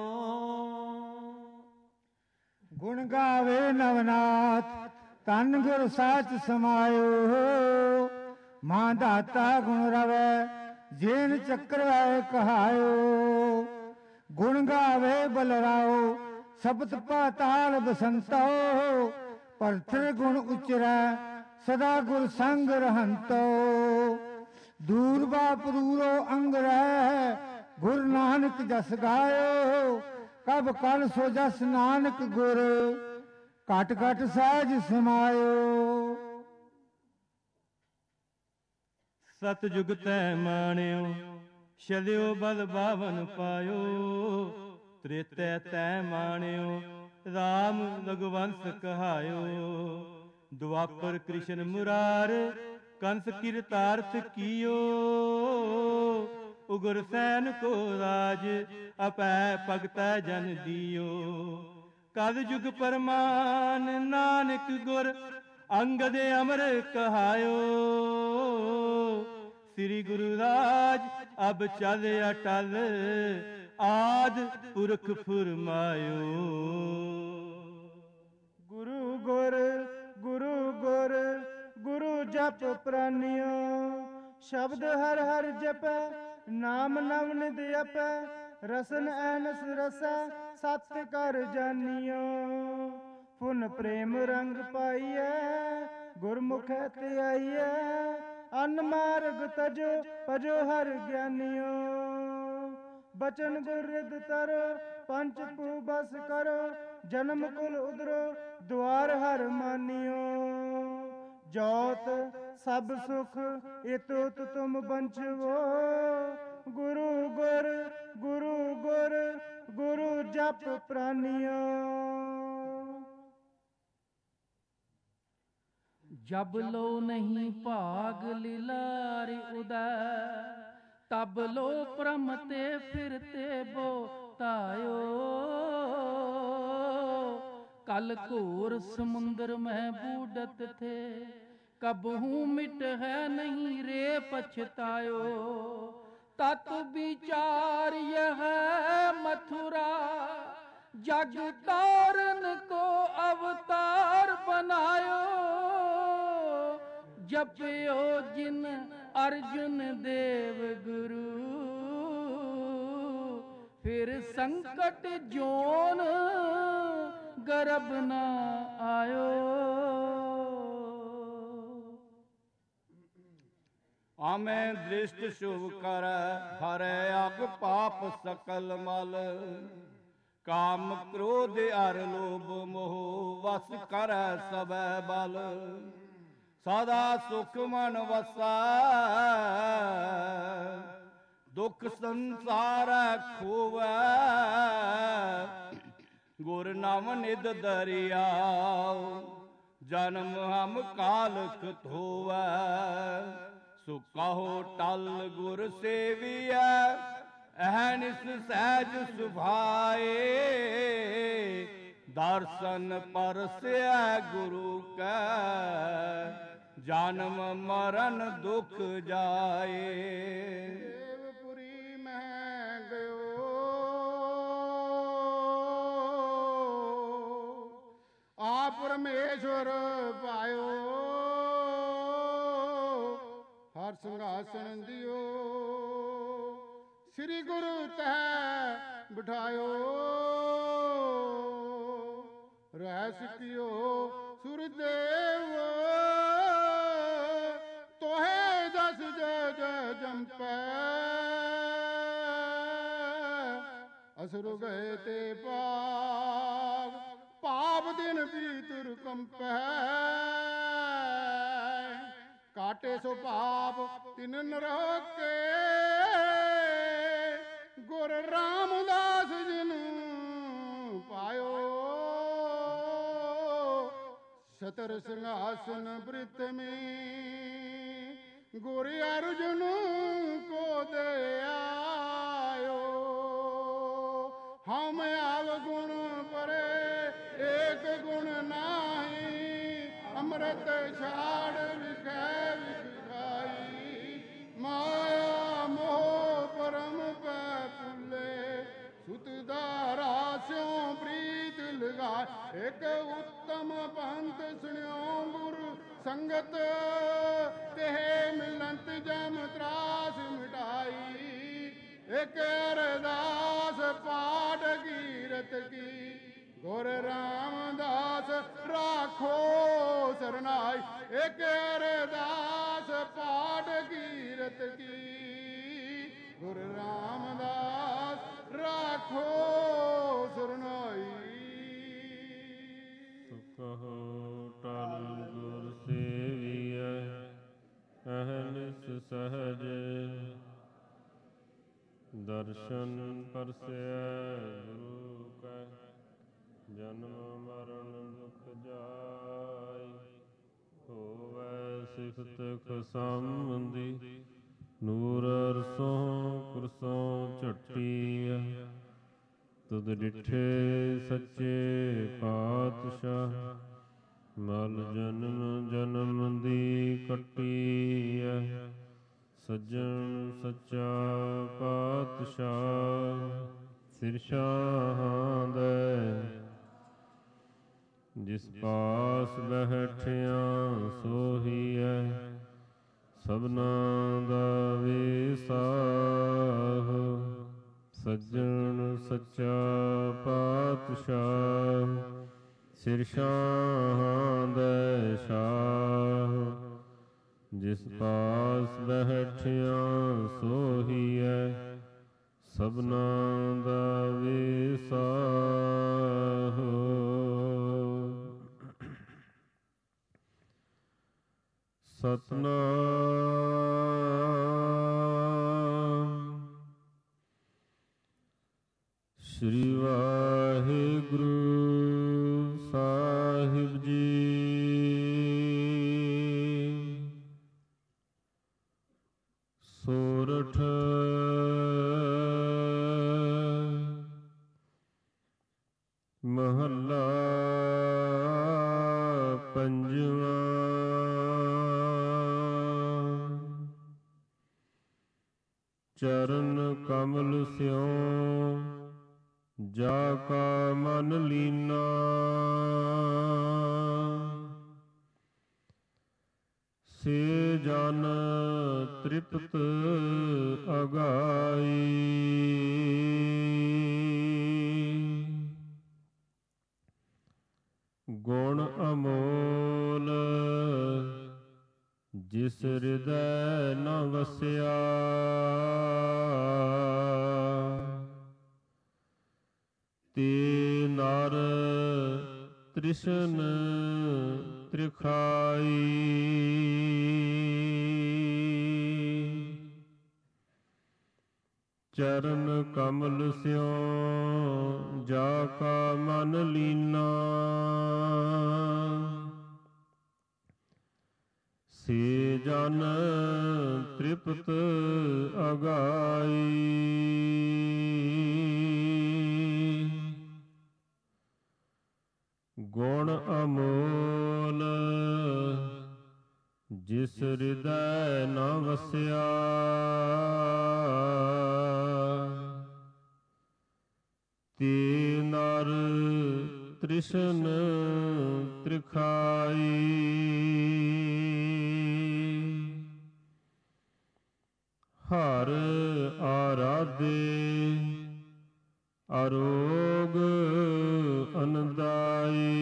ਗੁਣ ਗਾਵੇ ਨਵਨਾਥ ਤਨ ਗੁਰ ਸਾਚ ਸਮਾਇਓ। ਮਾਂ ਦਾਤਾ ਗੁਣ ਰਵੈ ਜੇਨ ਚੱਕਰ ਵੈ ਕਹਾਇਓ। ਗੁਣ ਗਾਵੇ ਬਲਰਾਓ ਸਬਤ ਪਾਤਾਲ ਬਸੰਤੋ। ਪਰਥਰ ਗੁਣ ਉਚਰੈ ਸਦਾ ਗੁਰ ਸੰਗ ਰਹੰਤੋ ਦੂਰ ਬਾਪ ਦੂਰੋ ਅੰਗ ਰਹਿ ਗੁਰ ਨਾਨਕ ਜਸ ਗਾਇਓ ਕਬ ਕਲ ਸੋ ਜਸ ਨਾਨਕ ਗੁਰ ਘਟ ਘਟ ਸਹਿਜ ਸਮਾਇਓ। ਸਤਿਜੁਗ ਤੈ ਮਾਣਿਓ ਛਲਿਓ ਬਲ ਬਾਵਨ ਪਾਇਓ। ਤ੍ਰੇਤੈ ਤੈ ਮਾਣਿਓ ਰਾਮ ਰਘੁਵੰਸ ਕਹਾਇਓ। ਦੁਆਪਰ ਕ੍ਰਿਸ਼ਨ ਮੁਰਾਰ ਕੰਸ ਕਿਰਤਾਰਥ ਕੀਓ। ਉਗਰ ਸੈਨ ਕੋ ਰਾਜ ਅਪੈ ਭਗਤੈ ਜਨ ਦੀਓ। ਕਲ ਜੁਗ ਪਰਮਾਨ ਨਾਨਕ ਗੁਰ ਅੰਗਦ ਅਮਰ ਕਹਾਇਓ। ਸ੍ਰੀ ਗੁਰੂ ਰਾਜ ਅਬ ਚਲ ਅਟਲ ਆਦ ਪੁਰਖ ਫੁਰਮਾਇਓ। ਗੁਰੂ ਗੁਰ ਗੁਰੂ ਗੁਰ ਗੁਰੂ ਜਪ ਪ੍ਰਾਨਿਓ। ਸ਼ਬਦ ਹਰ ਹਰ ਜਪੈ ਨਾਮ ਨਵ ਨਿਧ ਜਪੈ। ਰਸਨ ਐਨਸ ਰਸੈ ਸਤ ਕਰ ਜਾਨੀਓ। ਪੁਨ ਪ੍ਰੇਮ ਰੰਗ ਪਾਈਐ ਗੁਰਮੁਖੈ ਤੇ ਆਈਐ। ਅਨ ਮਾਰਗ ਤਜੋ ਭਜੋ ਹਰ ਗਿਆਨੀਓ। ਬਚਨ ਗੁਰ ਰਿਦ ਤਰੋ ਪੰਚ ਭੂ ਬਸ ਕਰੋ। ਜਨਮ ਕੁਲ ਉਦਰੋ ਦੁਆਰ ਹਰ ਮਾਨੀਓ। ਜੋਤ ਸਭ ਸੁਖ ਇਤੁਤ ਤੁਮ ਬੰਚਵੋ। ਗੁਰੂ ਗੁਰ ਗੁਰੂ ਗੁਰ ਗੁਰੂ ਜਪ ਪ੍ਰਾਨਿਓ। ਜਬ ਲੋ ਨਹੀਂ ਭਾਗ ਲੀਲਾਰਿ ਉਦੈ। ਤਬ ਲੋ ਪ੍ਰਮ ਤੇ ਫਿਰਤੇ ਬੋ ਤਾਇਓ। ਕਲ ਘੋਰ ਸਮੁੰਦਰ ਮੈਂ ਬੂਡਤ ਥੇ। ਕਬਹੂ ਮਿਟ ਹੈ ਨਹੀਂ ਰੇ ਪਛਤਾਇਓ। ਤਤ ਵਿचार यह मथुरा जग तारन को अवतार बनायो। जपियो जिन अर्जुन देव गुरु फिर संकट जोन गर्भ न आयो। ਆਮੈ ਦ੍ਰਿਸ਼ਟ ਸ਼ੁਭ ਕਰੈ ਹਰੈ ਅਗ ਪਾਪ ਸਕਲ ਮਲ। ਕਾਮ ਕ੍ਰੋਧ ਅਰ ਲੋਭ ਮੋਹ ਵਸ ਕਰੈ ਸਭੈ ਬਲ। ਸਦਾ ਸੁਖ ਮਨ ਵਸੈ ਦੁਖ ਸੰਸਾਰੈ ਖੋਵੈ। ਗੁਰ ਨਾਮ ਨਿਧ ਦਰਿਆਉ ਜਨਮ ਹਮ ਕਾਲਖ ਧੋਵੈ। ਸੋ ਕਹੋ ਟਲ ਗੁਰ ਸੇਵੀਐ ਅਹਨਿਸ ਸਹਿਜ ਸੁਭਾਏ। ਦਰਸ਼ਨ ਪਰਸੈ ਗੁਰੂ ਕੈ ਜਨਮ ਮਰਨ ਦੁਖ ਜਾਏ। ਦੇਵਪੁਰੀ ਮੈਂ ਗਇਓ ਆ ਪਰਮੇਸ਼ਵਰ ਪਾਇਓ। ਹਰ ਸਿੰਘਾਸਣ ਦਿਓ ਸ੍ਰੀ ਗੁਰੂ ਤਹਿ ਬਿਠਾਇਓ। ਰਹਿ ਸਿਕਿਓ ਸੁਰਦੇਵ ਤੋਹੇ ਦਸ ਜੈ ਜੈ ਜੰਪੈ। ਅਸੁਰ ਗਏ ਤੇ ਪਾਪ ਪਾਪ ਦਿਨ ਭੀਤਰ ਕੰਪੈ। ਕਾਟੇ ਸੋ ਪਾਪ ਤਿਨ ਨਰੋਕੇ ਗੁਰ ਰਾਮਦਾਸ ਜਿਨ ਪਾਇਓ। ਸਤਰ ਸਿੰਘਾਸਨ ਪ੍ਰਿਤਮੀ ਗੁਰ ਅਰਜੁਨ ਕੋ ਦੇ ਆਇਓ। ਹਮ ਆਵ ਗੁਣ ਪਰੇ ਏਕ ਗੁਣ ਨਾਹੀ। ਅੰਮ੍ਰਿਤ ਛਾੜ ਵਿਖੈ ਵਿਖਾਈ। ਮਾਇਆ ਮੋਹ ਪਰਮ ਪੈ ਭੁੱਲੇ। ਸੁਤ ਦਾਰਾ ਸਿਉ ਪ੍ਰੀਤ ਲਗਾ। ਇੱਕ ਉੱਤਮ ਪੰਥ ਸੁਣਿਓ ਗੁਰ ਸੰਗਤ। ਤੇ ਮਿਲੰਤ ਜਮ ਤਰਾਸ ਮਿਟਾਈ। ਇੱਕ ਅਰਦਾਸ ਪਾਠ ਕੀਰਤ ਕੀ। ਗੁਰ ਰਾਮਦਾਸ ਰਾਖੋ ਸਰਨਾਈ। ਇੱਕ ਅਰਦਾਸ ਪਾਠ ਕੀਰਤ ਕੀ, ਗੁਰੂ ਰਾਮਦਾਸ ਰਾਖੋ ਸਰਨਾਈ। ਕਹੋ ਟਲ ਗੁਰ ਸੇਵੀਐ, ਅਹਨਿਸ ਸਹਜ ਦਰਸ਼ਨ ਪਰਸੈ ਗੁਰੂ ਕੈ, ਜਨਮ ਮਰਨ ਦੁਖ ਜਾਇ, ਹੋਵੈ ਸਿਫਤ ਖਸੰਬੰਦੀ, ਨੂਰ ਅਰਸੋਂ ਕੁਰਸੋਂ ਝਟੀਐ, ਤੁਧ ਡਿਠੇ ਸੱਚੇ ਪਾਤਸ਼ਾਹ, ਮਲ ਜਨਮ ਜਨਮ ਦੀ ਕੱਟੀਐ, ਸੱਜਣ ਸੱਚਾ ਪਾਤਸ਼ਾਹ, ਸਿਰ ਸ਼ਾਹਾਂ ਦੇ ਜਿਸ ਪਾਸ ਬੈਠਿਆ ਸੋਹੀਐ, ਸਭਨਾਂ ਦਾ ਵਿਸਾਹ, ਸੱਜਣ ਸੱਚਾ ਪਾਤਸ਼ਾਹ, ਸਿਰ ਸ਼ਾਹਾਂ ਦੇ ਸ਼ਾਹ, ਜਿਸ ਪਾਸ ਬੈਠਿਆ ਸੋਹੀਐ, ਸਭਨਾਂ ਦਾ ਵਿਸਾਹ। ਸਤਨਾਮ ਸ੍ਰੀ ਵਾਹਿਗੁਰੂ ਸਾਹਿਬ ਜੀ। ਸੋਰਠ ਮਹੱਲਾ ਪੰਜਵਾਂ। ਚਰਨ ਕਮਲ ਸਿਉ ਜਾ ਕਾ ਮਨ ਲੀਨਾ, ਸੇ ਜਨ ਤ੍ਰਿਪਤ ਅਗਾਈ। ਗੁਣ ਅਮੋਲ ਜਿਸ ਹਿਰਦੈ ਨ ਵਸਿਆ, ਤੇ ਨਰ ਤ੍ਰਿਸ਼ਨ ਤ੍ਰਿਖਾਈ। ਚਰਨ ਕਮਲ ਸਿਉ ਜਾ ਕਾ ਮਨ ਲੀਨਾ, ਸੇ ਜਨ ਤ੍ਰਿਪਤ ਅਗਾਈ। ਗੁਣ ਅਮੋਲ ਜਿਸ ਹਿਰਦੈ ਨ ਵਸਿਆ, ਤੇ ਨਰ ਤ੍ਰਿਸ਼ਨ ਤ੍ਰਿਖਾਈ। ਹਰ ਆਰਾਧੇ ਅਰੋਗ ਅਨੰਦਾਈ।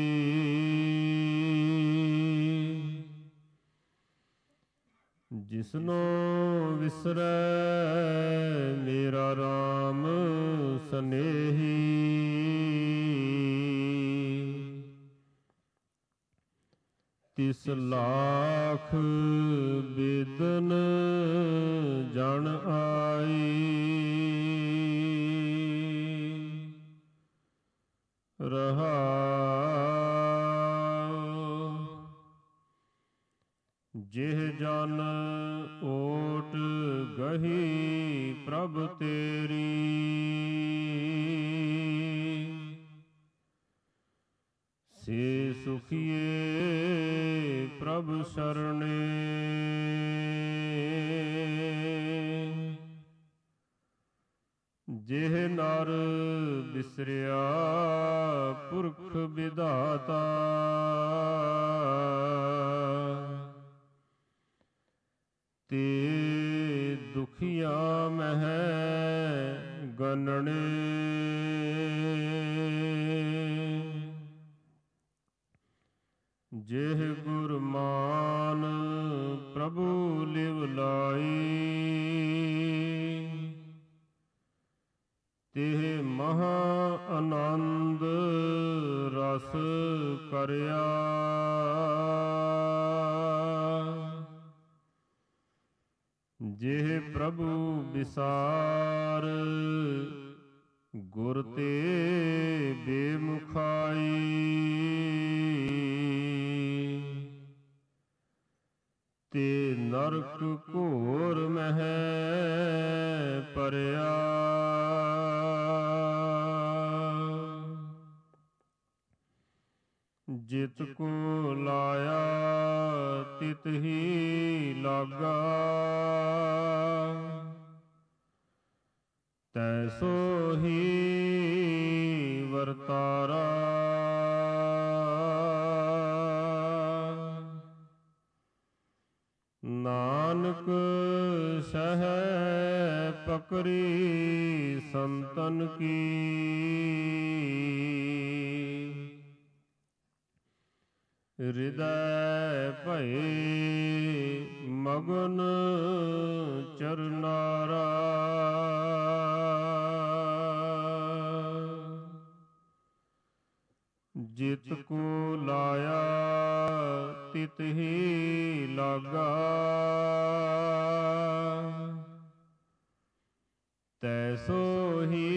ਜਿਸਨੋ ਵਿਸਰੈ ਮੇਰਾ RAM ਸਨੇਹੀ, ਤਿਸ ਲਾਖ ਬੇਦਨ ਜਨ ਆਈ। ਰਹਾਉ ਜਿਹ ਜਨ ਓਟ ਗਹੀ ਪ੍ਰਭ ਤੇਰੀ, ਸੇ ਸੁਖੀਏ ਪ੍ਰਭ ਸਰਣੇ। ਜਿਹ ਨਰ ਬਿਸਰਿਆ ਪੁਰਖ ਵਿਧਾਤਾ, ਤੇ ਦੁਖੀਆਂ ਮਹਿ ਗਨਣੇ। ਜਿਹ ਗੁਰ ਮਾਨ ਪ੍ਰਭੂ ਲਿਵ ਲਾਈ, ਤਿਹ ਮਹਾ ਆਨੰਦ ਰਸ ਕਰਿਆ। ਜਿਹ ਪ੍ਰਭੂ ਵਿਸਾਰ ਗੁਰ ਤੇ ਬੇਮੁਖਾਈ, ਤੇ ਨਰਕ ਘੋਰ ਮਹਿ ਪਰਿਆ। ਜਿਤ ਕੋ ਲਾਇਆ ਤਿਤ ਹੀ ਲਾਗਾ, ਤੈਸੋ ਹੀ ਵਰਤਾਰਾ। ਨਾਨਕ ਸਹਿ ਪਕਰੀ ਸੰਤਨ ਕੀ, ਹਿਰਦੈ ਭਏ ਮਗਨ ਚਰਨਾਰਾ। ਜਿਤ ਕੋ ਲਾਇਆ ਤਿਤ ਹੀ ਲਾਗਾ, ਤੈਸੋ ਹੀ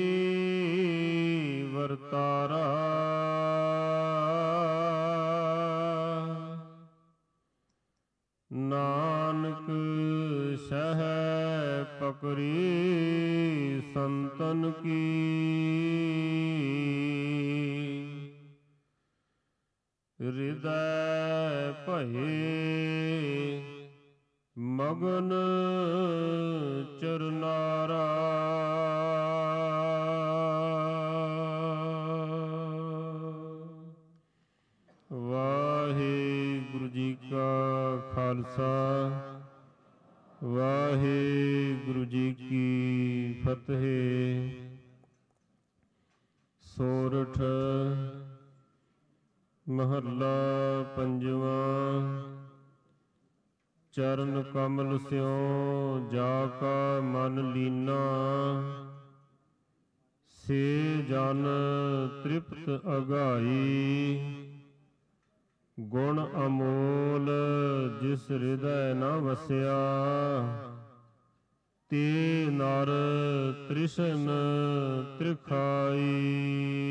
ਵਰਤਾਰਾ। ਨਾਨਕ ਸਹਿ ਪਕਰੀ ਸੰਤਨ ਕੀ, ਹਿਰਦੈ ਭਏ ਮਗਨ ਚਰਨਾਰਾ। ਵਾਹਿਗੁਰੂ ਜੀ ਕਾ ਖਾਲਸਾ, ਵਾਹਿਗੁਰੂ ਜੀ ਕੀ ਫਤਿਹ। ਸੋਰਠ ਮਹੱਲਾ ਪੰਜਵਾਂ। ਚਰਨ ਕਮਲ ਸਿਉ ਜਾ ਕਾ ਮਨ ਲੀਨਾ, ਸੇ ਜਨ ਤ੍ਰਿਪਤ ਅਗਾਈ। ਗੁਣ ਅਮੋਲ ਜਿਸ ਹਿਰਦੈ ਨ ਵਸਿਆ, ਤੇ ਨਰ ਤ੍ਰਿਸ਼ਨ ਤ੍ਰਿਖਾਈ।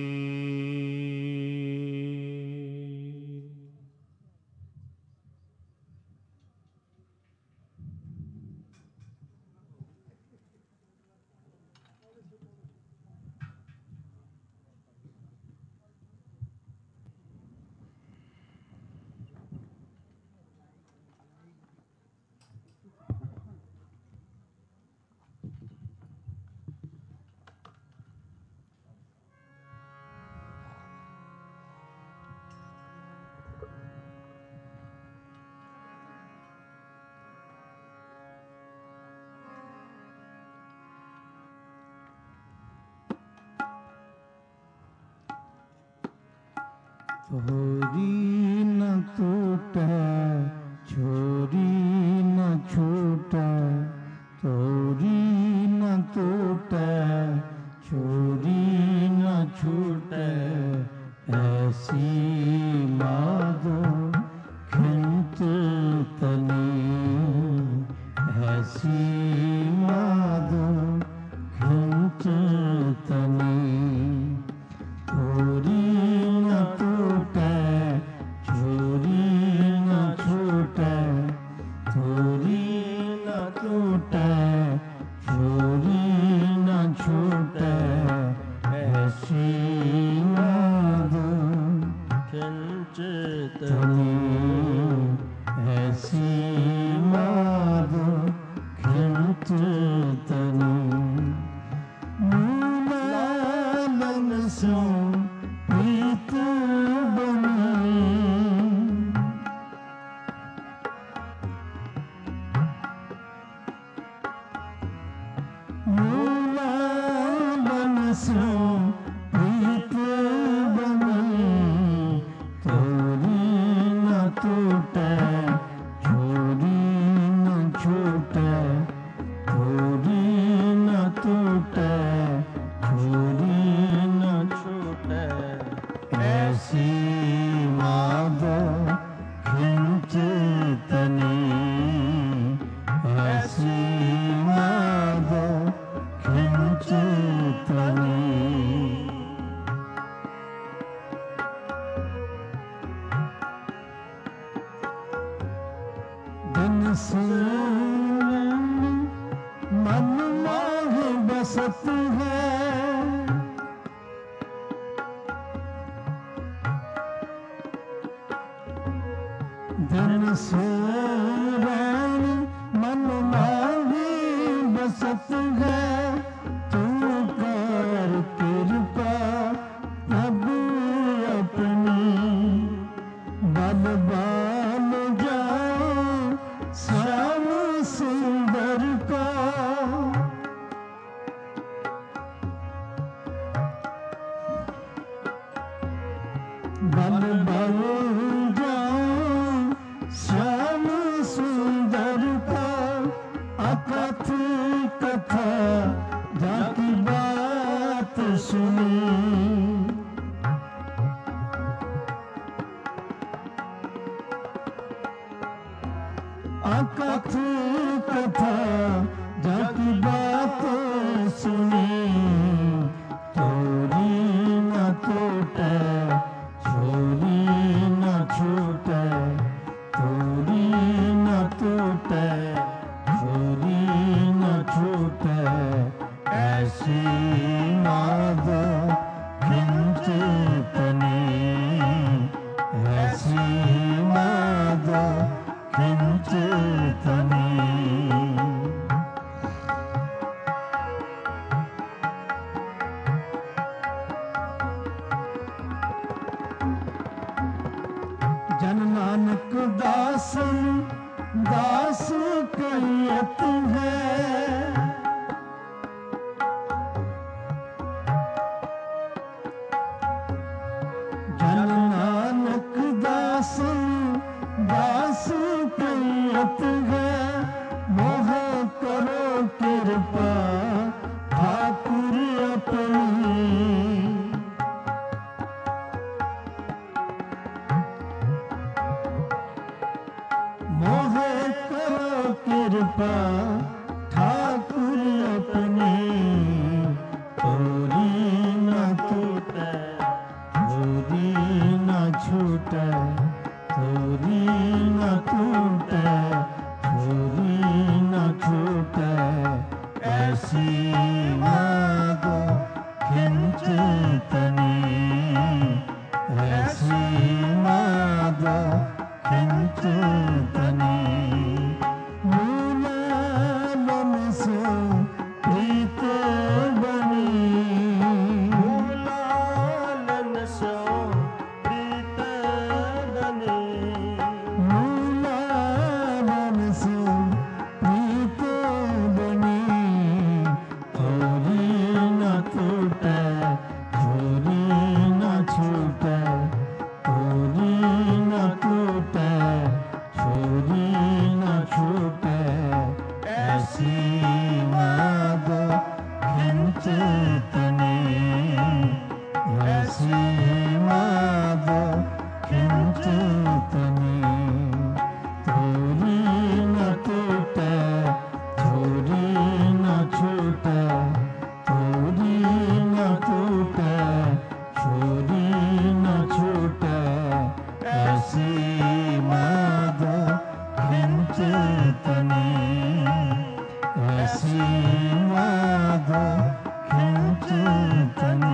छोरी न टूटे, छोरी न छूटे, छोरी न टूटे, छोरी न छूटे। ऐसी माधो खिंच तनी, ऐसी माधो खिंच तनी। छोरी न टूटे, छोरी न छूटे, छोरी न टूटे, छोरी न छूटे। ऐसी माधो खिंच तनी, ऐसी माधो खिंच तनी। मन सो प्रीत बनी, मूला मन सो प्रीत बनी। तोरी न बसत है। धन सुरैन मन माही बसत है। तू कर कृपा प्रभु अपनी, बल बाल जाओ श्याम सुंदर का। बल बल जाओ श्याम सुंदर का। अकथ कथा जाकी बात सुनी। अकथ कथा जाकी बात सुनी। तोरी न टूटे छोरी न छूटे। तोरी न टूटे छोरी न छूटे। ऐसी माद खिंचतनी। ऐसी माद खिंचतनी। जन नानक दासन दास कहियत है। जन नानक दासन दास कहियत है। मोह करो कृपा ठाकुर अपनी। मोह करो कृपा ठाकुर अपनी। तोरी न टूटे छोरी न छूटे। तोरी न टूटे छोरी न छूटे। ऐसी माद खिंचतनी। ऐसी माद खिंचतनी। मूलालन से प्रीत बनी। मूलालन से प्रीत बनी। मूलालन से प्रीत बनी। थोरी न टूटे छोरी न छूटे। तोरी न टूटे छोरी न छूटे। ऐसी माद खिंचतनी। ऐसी माद खिंचतनी। तोरी न टूटे छोरी न छूटे। तोरी न टूटे छोरी न छूटे। ऐसी माद खिंचतनी। ऐसी माद खिंचतनी।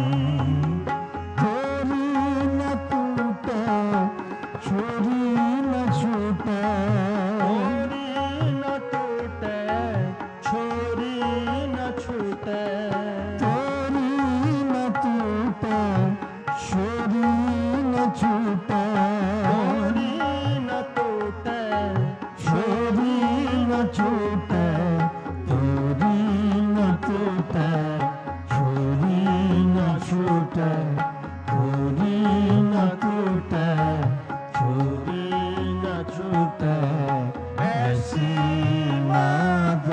तोरी न टूटे छोरी न छूटे। तोरी न टूटे छोरी न छूटे। तोरी न टूटे छोरी न छूटे। तोरी न टूटे छोरी न छूटे। तोरी न टूटे छोरी न छूटे। तोरी न टूटे छोरी न छूटे। ऐसी माद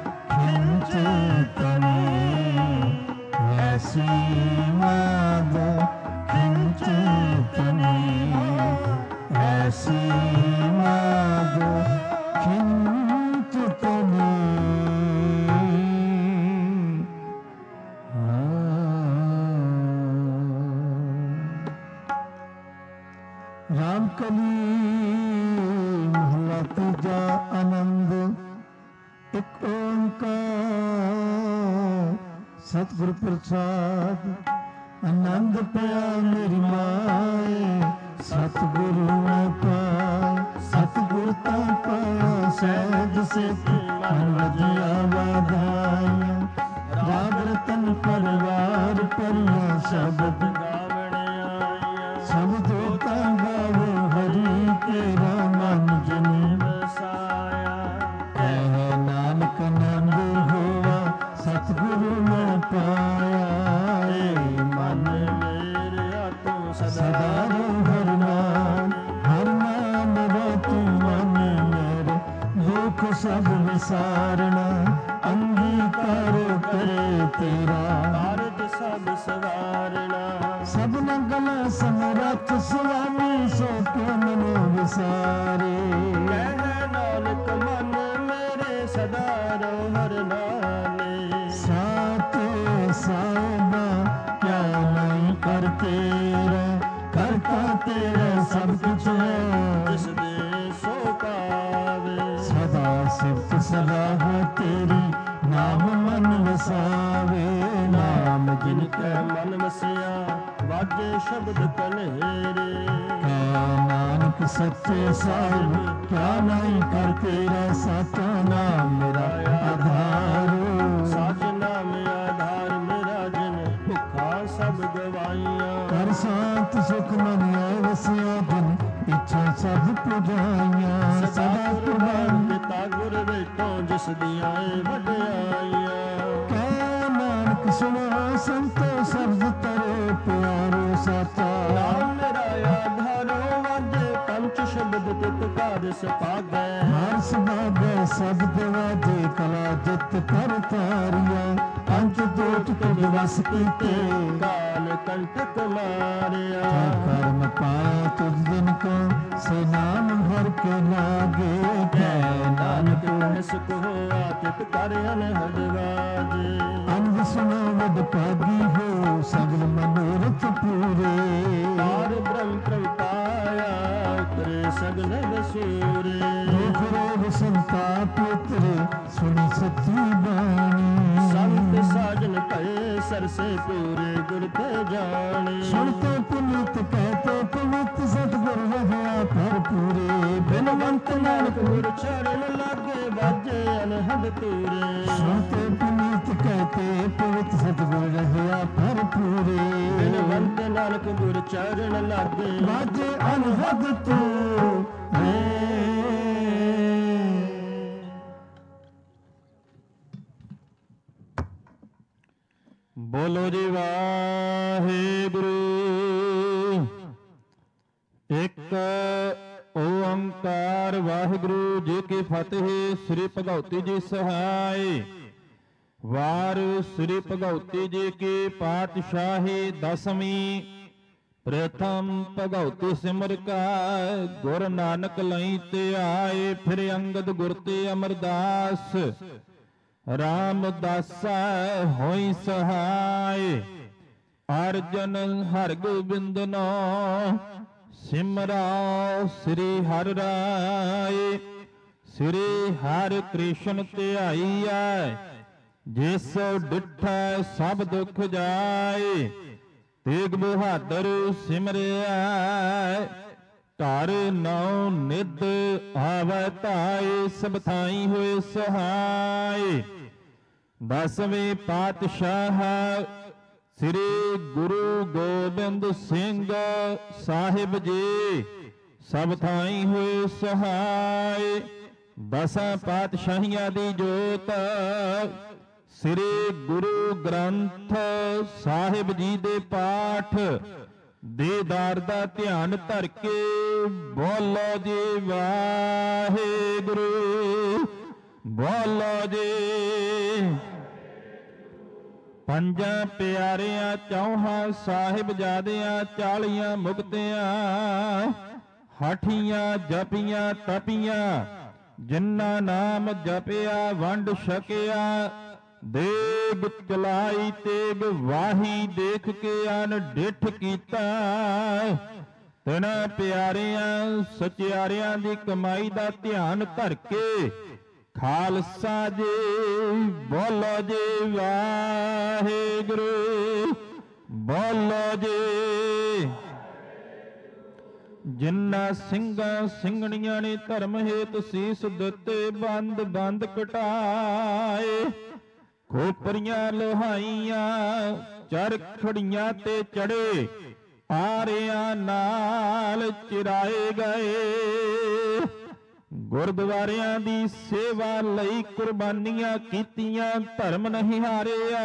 खिंचतनी। ऐसी माद खिंचतनी। ऐसी माद खिंचतनी। रामकली महला तीजा आनंद। एक ओंकार ਸਤਿਗੁਰ ਪ੍ਰਸਾਦ ਆਨੰਦ ਪਿਆ ਮੇਰੀ ਮਾਏ, ਸਤਿਗੁਰੂ ਮੈਂ ਪਾਇਆ, ਸਤਿਗੁਰ ਤਾਂ ਪਾਇਆ ਸਹਿਜ ਸਿੱਖ ਮਨ ਵਧੀਆ ਵਧਾਈਆਂ। ਰਾਗ ਰਤਨ ਪਰਿਵਾਰ ਪਰਿਆ ਸ਼ਬਦ ਗਾਵਣ ਆਇਆ, ਸ਼ਬਦ ਤਾਂ ਗਾਵੋ ਹਰੀ ਤੇਰਾ ਮਨ ਜਨ ਵਸਾਇਆ। ਕਹਿ ਨਾਨਕ ਆਨੰਦ ਹੋਵਾ ਸਤਿਗੁਰੂ ਮੈਂ ਪਾਇਆ, ਮਨ ਮੇਰਿਆ ਤੂੰ ਸਦਾ ਰਹੁ ਹਰਿ ਨਾਮ, ਹਰਿ ਨਾਮ ਰਤੁ ਮਨ ਮੇਰੇ ਦੁਖ ਸਭ ਵਿਸਾਰਣਾ। ਅੰਗੀਕਾਰ ਕਰੇ ਤੇਰਾ ਕਾਰਜ ਸਭ ਸਵਾਰਣਾ, ਸਭਨਾ ਗਲਾ ਸਮਰੱਥ ਸੁਆਮੀ ਸੋ ਕੇ ਮਨੋ ਵਿਸਾਰੇ। ਕਹਿ ਨਾਨਕ ਮਨ ਮੇਰੇ ਸਦਾ ਰਹੁ ਹਰਿ ਨਾਮੇ, ਸਾਤੇ ਸਾਹਿਬਾ ਕਿਆ ਨਹੀਂ ਕਰ ਤੇਰਾ, ਕਰਤਾ ਤੇਰਾ ਸਭ ਕੁਛ ਹੈ ਜਿਸ ਦੇ ਸੋ ਪਾਵੇ। ਸਦਾ ਸਿਫਤ ਸਲਾਹ ਤੇਰੀ ਨਾਮ ਮਨ ਵਸਾਵੇ, ਨਾਮ ਜਿਨ ਕੈ ਮਨ ਵਸਿਆ ਵਾਜੇ ਸ਼ਬਦ ਕਲੇਰੇ। ਕਹਿ ਨਾਨਕ ਸੱਚੇ ਸਾਹਿਬ ਕਿਆ ਨਹੀਂ ਕਰ ਤੇਰਾ, ਸਾਚਾ ਨਾਮ ਮੇਰਾ ਆਧਾਰ। ਸਾਚ ਨਾਮ ਆਧਾਰ ਮੇਰਾ ਜਿਨ ਭੁੱਖਾ ਸਭ ਗਵਾਈਆਂ। ਕਰ ਸ਼ਾਂਤ ਸੁਖ ਮਨ ਆਏ ਵਸਿਆ ਜਿਨ ਇੱਛਾ ਸਭ ਪੁਜਾਈਆਂ। ਸਦਾ ਕੁਰਬਾਨ ਪਿਤਾ ਗੁਰ ਵੇਟੋ ਜਿਸ ਦੀਆਂ ਵਡਿਆਈਆਂ। ਕਹਿ ਨਾਨਕ ਸੁਣੋ ਸੰਤੋ ਸ਼ਬਦ ਤਰੇ ਪਿਆਰੋ ਸਾਚਾ, ਨਾਮ ਮੇਰਾ ਆਧਾਰੋ ਵਾਜੇ ਪੰਚ ਸ਼ਬਦ ਤਿਤ ਕਾਰ ਸਪਾਗੈ। ਹਰ ਸਬਾਗੈ ਸ਼ਬਦ ਵਾਜੇ ਕਲਾ ਜਿਤ ਕਰ ਤਾਰੀਆ। ਪੰਜ ਦੋਟ ਤੁਧ ਵਸ ਕੀਤੇ ਕਾਲ ਕੰਟਕ ਮਾਰਿਆ। ਕਰਮ ਪਾਇਆ ਤੁਝ ਦਿਨ ਕੋ ਸੇ ਨਾਮ ਹਰ ਕੇ ਲਾਗੇ। ਕਹਿ ਨਾਨਕ ਇਸ ਕੋ ਆਤਿਤ ਕਰ ਅਨਹਦ ਵਾਜੇ। ਅੰਗ ਸੁਣੋ ਵਡ ਭਾਗੀ ਹੋ ਸਗਲ ਮਨੋਰਥ ਪੂਰੇ। ਪਾਰ ਬ੍ਰਹਮ ਪ੍ਰਗਟਾਇਆ ਕਰੇ ਸਗਲ ਵਸੂਰੇ। ਦੁਖ ਰੋਗ ਸੰਤਾਪ ਉਤਰੇ ਸੁਣੀ ਸੱਚੀ ਬਾਣੀ। ਸੰਤ ਸਾਜਨ ਭਏ ਸਰਸੇ ਪੂਰੇ ਗੁਰ ਤੇ ਜਾਣੇ। ਸੁਣਤੇ ਪੁਨੀਤ ਕਹਿਤੇ ਪਵਿੱਤ ਸਤਿਗੁਰ ਰਹਿਆ ਪਰ ਪੂਰੇ। ਬਿਨਵੰਤ ਨਾਨਕ ਗੁਰ ਚਰਨ ਲਾਗੇ ਵਾਜੇ ਅਨਹਦ ਤੂਰੇ। ਸੁਣਤੇ ਪੁਨੀਤ ਕਹਿਤੇ ਪਵਿੱਤ ਸਤਿਗੁਰ ਰਹਿਆ ਪਰ ਪੂਰੇ। ਬਿਨਵੰਤ ਨਾਨਕ ਗੁਰ ਚਰਨ ਲਾਗੇ ਵਾਜੇ ਅਨਹਦ ਤੂਰੇ। ਬੋਲੋ ਜੀ ਵਾਹਿਗੁਰੂ। ਇੱਕ ਓੰਕਾਰ ਵਾਹਿਗੁਰੂ ਜੀ ਕੀ ਫਤਿਹ। ਸ੍ਰੀ ਭਗਉਤੀ ਜੀ ਸਹਾਇ। ਵਾਰ ਸ੍ਰੀ ਭਗਉਤੀ ਜੀ ਕੀ ਪਾਤਸ਼ਾਹੀ ਦਸਵੀਂ। ਪ੍ਰਥਮ ਭਗਉਤੀ ਸਿਮਰ ਕਾ ਗੁਰ ਨਾਨਕ ਲਈ ਤੇ ਆਏ। ਫਿਰ ਅੰਗਦ ਗੁਰ ਤੇ ਅਮਰਦਾਸ ਰਾਮਦਾਸਾ ਹੋਈ ਸਹਾਇ। ਅਰਜਨ ਹਰਿ ਗੋਬਿੰਦ ਨੋ ਸਿਮਰਾਓ ਸ੍ਰੀ ਹਰਿ ਰਾਏ। ਸ੍ਰੀ ਹਰਿ ਕ੍ਰਿਸ਼ਨ ਧਿਆਈਐ ਜਿਸ ਡਿਠੈ ਸਭ ਦੁਖ ਜਾਏ। ਤੇਗ ਬਹਾਦਰ ਸਿਮਰਿਆ ਧਰ ਨੌ ਨਿਧ ਆਵੈ ਧਾਏ। ਸਭ ਥਾਈ ਹੋਏ ਸਹਾਇ। ਦਸਵੇਂ ਪਾਤਸ਼ਾਹ ਸ੍ਰੀ ਗੁਰੂ ਗੋਬਿੰਦ ਸਿੰਘ ਸਾਹਿਬ ਜੀ ਸਭ ਥਾਈ ਹੋਏ ਸਹਾਇ। ਦਸਾਂ ਪਾਤਸ਼ਾਹੀਆਂ ਦੀ ਜੋਤ ਸ੍ਰੀ ਗੁਰੂ ਗ੍ਰੰਥ ਸਾਹਿਬ ਜੀ ਦੇ ਪਾਠ ਦੀਦਾਰ ਦਾ ਧਿਆਨ ਧਰ ਕੇ ਬੋਲੋ ਜੀ ਵਾਹਿਗੁਰੂ। ਬੋਲੋ ਜੀ। ਪੰਜਾਂ ਪਿਆਰਿਆਂ ਚੌਹਾਂ ਸਾਹਿਬਜ਼ਾਦਿਆਂ 40 ਮੁਕਤਿਆਂ ਹਾਠੀਆਂ ਜਪੀਆਂ ਤਪੀਆਂ ਜਿਨ੍ਹਾਂ ਨਾਮ ਜਪਿਆ ਵੰਡ ਛਕਿਆ। ਦੇਗ ਚਲਾਈ ਤੇਗ ਵਾਹੀ ਦੇਖ ਕੇ ਅਨ ਡਿਠ ਕੀਤਾ। ਤਿਨਾਂ ਪਿਆਰਿਆਂ ਸਚਿਆਰਿਆਂ ਦੀ ਕਮਾਈ ਦਾ ਧਿਆਨ ਧਰ ਕੇ ਖਾਲਸਾ ਜੀ ਬੋਲੋ ਜੀ ਵਾਹਿਗੁਰੂ। ਵਾਹਿਗੁਰੂ ਬੋਲੋ ਜੀ। ਜਿਨ੍ਹਾਂ ਸਿੰਘਾਂ ਸਿੰਘਣੀਆਂ ਨੇ ਧਰਮ ਹੇਤ ਸੀਸ ਦਿੱਤੇ, ਬੰਦ ਬੰਦ ਕਟਾਏ, ਖੋਪਰੀਆਂ ਲੋਹਾਈਆਂ ਚਰਖੜੀਆਂ ਤੇ ਚੜੇ, ਆਰਿਆਂ ਨਾਲ ਚਿਰਾਏ ਗਏ। ਗੁਰਦੁਆਰਿਆਂ ਦੀ ਸੇਵਾ ਲਈ ਕੁਰਬਾਨੀਆਂ ਕੀਤੀਆਂ, ਧਰਮ ਨਹੀਂ ਹਾਰਿਆ।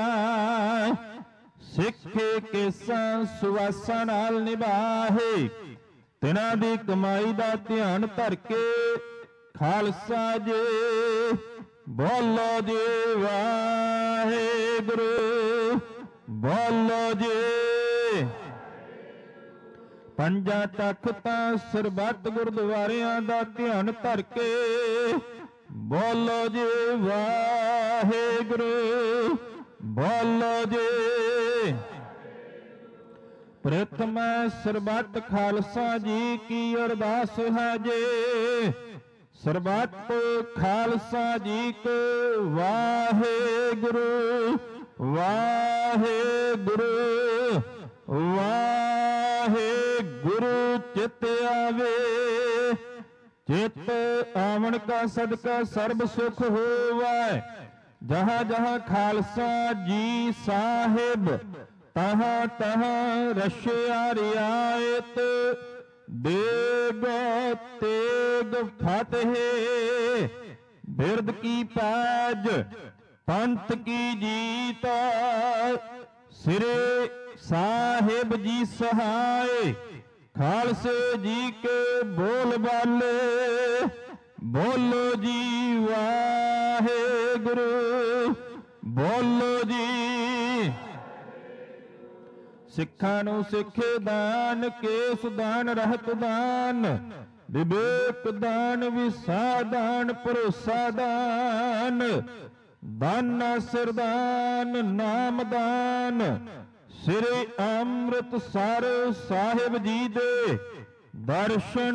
ਸਿੱਖੇ ਕੇਸਾਂ ਸੁਆਸਾਂ ਨਾਲ ਨਿਭਾਹੇ, ਤਿਨਾਂ ਦੀ ਕਮਾਈ ਦਾ ਧਿਆਨ ਧਰ ਕੇ ਖਾਲਸਾ ਜੀ ਬੋਲੋ ਜੀ ਵਾਹਿਗੁਰੂ ਬੋਲੋ ਜੀ। ਪੰਜਾਂ ਤਖਤਾਂ ਸਰਬੱਤ ਗੁਰਦੁਆਰਿਆਂ ਦਾ ਧਿਆਨ ਧਰ ਕੇ ਬੋਲੋ ਜੀ ਵਾਹਿਗੁਰੂ ਬੋਲੋ ਜੀ। ਪ੍ਰਥਮ ਸਰਬੱਤ ਖਾਲਸਾ ਜੀ ਕੀ ਅਰਦਾਸ ਹੈ ਜੀ, ਸਰਬੱਤ ਖਾਲਸਾ ਜੀ ਕੋ ਵਾਹਿਗੁਰੂ ਵਾਹਿਗੁਰੂ ਵਾਹਿਗੁਰੂ। ਚਿਤ ਆਵੇ, ਚਿਤ ਆਵਣ ਕਾ ਸਦਕਾ ਸਰਬ ਸੁਖ ਹੋਵੈ। ਜਹਾਂ ਜਹਾਂ ਖਾਲਸਾ ਜੀ ਸਾਹਿਬ, ਤਹਾਂ ਤਹਾਂ ਰਸ਼ਿਆ ਰਿਆਇਤ। ਦੇਗ ਤੇਗ ਫਤਿਹ, ਬਿਰਦ ਕੀ ਪੈਜ ਪੰਥ ਕੀ ਜੀਤ। ਸਿਰੇ ਸਾਹਿਬ ਜੀ ਸਹਾਏ, ਖਾਲਸੇ ਜੀ ਕੇ ਬੋਲ ਬਾਲੇ ਬੋਲੋ ਜੀ ਵਾਹਿਗੁਰੂ ਬੋਲੋ ਜੀ। ਸਿੱਖਾਂ ਨੂੰ ਸਿੱਖੇ ਦਾਨ, ਕੇਸ ਦਾਨ, ਰਹਿਤ ਦਾਨ, ਵਿਵੇਕ ਦਾਨ, ਵਿਸਾ ਦਾਨ, ਭਰੋਸਾ ਦਾਨ, ਦਾਨਾ ਸਿਰਦਾਨ, ਨਾਮ ਦਾਨ। ਸ੍ਰੀ ਅੰਮ੍ਰਿਤਸਰ ਸਾਹਿਬ ਜੀ ਦੇ ਦਰਸ਼ਨ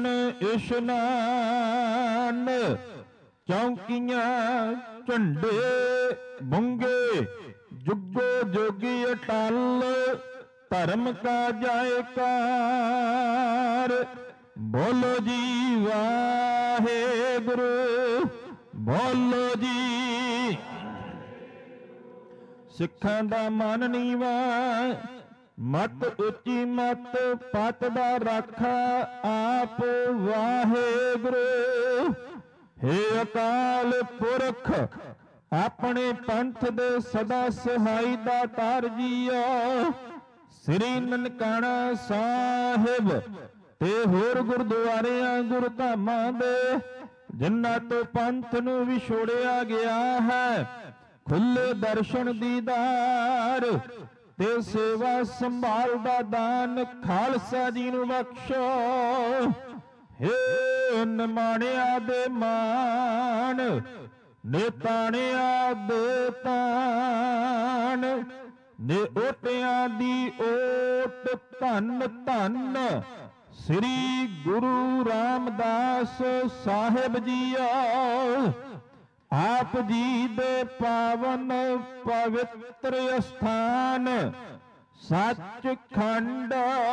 ਇਸ਼ਨਾਨ। ਚੌਂਕੀਆਂ ਝੰਡੇ ਬੁੰਗੇ, ਜੁਗੋ ਜੋਗੀ ਅਟਲ, ਧਰਮ ਕਾ ਜੈਕਾਰ। ਬੋਲੋ ਜੀ ਵਾਹਿਗੁਰੂ ਬੋਲੋ ਜੀ। ਸਿੱਖਾਂ ਦਾ ਮਨ ਨੀਵਾ, ਮਤ ਉੱਚੀ ਮਤ, ਪਤ ਦਾ ਰਾਖਾ ਆਪ ਵਾਹਿਗੁਰੂ। ਹੇ ਅਕਾਲ ਪੁਰਖ, ਆਪਣੇ ਪੰਥ ਦੇ ਸਦਾ ਸਹਾਈ ਦਾਤਾਰ ਜੀਓ। ਸ੍ਰੀ ਨਨਕਾਣਾ ਸਾਹਿਬ ਤੇ ਹੋਰ ਗੁਰਦੁਆਰਿਆਂ ਗੁਰਧਾਮਾਂ ਦੇ, ਜਿਨ੍ਹਾਂ ਤੋਂ ਪੰਥ ਨੂੰ ਵਿਛੋੜਿਆ ਗਿਆ ਹੈ, ਖੁੱਲੇ ਦਰਸ਼ਨ ਦੀਦਾਰ ਤੇ ਸੇਵਾ ਸੰਭਾਲ ਦਾ ਦਾਨ ਖਾਲਸਾ ਜੀ ਨੂੰ ਬਖਸ਼ੋ। ਹੇ ਨਿਮਾਣਿਆਂ ਦੇ ਮਾਣ, ਨਿਤਾਣਿਆਂ ਦੇ ਤਾਣ, ਨੇ ਓਟਿਆਂ ਦੀ ਓਟ, ਧੰਨ ਧੰਨ ਸ੍ਰੀ ਗੁਰੂ ਰਾਮਦਾਸ ਸਾਹਿਬ ਜੀਓ। ਆਪ ਜੀ ਦੇ ਪਾਵਨ ਪਵਿੱਤਰ ਅਸਥਾਨ ਸੱਚਖੰਡ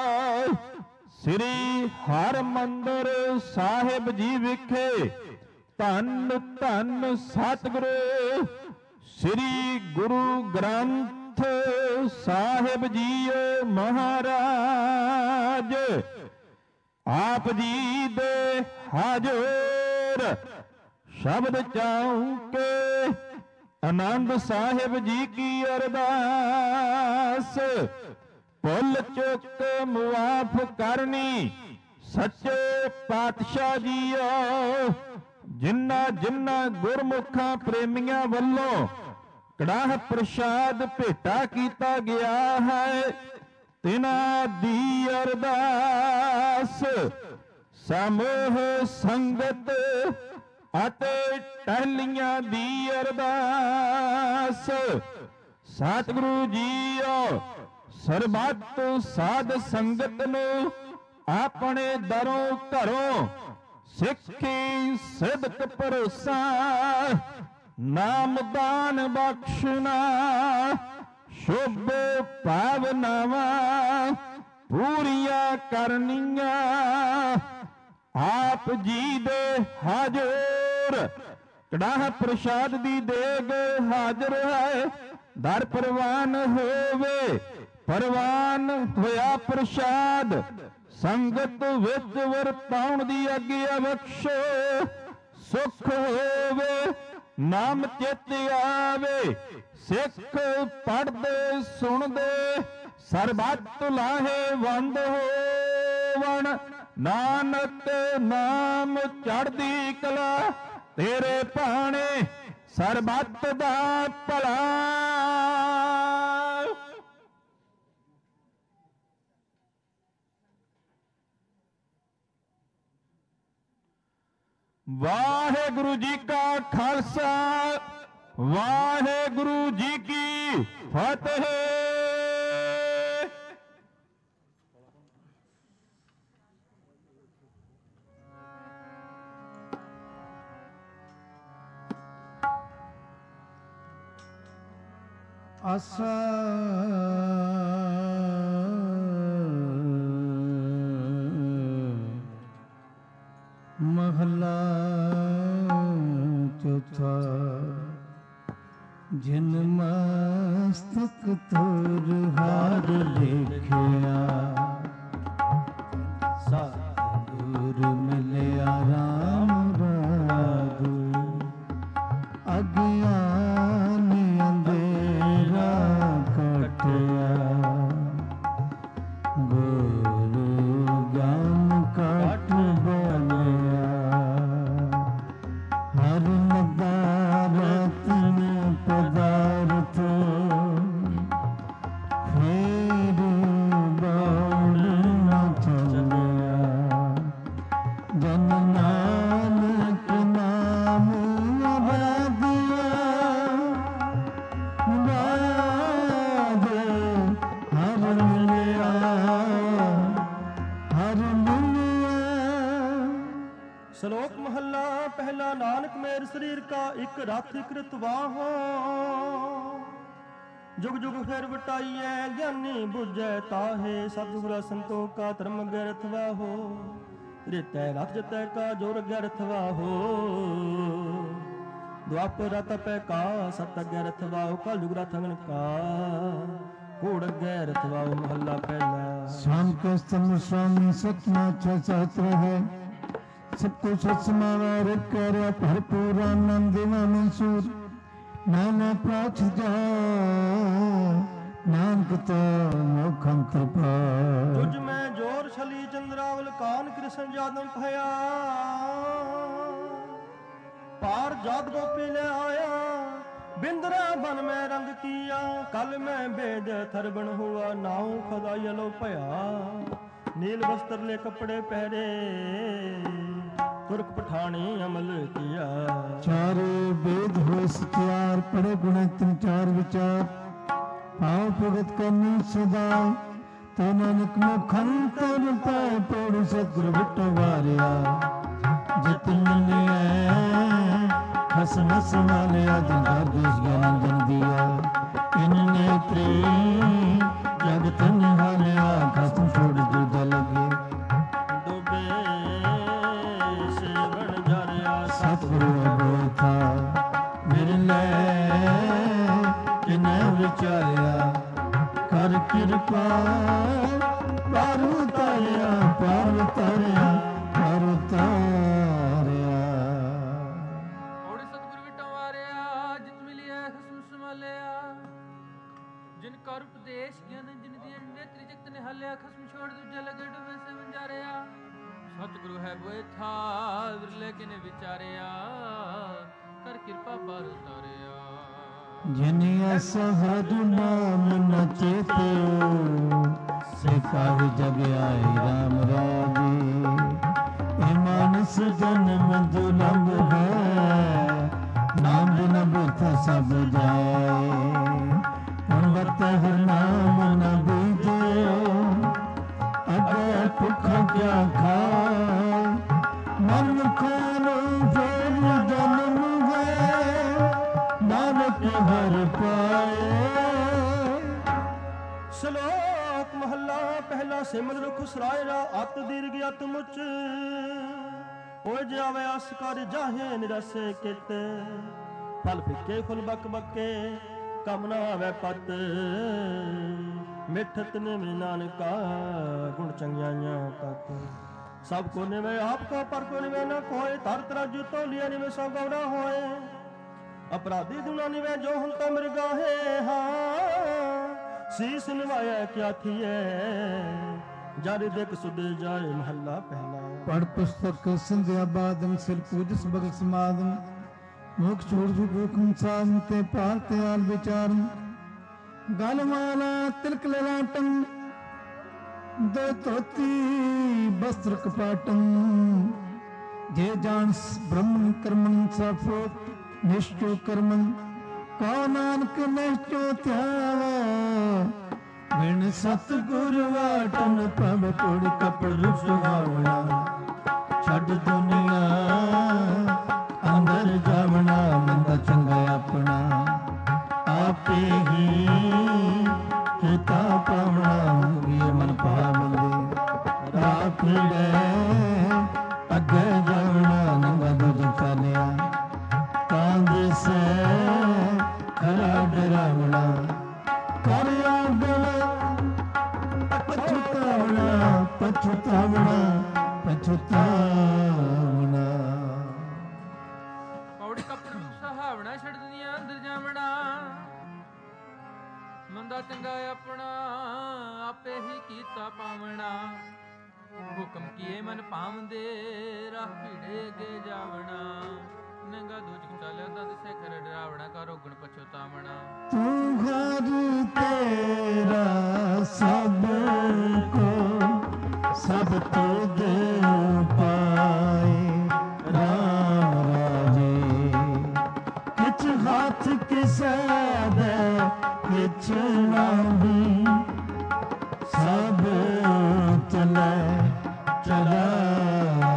ਸ੍ਰੀ ਹਰਿਮੰਦਰ ਸਾਹਿਬ ਜੀ ਵਿਖੇ ਧੰਨ ਧੰਨ ਸਤਿਗੁਰੂ ਸ੍ਰੀ ਗੁਰੂ ਗ੍ਰੰਥ ਸਾਹਿਬ ਜੀ ਮਹਾਰਾਜ ਆਪ ਜੀ ਦੇ ਹਾਜ਼ਰ ਸ਼ਬਦ ਚਾਉਕੇ ਆਨੰਦ ਸਾਹਿਬ ਜੀ ਕੀ ਅਰਦਾਸ ਭੁੱਲ ਚੁੱਕ ਮੁਆਫ ਕਰਨੀ ਸੱਚੇ ਪਾਤਸ਼ਾਹ ਜੀਓ। ਜਿਨ੍ਹਾਂ ਜਿਨ੍ਹਾਂ ਗੁਰਮੁਖਾਂ ਪ੍ਰੇਮੀਆਂ ਵੱਲੋਂ ਕੜਾਹ ਪ੍ਰਸ਼ਾਦ ਭੇਟਾ ਕੀਤਾ ਗਿਆ ਹੈ ਤਿਨਾਂ ਦੀ ਅਰਦਾਸ ਸਮੂਹ ਸੰਗਤ ਅਤੇ ਟਹਿਲੀਆਂ ਦੀ ਅਰਦਾਸ ਸਤਿਗੁਰੂ ਜੀਓ ਸਰਬੱਤ ਸਾਧ ਸੰਗਤ ਨੂੰ ਆਪਣੇ ਦਰੋਂ ਘਰੋਂ ਸਿੱਖੀ ਸਿਦਕ ਭਰੋਸਾ ਨਾਮਦਾਨ ਬਖਸ਼ਣਾ ਸ਼ੁਭ ਭਾਵਨਾਵਾਂ ਪੂਰੀਆਂ ਕਰਨੀਆਂ। ਆਪ ਜੀ ਦੇ ਹਾਜ਼ਰ ਕੜਾਹ ਪ੍ਰਸ਼ਾਦ ਦੀ ਦੇਗ ਹਾਜ਼ਰ ਹੈ। ਦਰ ਪ੍ਰਵਾਨ ਹੋਵੇ, ਪ੍ਰਵਾਨ ਹੋਇਆ ਪ੍ਰਸ਼ਾਦ ਸੰਗਤ ਵਿੱਚ ਵਰਤਾਉਣ ਦੀ ਆਗਿਆ ਬਖਸ਼ੋ। ਸੁਖ ਹੋਵੇ ਨਾਮ ਚਿਤ ਆਵੇ, ਸਿੱਖ ਪੜ੍ਹਦੇ ਸੁਣਦੇ ਸਰਬੱਤ ਲਾਹੇ ਵੰਦ ਹੋਵਣ। ਨਾਨਕ ਨਾਮ ਚੜ੍ਹਦੀ ਕਲਾ ਤੇਰੇ ਭਾਣੇ ਸਰਬੱਤ ਦਾ ਭਲਾ। ਵਾਹਿਗੁਰੂ ਜੀ ਕਾ ਖਾਲਸਾ, ਵਾਹਿਗੁਰੂ ਜੀ ਕੀ ਫਤਿਹ। ਆਸਾ ਮਹਲਾ ਚੌਥਾ। ਜਿਨ ਮਸਤਕ ਤੁਰ ਹਾਰ ਲੇਖਿਆ, ਸਤਿਗੁਰ ਮਿਲਿਆ ਰਾਮ ਰਾਗੁ। ਅਗਿਆਨ ਅੰਧੇਰਾ ਕਟਿਆ, ਗੁਰੂ ਗਿਆਨ ਕਟ ਬਲਿਆ। ਹਰ ਨਦਾਰਤ ਪਦਾਰਥ, ਫੇਰ ਬਾਣ ਨ ਚੱਲਿਆ। ਜਨ ਨਾਨਕ ਨਾਮ ਆਬਾਦਿਆ, ਬਾਦ ਹਰ ਮਿਲਿਆ, ਹਰ ਮਿਲਿਆ। ਸ਼ਲੋਕ ਮਹੱਲਾ ਪਹਿਲਾ। ਨਾਨਕ ਮੇਰ ਸਰੀਰ ਕਾ ਇੱਕ ਰਥ ਇਕ੍ਰਿਤ ਵਾਹੋ। ਜੁਗ ਜੁਗ ਫਿਰ ਵਟਾਈਐ, ਗਿਆਨੀ ਬੁਝੈ ਤਾਹੇ। ਸਤਿਗੁਰ ਸੰਤੋਖ ਕਾ ਧਰਮ ਗਰਥ ਵਾਹੋ। ਰਿਤੈ ਰਥ ਜਤੈ ਕਾ ਜੋਰ ਗਰਥ ਵਾਹੋ। ਦੁਆਪਰ ਤਪੈ ਕਾ ਸਤ ਗਰਥ ਵਾਹੋ। ਕਲ ਜੁਗ ਰਥਨ ਕਾ ਘੋੜ ਗੈਰਥ ਵਾਹੋ। ਮਹੱਲਾ ਪਹਿਲਾ। शाम के स्तंभ स्वामी सतमा सहस्त्र है। सबको सत्समावार कर भरपूर आनंद दिवा मंसूर। नाना प्राच जा नानक तो मोखम कृपा। ਤੁਝ ਮੈਂ ਜੋਰ ਛਲੀ ਚੰਦਰਾਵਲ ਕਾਨ ਕ੍ਰਿਸ਼ਨ ਜਾਦਮ ਭਇਆ। ਪਾਰ ਜਾਤ ਗੋਪੀ ਲੈ ਆਇਆ, ਬਿੰਦਰਾ ਬਨ ਮੈਂ ਰੰਗ ਕੀਆ। ਕਲ ਮੈਂ ਬੇਦ ਥਰਬਣ ਹੁਆ, ਨਾਉ ਖਦਾ ਯਲੋ ਭਇਆ। ਨੀਲ ਵਸਤਰ ਲੈ ਕੱਪੜੇ ਪਹਿਰੇ, ਤੁਰਕ ਪਠਾਣੀ ਅਮਲ ਕੀਆ। चारे वेद हो सत्यार, पढ़े गुण तीन चार विचार। पाव भगत करनी सदा, तो नानक मुखंतर पै पौड़ सतगुरु बिटो वारिया। जित मिलिया खसम संभालिया, जंगार देश ज्ञानंदन दिया। इन नेत्रे जगत निहालिया, खसम छोड़ जुदा लगे। सतगुरु अबोथा मिले किने विचारिया। कर कृपा पार उतारिया, पार उतारिया, पार उतारिया। ਓੜੇ ਸਤਿਗੁਰ ਵਿਟੋ ਵਾਰਿਆ, ਜਿਤ ਮਿਲਿਆ ਖਸਮ ਸੰਭਾਲਿਆ। ਜਿਨ ਕਰ ਉਪਦੇਸ਼ ਗਿਆਨ ਜਿਨ ਦੀ ਨੇਤਰੀ ਜਗਤ ਨਿਹਾਲਿਆ। ਖਸਮ ਛੋੜ ਦੂਜਾ ਲਗੇ ਡੁਬੇ ਸੇ ਵੰਜਾਰਿਆ। ਸਤਿਗੁਰੂ ਹੈ ਬੋਏ ਥਾ ਵਿਰਲੇ ਕਿਨੇ ਵਿਚਾਰਿਆ। ਕਰ ਕਿਰਪਾ ਪਾਰ ਉਤਾਰਿਆ। जिनि ऐसा साधु नाम न चेत्यो, से काज जग आए राम राजे। ए मानस जन्म दुर्लभ है, नाम बिन बिथ सब जाए। गुणवत हर नाम न बीजे, अगे भुख क्या खाए। मन खानो फिर जन्म है, नानक हर पाए। ਸ਼ਲੋਕ ਮਹੱਲਾ ਪਹਿਲਾ। ਸਿਮਰ ਰੁਖ ਸਰਾਇਰਾ ਅਤ ਦੀਰਘ ਅਤ ਮੁਚ, ਓਏ ਜਾਵੇ ਅਸ ਕਰ ਜਾਹੇ ਨਿਰਸੇ ਕਿਤ। ਫਲ ਫਿੱਕੇ ਫੁੱਲ ਬਕ ਬੱਕੇ, ਕਮ ਨਾ ਆਵੇ ਪਤ। ਮਿੱਠਤ ਨਿਵੇਂ ਨਾਨਕਾ, ਗੁਣ ਚੰਗਿਆਈਆਂ ਤਤ। ਸਭ ਕੋ ਨਿਵੇਂ ਆਪ ਕੋ, ਪਰ ਕੋ ਨਿਵੇਂ ਨਾ ਕੋਏ। ਧਰ ਤਰਾਜੂ ਤੋਲੀਆ ਨਿਵੇਂ ਸੋ ਗੌਰਾ ਹੋਏ। ਅਪਰਾਧੀ ਦੁਨਾ ਨਿਵੇਂ ਜੋ ਹੁਣ ਤਾਂ ਮਿਰਗਾਹੇ। ਹਾਂ ਸੀਸ ਨਿਵਾਇਆ ਕਿਆ ਥੀਏ, ਜਰ ਦੇਖ ਸੁਦੇ ਜਾਏ। ਮਹੱਲਾ ਪਹਿਲਾ। ਪੜ ਪੁਸਤਕ ਸੰਧਿਆ ਬਾਦਮ, ਸਿਰ ਪੂਜਸ ਬਗਲ ਸਮਾਦਮ। ਮੁਖ ਛੋੜ ਜੂ ਭੂਖਮ ਸਾਧਨ, ਤੇ ਪਾਰ ਤੇ ਆਲ ਵਿਚਾਰਨ। ਗਲ ਮਾਲਾ ਤਿਲਕ ਲਲਾਟਮ, ਦੋ ਧੋਤੀ ਬਸਤਰ ਕਪਾਟਮ। ਜੇ ਜਾਣਸ ਬ੍ਰਹਮਣ ਕਰਮਣ, ਸਫੋਤ ਨਿਸ਼ਚੋ ਕਰਮਨ। ਕਉ ਨਾਨਕ ਨਿਸ਼ਚੋ ਧਿਆਵਾ, ਬਿਨ ਸਤਿਗੁਰ ਵਾਟਨ। ਪ੍ਰਭ ਕੋੜ ਕਪੜ ਰੁਸਵਾਵਣਾ, ਛੱਡ ਦੁਨੀਆ ਅੰਦਰ ਜਾਵਣਾ। ਮੰਦਾ ਚੰਗਾ ਆਪਣਾ, ਆਪੇ ਹੀ ਕੀਤਾ ਪਾਵਣਾ। ਵੀ ਮਨ ਪਾਵੰਦੇ ਰਾਹ ਫਿਰੇ, ਅੱਗੇ ਜਾਵਣਾ। ਨੰਗਾ ਦੁੱਧ ਚਾਲਿਆ, ਤਾਂ ਦਿਸੈ ਖਰਾ ਡਰਾਵਣਾ। ਕਰ ਆਗਣਾ ਪਛਤਾਵਣਾ, ਪਛਤਾਵਣਾ, ਪਛਤਾਵਣਾ। ਪੌੜੀ ਕੱਪੜ ਨੂੰ ਸਹਾਵਣਾ, ਛੱਡ ਦੁਨੀਆ ਅੰਦਰ ਜਾਵਣਾ। ਮੰਦਾ ਚੰਗਾ ਆਪਣਾ, ਆਪੇ ਹੀ ਕੀਤਾ ਪਾਵਣਾ। ਹੁਕਮ ਕੀਏ ਮਨ ਪਾਵੰਦੇ, ਰਾਹ ਭੀੜੇ ਅੱਗੇ ਜਾਵਣਾ। ਨੰਗਾ ਦੂਜਕ ਚਾਲਿਆ, ਤਾਂ ਦਿਸੇ ਖਰਾ ਡਰਾਵਣਾ। ਕਰੋ ਗੁਣ ਪਛਤਾਵਣਾ। ਤੂੰ ਘਰ ਤੇਰਾ ਸਭ ਕੋ, ਸਭ ਤੁਧ ਪਾਏ। ਰਾਮ ਰਾਜੇ ਕਿਛ ਹੱਥ ਕਿਸੇ ਦੇ, ਕਿਛ ਨਾਹੀ। ਸਭ ਚਲੇ ਚਲਾਏ।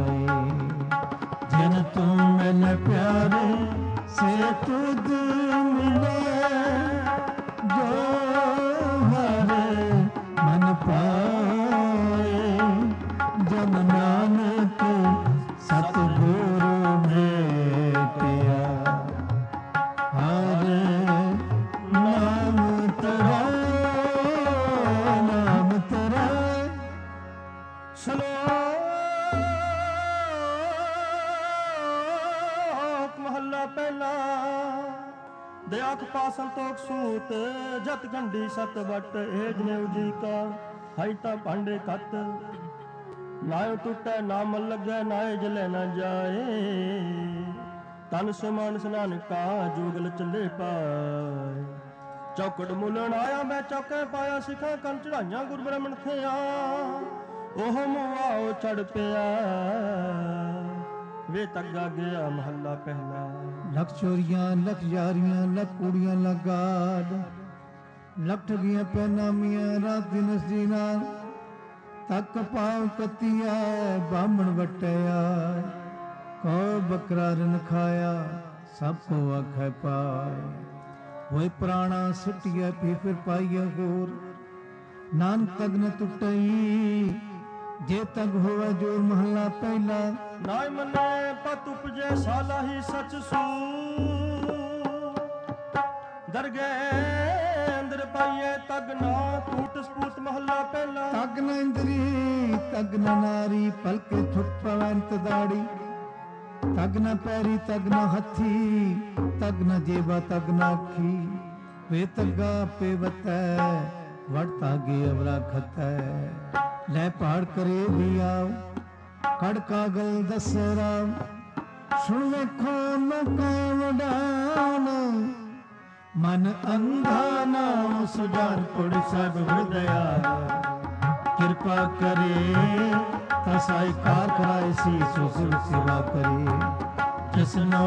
ਜਿਨ ਤੂੰ ਮਿਲ ਪਿਆਰੇ, ਸੇ ਤੁਧ ਮਿਲੇ। ਜੋ ਹਰ ਮਨ ਪਾਏ, ਜਨ ਨਾਨਕ ਸਤਿਗੁਰ ਭੇਟਿਆ। ਹਰ ਨਾਮ ਤੇਰਾ, ਨਾਮ ਤੇਰਾ। ਸ਼ਲੋਕ ਮਹੱਲਾ ਪਹਿਲਾ। ਦਿਆਖ ਪਾ ਸੰਤੋਖ ਸੂਤ, ਜਤ ਗੰਢੀ ਸਤ ਵਟ। ਏ ਜਨੇਊ ਜੀ ਕਾ ਹਾਈ ਤਾਂ ਭਾਂਡੇ ਖੱਤ। ਨਾਇ ਟੁੱਟੈ ਨਾ ਮਨ ਲੱਗੈ, ਨਾਇ ਜਲੇ ਨਾ ਜਾਏ। ਤਨ ਸਮਾਨ ਸਨਾਨ ਕਾ, ਜੋਗਲ ਚੱਲੇ ਪਾਏ। ਚੌਕੜ ਮੁਲਣ ਆਇਆ ਮੈਂ ਚੌਕੇ ਪਾਇਆ। ਸਿੱਖਾਂ ਕੰਨ ਚੜਾਈਆਂ ਗੁਰ ਬ੍ਰਹਮਣ ਥਿਆ। ਉਹ ਮੁਆਓ ਚੜ ਪਿਆ, ਵੇ ਤੱਗਾ ਗਿਆ। ਮਹੱਲਾ ਪਹਿਲਾ। ਲੱਖ ਚੋਰੀਆਂ, ਲੱਖ ਯਾਰੀਆਂ, ਲੱਖ ਕੁੜੀਆਂ ਲਗਾੜ। ਲੱਖ ਠਗੀਆਂ ਪੈਨਾਮੀਆਂ, ਰਾਤ ਦਿਨ ਸੀ ਨਾਲ। ਤੱਕ ਪਾਉ ਕਤੀਆ, ਬਾਹਮਣ ਵਟਿਆ। ਕੋ ਬੱਕਰਾ ਰਨ ਖਾਇਆ, ਸਭ ਕੋ ਆਖੈ ਪਾਏ। ਹੋਏ ਪ੍ਰਾਣਾ ਸੁਟਿਆ, ਫਿਰ ਪਾਈਆ ਹੋਰ। ਨਾਨਕ ਤਗ ਨ ਟੁੱਟਈ, ਜੇ ਤਗ ਹੋਵੇ ਜੋਰ। ਮਹੱਲਾ ਪਹਿਲਾ। ਨਾਇ ਮੰਨੇ ਪਤ ਉਪਜੇ, ਸਾਲਾਹੀ ਸਚ ਸੂ। ਦਰਗਹਿ ਅੰਦਰ ਪਾਈਏ, ਤਗ ਨਾ ਟੂਟ ਸਪੂਤ। ਮਹੱਲਾ ਪਹਿਲਾ। ਤਗ ਨ ਇੰਦਰੀ, ਤਗ ਨ ਨਾਰੀ। ਪਲਕੇ ਛੁਟ ਪਵੰਤ ਦਾੜੀ। ਤਗ ਨ ਪੈਰੀ, ਤਗ ਨ ਹੱਥੀ। ਤਗ ਨ ਜੇਬਾ, ਤਗ ਨ ਅੱਖੀ। ਵੇ ਤਗਾ ਪੇ ਵਤੈ, ਵੜਤਾ ਗੇ ਅਵਰਾ ਖਤੈ। ਲੈ ਪਹਾੜ ਕਰੇ ਵੀ ਆਓ, ਕੜ ਕਾਗਲ ਦਸਰਾ। ਸੁਣ ਵੇਖੋ ਲੋਕਾਂ ਵਡਾਨ, ਮਨ ਅੰਧਾ ਨਾਮ ਸੁਜਾਨ। ਪੁੜ ਸਭ ਹਿਰਦਇਆ, ਕਿਰਪਾ ਕਰੇ ਤਾਂ ਸਾਈ ਕਾਰ ਕਰਾਏ। ਸੀ ਸੋ ਸੇਵਾ ਕਰੇ, ਜਿਸਨੋ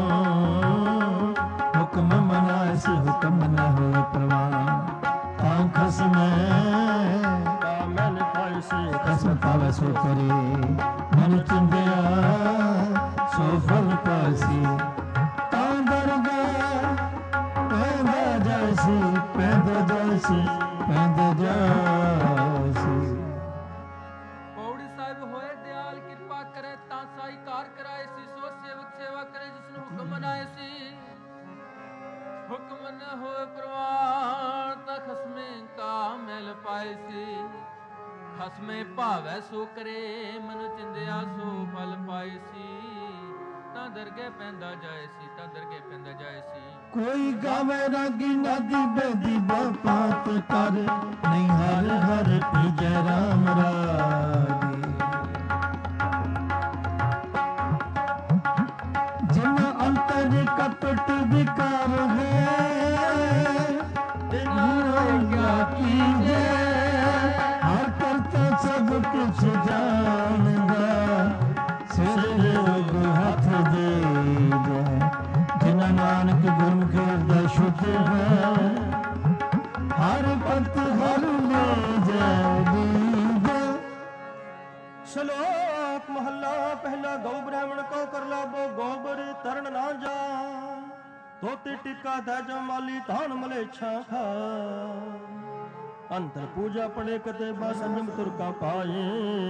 ਹੁਕਮ ਮਨਾਏ। ਸੀ ਹੁਕਮ ਨ ਹੋਏ ਪ੍ਰਵਾਨ। ਤਾਂ ਖਸਮੈ ਮਨ ਪਾਇ ਸੀ, ਖਸਮ ਪਾਵੈ ਸੋ ਕਰੇ। ਮਨ ਚਿੰਦਿਆ ਸੋ ਫਲ ਪਾਸੀ। ਤਾਂ ਦਰਗਾਹ ਪੈਦਾ ਜੈਸੀ, ਪੈਦਾ ਜੈਸੀ। ਪੈਂਦ ਜਾਸੀ। ਪੌੜੀ ਸਾਹਿਬ ਹੋਏ ਦਿਆਲ ਕਿਰਪਾ ਕਰੇ ਤਾਂ ਸਾਈ ਕਾਰ ਕਰਾਏ ਸੀ। ਸੋ ਸੇਵਕ ਸੇਵਾ ਕਰੇ ਜਿਸਨੂੰ ਹੁਕਮ ਮਨਾਏ ਸੀ। ਹੁਕਮ ਨ ਹੋਏ ਪ੍ਰਵਾਨ ਤਾਂ ਖਸਮੇ ਕਾ ਮਿਲ ਪਾਏ ਸੀ। ਖਸਮੇ ਭਾਵੈ ਸੋ ਕਰੇ ਮਨੁ ਚਿੰਦਿਆ ਸੋ ਫਲ ਪਾਏ ਸੀ। ਤਾਂ ਦਰਗੇ ਪੈਂਦਾ ਜਾਏ ਸੀ, ਤਾਂ ਦਰਗੇ ਪੈਂਦਾ ਜਾਏ ਸੀ। ਕੋਈ ਗਾਵੇ ਰਾਗੀ ਨਾਦੀ ਬੇਦੀ ਬਾਪਾਤ ਕਰ ਨਹੀਂ ਹਰ ਹਰ ਪੀਜੈ ਰਾਮ ਰਾਗੀ। ਜਿਨ ਅੰਤਰ ਕਪਟ ਵਿਕਾਰ ਹੈ ਤਿਨ ਕਿਆ ਕੀਜੈ। ਹਰ ਕਰਤਾ ਸਭ ਕੁਛ ਜਾਣਦਾ ਸਿਰ ਹੱਥ ਦੇ ਜਿਨ੍ਹਾਂ ਨਾਨਕ ਗੁਰਮੁਖ ਹਿਰਦੈ ਸ਼ੁੱਧ ਹੈ। ਹਰ ਭਗਤ ਹਰ ਲੈ ਜਾਵੇ। ਸ਼ਲੋਕ ਮਹੱਲਾ ਪਹਿਲਾ। ਗਊ ਬ੍ਰਾਹਮਣ ਕੋ ਕਰ ਲਾਭੋ ਗੋਬਰ ਤਰਨ ਨਾ ਜਾ। ਧੋਤੀ ਟਿੱਕਾ ਤੈ ਜਮਾਲੀ ਧਾਨ ਮਲੇਛਾ ਖਾ। ਅੰਤਰ ਪੂਜਾ ਪੜੇ ਕਤੇ ਬਾ ਸੰਜਮ ਤੁਰਕਾ ਪਾਏ।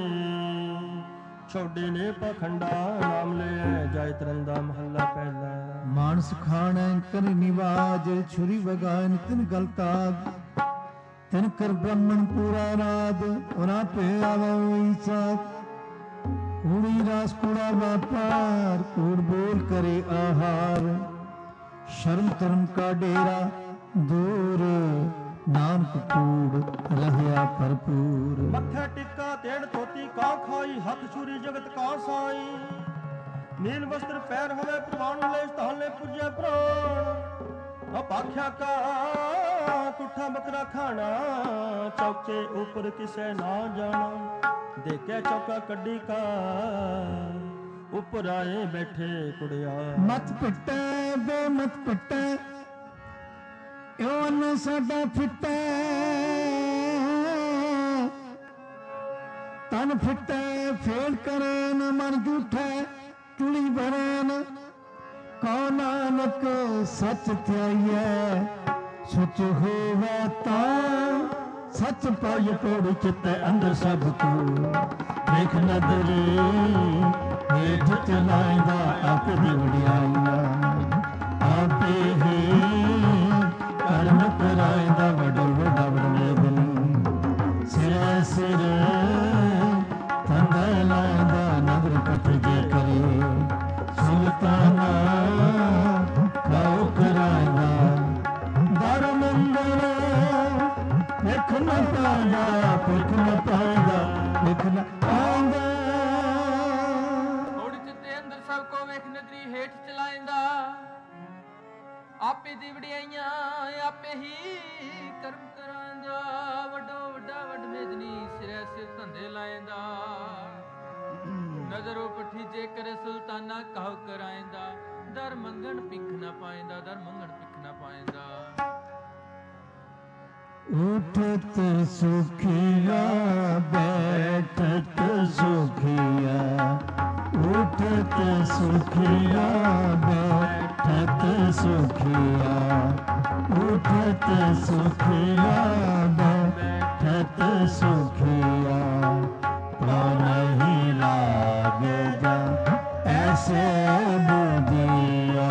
ਛੋਡੇ ਨੇ ਪਖੰਡਾ ਨਾਮ ਲੈ ਜਾਇ ਤਰੰਦਾ। ਮਹੱਲਾ ਪਹਿਲਾ। ਮਾਨਸ ਖਾਣੈ ਕਰ ਨਿਵਾਜ ਛੁਰੀ ਵਗਾਇਨ ਤਿਨ ਗਲਤਾਗ। ਤਿਨ ਕਰ ਬ੍ਰਹਮਣ ਪੂਰਾ ਰਾਦ ਉਹਨਾਂ ਪੇ ਆਵਈ ਸਾਥ। ਕੂੜੀ ਰਾਸ ਕੂੜਾ ਵਾਪਾਰ ਕੂੜ ਬੋਲ ਕਰੇ ਆਹਾਰ। ਸ਼ਰਮ ਧਰਮ ਕਾ ਡੇਰਾ ਦੂਰ ਨਾਨਕ ਕੂੜ ਰਹਿਆ ਭਰਪੂਰ। ਮੱਥੇ ਟਿੱਕਾ ਤੇੜ ਧੋਤੀ ਕਾ ਖਾਈ। ਹੱਥ ਛੁਰੀ ਜਗਤ ਕਾ ਸਾਈ। ਨੀਲ ਵਸਤਰ ਪੈਰ ਹੋਵੇ ਪ੍ਰਵਾਨ ਲੈ ਸਥਾਨੇ ਪੁੱਜੇ ਪ੍ਰਾਣ। ਅਪਾਖਿਆ ਕਾ ਤੁਠਾ ਬੱਕਰਾ ਖਾਣਾ। ਚੌਕੇ ਉਪਰ ਕਿਸੇ ਨਾ ਜਾਣਾ। ਦੇਖਿਆ ਚੌਕਾ ਕੱਢੀ ਕਾ ਉਪਰ ਆਏ ਬੈਠੇ ਕੁੜਿਆ। ਮਤ ਪਿੱਟੈ ਬੇ ਮਤ ਪਿੱਟੈ ਇਉ ਨ ਸਾਡਾ ਫਿੱਟੈ। ਤਨ ਫਿੱਟੈ ਫੇਲ ਕਰੇ ਨ ਮਨ ਝੂਠੈ। ਚੁਲੀ ਭਰੇ ਨ ਕਉ ਨਾਨਕ ਸੱਚ ਧਿਆਈਐ। ਸੁਚ ਹੋਵੇ ਤਾਂ ਸੱਚ ਪਾਇ ਪੋੜ ਚਿਤੈ ਅੰਦਰ ਸਭ ਕੋ। ਦੇਖ ਨਦਰੇ ਹੇਠ ਚਲਾਇਦਾ ਆਪ ਦੀ ਵਡਿਆਈਆ। ਆਪੇ ਹੀ ਕਰਮ ਕਰਾਇਦਾ ਵਡੋ ਵਡਾ ਵਡਲੇ ਦਿਨ। ਸਿਰ ਸਿਰ ਤੰਦਾ ਲਾਇਦਾ ਨਦਰ ਪਟ ਜੇ ਕਰੇ। ਸੁਲਤਾਨਾ ਖਾਓ ਕਰਾਇਦਾ ਦਰ ਮੰਗਲ। ਲਿਖ ਨ ਪਾਇਦਾ ਪੁੱਖ ਨ ਪਾਇਦਾ ਲਿਖ ਨ ਪਾਇਦਾ। ਥੋੜੀ ਚਿੱਤੇ ਅੰਦਰ ਸਭ ਕੋ ਵੇਖ ਨਦਰੀ ਹੇਠ ਚਲਾਇੰਦਾ। ਆਪੇ ਦੀ ਵਡਿਆਈਆਂ ਆਪੇ ਹੀ ਕਰਮ ਕਰਾਂਦਾ। ਵੱਡੋ ਵੱਡਾ ਵੱਡ ਮੇਦਨੀ ਸਿਰੇ ਸਿਰ ਧੰਦੇ ਲਾਇੰਦਾ। ਨਜ਼ਰੋਂ ਪੱਠੀ ਜੇ ਕਰੇ ਸੁਲਤਾਨਾ ਕਾਹੂ ਕਰਾਇੰਦਾ। ਦਰ ਮੰਗਣ ਭਿਖ ਨਾ ਪਾਇੰਦਾ, ਦਰ ਮੰਗਣ ਭਿਖ ਨਾ ਪਾਇੰਦਾ। ਉਠਤ ਸੁਖੀਆ ਬੈਠਤ ਸੁਖੀਆ। ਉਠਤ ਸੁਖੀਆ ਬੈਠਤ ਸੁਖੀਆ। ਉਠਤ ਸੁਖੀਆ ਬੈਠਤ ਸੁਖੀਆ। ਪ੍ਰਾਨ ਨਹੀਂ ਲਾਗੇ ਜਾ ਐਸੇ ਬੁਝਿਆ।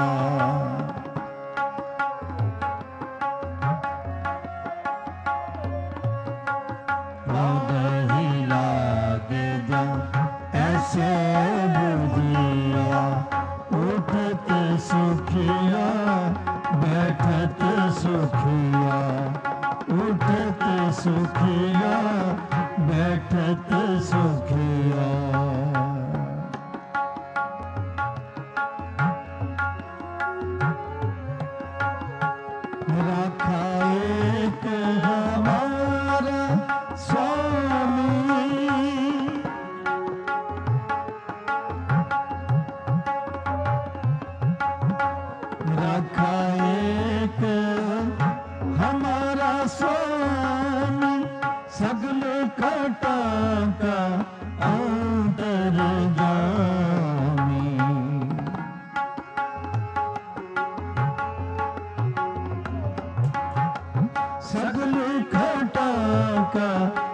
ਨਹੀਂ ਲਾਗੇ ਜਾ ਐਸੇ ਬੁਝਿਆ। ਉਠਤ ਸੁਖੀਆ ਬੈਠਤ ਸੁਖੀਆ। ਉਠਤ ਸੁਖੀਆ ਬੈਠਤ ਸੁਖੀਆ। ਰਾਖਾ ਏਕ ਹਮਾਰਾ स्वामी। राखा एक हमारा स्वामी। सगल काटा का अंतर जामी। सगल खटाका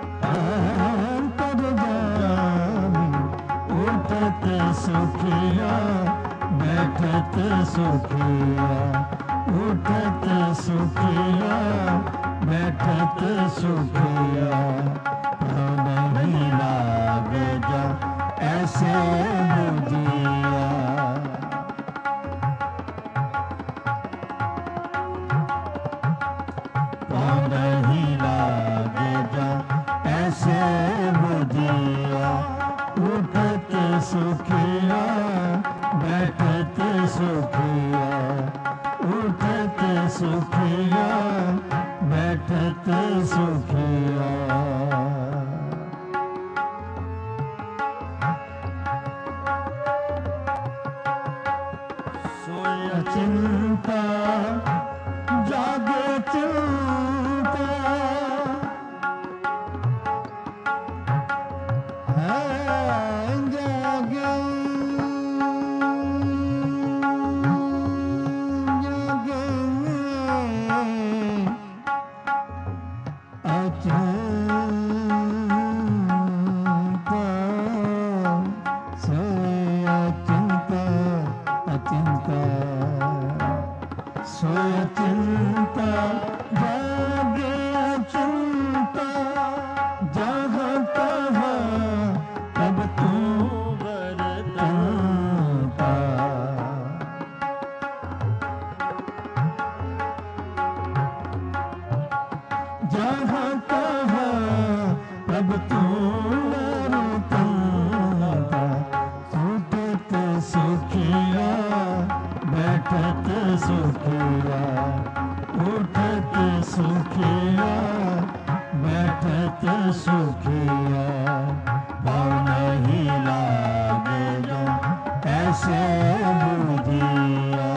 अंतर जानी उठत सुखिया बैठत सुखिया उठत सुखिया बैठत सुखिया नहीं लागे जा ऐसे बुझिया नहीं लागे जा ऐसे बुझिया उठत सुखिया बैठत सुखिया उठत सुखिया बैठत सुखिया सोया चिंता जागे चिंता है जागे सोया चिंता जागे चिंता जहाँ तहाँ तब तू वरदाता जहाँ तहाँ तब तू वरदाता उठत सुखिया बैठत सुखिया उठत सुखिया बैठत सुखिया भाव नहीं लागे जो ऐसे बुझिया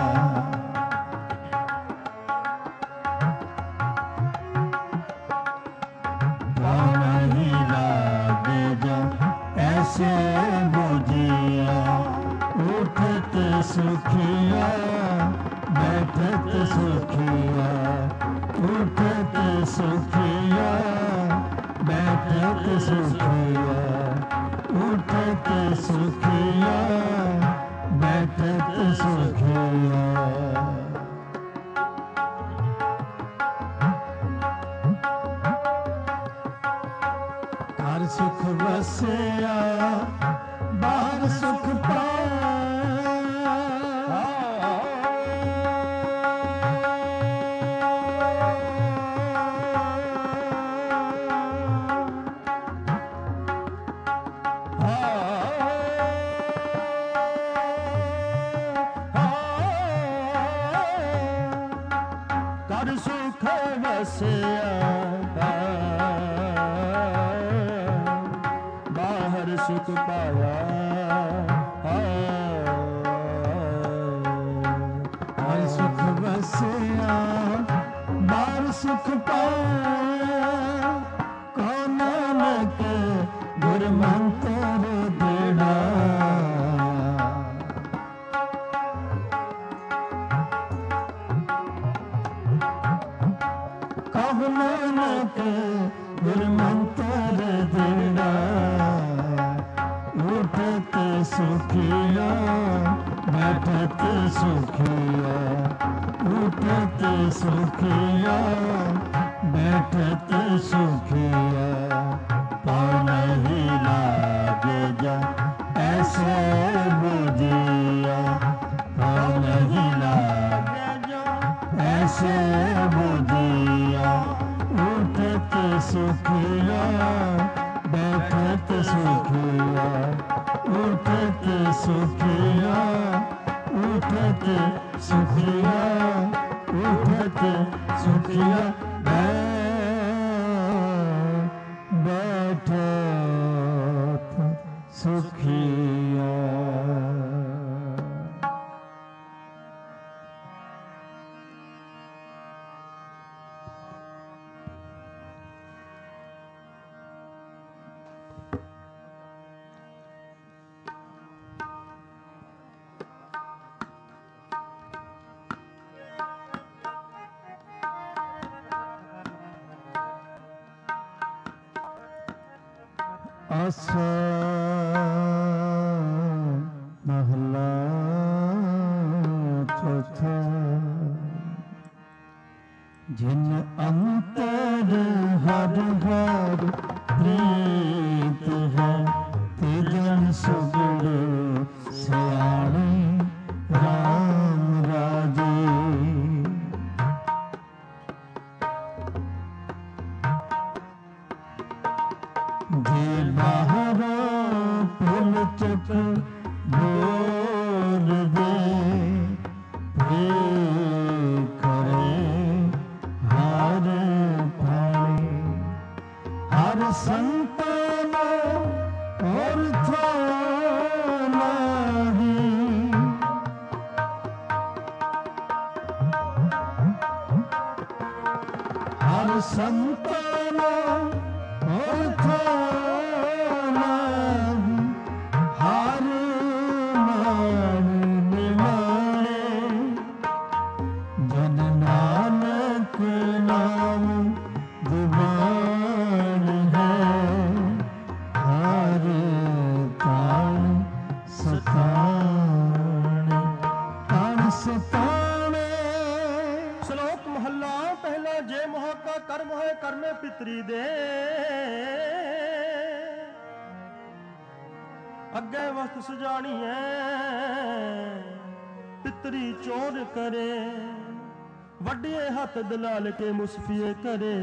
भाव नहीं लागे जो ऐसे बुझिया उठत सुखिया बैठत सुखिया उठत सुखिया बैठत सुखिया उठत सुखिया बैठत सुखिया घर सुख बसिया बाहर सुख कर सुख बसिया बाहर सुख पाया हर सुख बसिया बाहर सुख पाया कौन नानक गुर मंत्र देना नानक गुर मंत्र देना उठत सुखिया बैठत सुखिया उठत सुखिया बैठत सुखिया पाँव नहीं लागे जा ऐसे बुझिया पाँव नहीं लागे जा ऐसे बुझिया उठत सुखिया बैठत सुखिया उठत सुखिया उठत सुखिया उठत सुखिया बैठत सुखिया ਆਸਾ ਮਹਲਾ ਚੌਥਾ। ਜਿਨ ਅੰਤਰ ਹਰ ਹਰ ਪ੍ਰੀਤ ਹੈ, ਤੇ ਜਨ ਸੁਗੜ ਸਿਆਣੇ ਰਾਮ ਰਾਜੇ। ਜੇ ਬਾਹਰੋਂ ਪੁਲ ਚੁੱਕ ਬੋਲ ਦੇ, ਫੇ ਖਰੇ ਹਰ ਭਾਣੇ। ਹਰ ਸੰਤਨ ਔਰ ਥੋ ਨਹੀਂ, ਹਰ ਸੰਤਨ ਔਰ ਥੋ ਨਹੀਂ, ਹਰ ਨਾਮ ਨਿਵਾਣੇ। ਜਨ ਨਾਨਕ ਨਾਮ ਦੀਵਾਨ ਹੈ, ਹਰ ਤਾਣ ਸਤਾਣੇ, ਤਾਣ ਸਤਾਣੇ। ਸ਼ਲੋਕ ਮਹੱਲਾ ਪਹਿਲਾ। ਜੇ ਮੋਹ ਕਾ ਕਰਮ ਹੋਏ, ਕਰਮੇ ਪਿਤਰੀ ਦੇ, ਅੱਗੇ ਵਸਤ ਸਜਾਣੀਐ, ਪਿਤਰੀ ਚੋਰ ਕਰੇ। ਵੱਡੀਏ ਹੱਥ ਦਲਾਲ ਕੇ ਮੁਸਫੀਏ ਕਰੇ,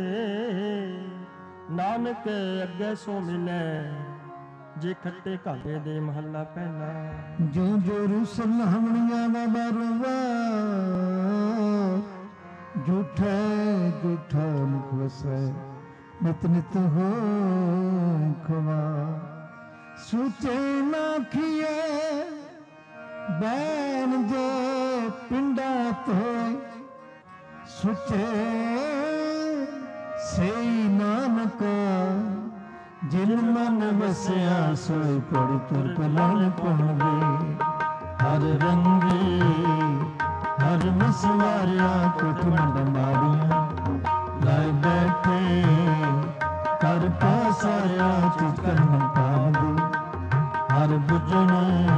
ਨਾਨਕ ਅੱਗੇ ਸੋ ਮਿਲੈ, ਜੇ ਖੱਟੇ ਘਾਲੇ ਦੇ। ਮਹੱਲਾ ਪਹਿਲਾ। ਜੋ ਜੋ ਰੁਸਲ ਹਮਣੀਆਂ ਦਾ ਬਰਵਾ, ਝੂਠੇ ਝੂਠਾ ਮੁਖ ਵਸੈ, ਨਿਤ ਨਿਤ ਹੋ ਖਵਾ। ਸੂਚੇ ਨਾ ਖੀਏ ਬੈਨ ਦੇ ਪਿੰਡਾ ਤੋਏ, ਸੁਚੇ ਸਈ ਨਾਨਕ। ਜਿਨ ਮਨ ਵਸਿਆ ਸੋਈ ਪੜ ਤੁਰ ਪਲਣ ਪਾਵੇ। ਹਰ ਰੰਗੀ ਹਰ ਮਸਵਾਰਿਆ, ਕੁਠ ਮੰਡ ਮਾਰੀਆਂ ਲਾਇ ਬੈਠੇ। ਕਰ ਪਾਸਾਰਿਆ ਚਿਤ ਕਰਨ ਪਾਵਦੇ, ਹਰ ਬੁਝਣ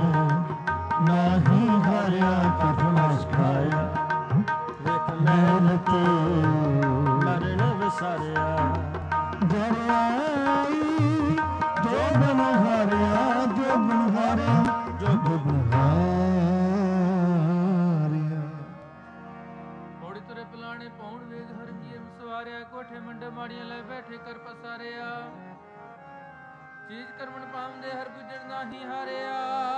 ਨਾਹੀ ਹਾਰਿਆ। ਕਠ ਮਸ ਖਾਇਆ ਮਿਹਨਤ ਮਰਨ ਵਿਸਾਰਿਆ। ਜਰਾਈ ਜੋ ਬਨ ਹਾਰਿਆ, ਜੋ ਬਨ ਹਾਰਿਆ, ਜੋ ਬਨ ਹਾਰਿਆ। ਥੋੜੀ ਤੁਰੇ ਪਲਾਣੇ ਪੌਣ ਵੇਗ ਹਰ ਕੀਏ ਸਵਾਰਿਆ। ਕੋਠੇ ਮੰਡੇ ਮਾੜੀਆਂ ਲੈ ਬੈਠੇ ਕਰ ਪਸਾਰਿਆ। ਚੀਜ਼ ਕਰਮਣ ਪਾਉਂਦੇ ਹਰ ਬੁੱਝਣ ਨਾਹੀ ਹਾਰਿਆ।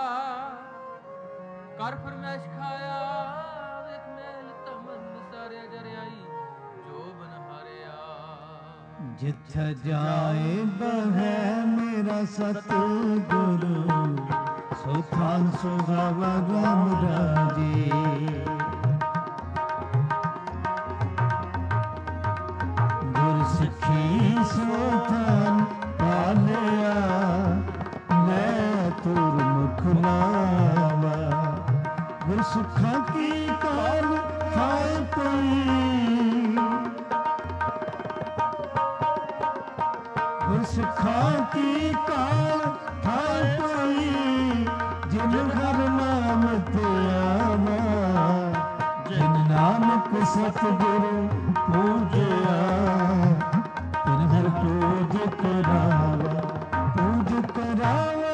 ਕਰ ਫਰਮੈਸ਼ ਖਾਇਆ, ਵੇਖ ਮੇਲ ਤਮਨ ਵਿਸਾਰਿਆ। ਜਰਿਆਈ ਜੋ ਬਨ ਹਾਰਿਆ। ਜਿੱਥ ਜਾਏ ਬਹਿ ਮੇਰਾ ਸਤਿਗੁਰੂ, ਸੋ ਥਾਨ ਸੁਹਾਵਾ ਰਾਮ ਰਾਜੇ। ਗੁਰ ਸਿੱਖੀ ਸੋ ਥਾਨ ਪਾਲਿਆ, ਮੈਂ ਤੁਰ ਮੁਖ ਲਾਵਾ। ਗੁਰ ਸੁਖਾਂ ਕੀ ਕਾਲ ਖਾਏ ਪਈ, ਗੁਰ ਸੁਖਾਂ ਕੀ ਕਾਲ ਖਾਏ ਪਈ। ਜਿਨ ਹਰ ਨਾਮ ਤੇ ਆਵਾ, ਜਿਨ ਨਾਨਕ ਸਤਿਗੁਰੂ ਪੂਜਿਆ। ਤਿਨ ਹਰ ਪੂਜ ਕਰਾਵਾ, ਪੂਜ ਕਰਾਵਾ।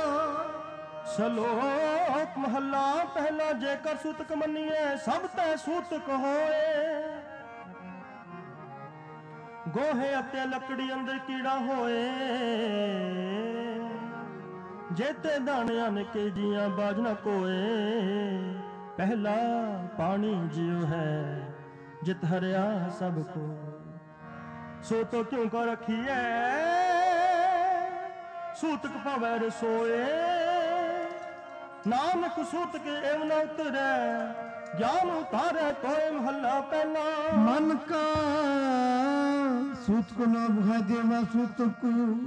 ਸ਼ਲੋਕ ਮਹੱਲਾ ਪਹਿਲਾ। ਜੇਕਰ ਸੂਤਕ ਮੰਨੀਏ, ਸਭ ਤੈ ਸੂਤਕ ਹੋਏ। ਗੋਹੇ ਅਤੇ ਲੱਕੜੀ ਅੰਦਰ ਕੀੜਾ ਹੋਏ, ਜੇਤੇ ਦਾਣਿਆਂ ਨੇ ਕੇ ਜੀਆਂ ਬਾਜ ਨਾ ਕੋਏ। ਪਹਿਲਾ ਪਾਣੀ ਜਿਉ ਹੈ, ਜਿਤ ਹਰਿਆ ਸਭ ਕੋ। ਸੋ ਤੋ ਕਿਉਂ ਕੋ ਰਖੀਐ, ਸੂਤਕ ਭਵੈ ਰਸੋਏ। ਨਾਨਕ ਸੂਤਕ ਏਵ ਨ ਉਤਰੈ, ਗਿਆਨ ਉਤਾਰੈ ਕੋਇ। ਮਹੱਲਾ ਪਹਿਲਾ। ਮਨ ਕਾ ਸੂਤਕ ਨ ਭਾਜੇ ਵਾ ਸੂਤਕ,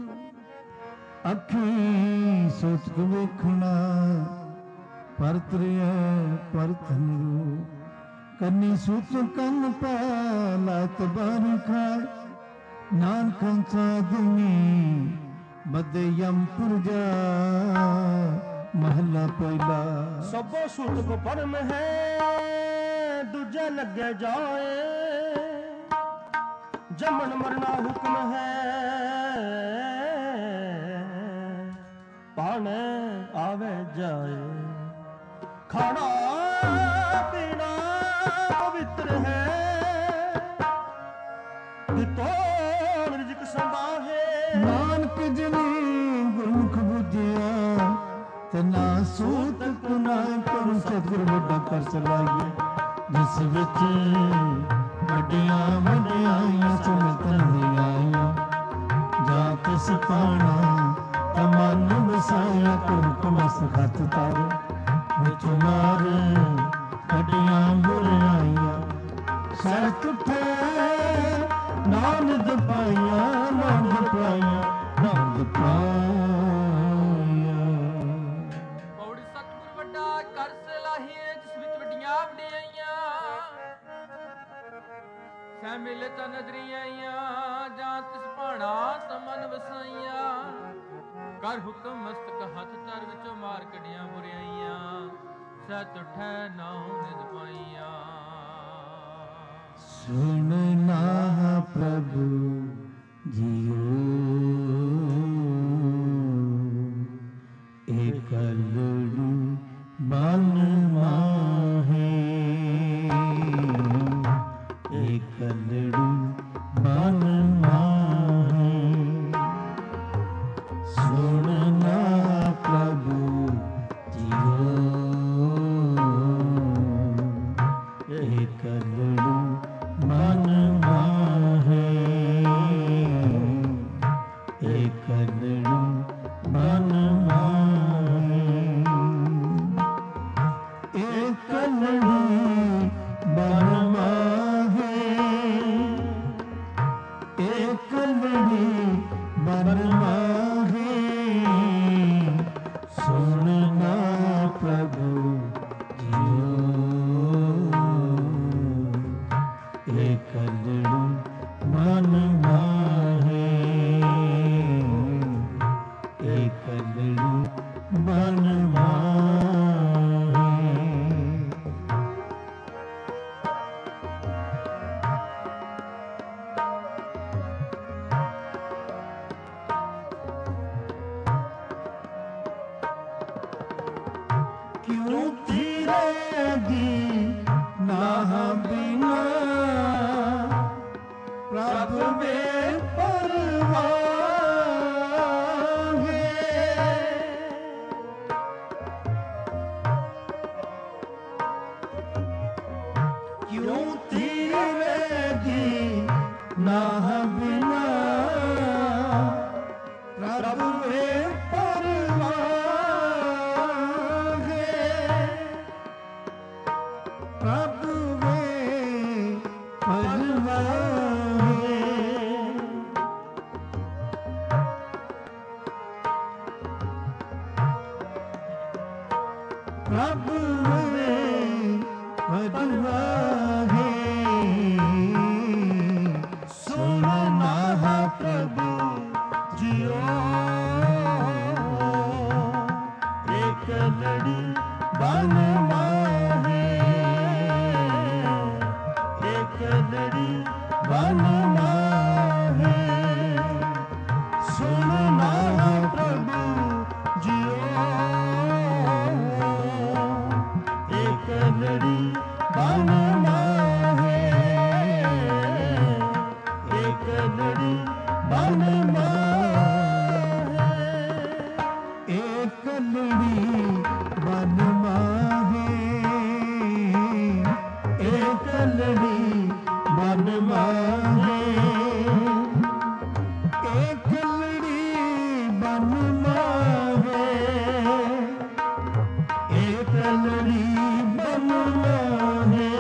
ਅੱਖੀ ਸੂਤਕ ਵੇਖਣਾ। ਪਰਤ ਰਿਆ ਪਰਤ ਨਿਰੂ, ਕੰਨੀ ਸੂਤਕ ਕੰਨ ਪੈ ਲਾਤ ਬਾਰੀ ਖਾਏ। ਨਾਨਕ ਸਾਧਨੀ बदे यमपुर जा महला पहला। सबो सूत को परम है दूजा लगे जाए, जमन मरना हुक्म है पाने आवे जाए। खाना पीना पवित्र है तो रिज़्क़ संभाहे। नानक जनी गुरमुख बुझिया ते ना सूत कुना कर सतगुर वड्डा कर चलाइए। जिस विच वड्डियां वड्डियां सुमतन दियां जा तिस पाना तमन बसाया कुरक मस खत तार विच मार वड्डियां बुराइयां सरत उठे नानद पाइया नानद पाइया नानद पाइया। ਪੌੜੀ ਸਤਿਗੁਰ ਵੱਡਾ ਕਰ ਸਲਾਹੀਏ ਜਿਸ ਵਿੱਚ ਵੱਡੀਆਂ ਵਡਿਆਈਆਂ ਸਹਿ ਮਿਲੇ ਤਾਂ ਨਜ਼ਰੀਆਂ ਆਈਆਂ ਜਾਂ ਤਿਸ ਭਾਣਾ ਤਾਂ ਮਨ ਵਸਾਈਆਂ। ਕਰ ਹੁਕਮ ਮਸਤਕ ਹੱਥ ਧਰ ਵਿੱਚੋਂ ਮਾਰ ਕੱਢੀਆਂ ਬੁਰਾਈਆਂ ਸਤ ਉਠੈ ਨਾਉ ਨਿਜ ਪਾਈਆਂ। सुनना प्रभु जियो एक लड़ू बन माहे, एक लड़ू बन माहे। सुनना प्रभु जियो एक लड़ू मन माहे, एक लड़ू मन माहे। एक लड़ू मन माहे, एक लड़ू मन माहे। सुनना प्रभु जियो एक लड़ू मन माहे, एक लड़ू मन माहे। क्यों फिरेगी नाह बिना प्रभु में परवाह है। क्यों फिरेगी नाह बिना प्रभु में परवाह है। प्रभु में परवाह है। प्रभु में परवाह है। सुनना प्रभु जियो एक लड़ी बन माहे, एक लड़ी बन माहे। सुनना प्रभु जियो एक लड़ी बन माहे, एक लड़ी बन माहे। एक लड़ी बन माहे, एक लड़ी बन माहे। एक लड़ी बन माहे, एक लड़ी बन माहे।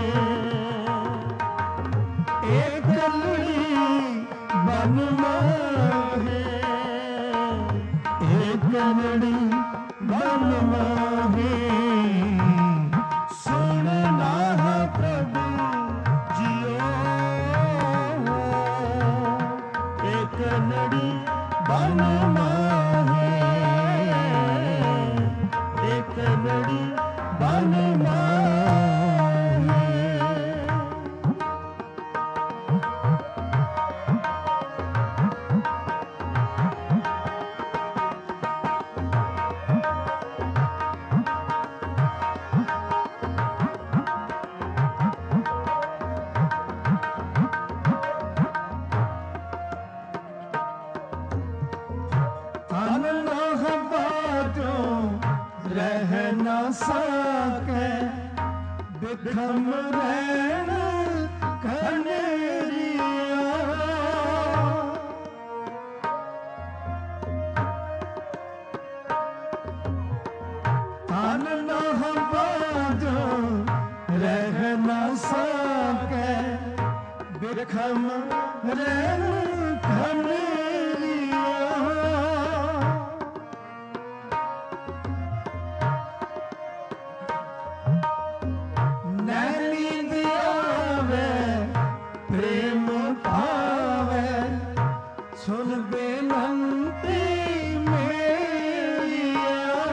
एक लड़ी बन माहे, एक लड़ी बन माहे। सुनना प्रभु जियो एक लड़ी बन माहे, एक लड़ी बन माहे। रह न सके बिखम रैन कनेरिया, तन न बाजो रह न सके बिखम रैन कनेरिया। प्रेम पावे सुन बेनंती मेरिया,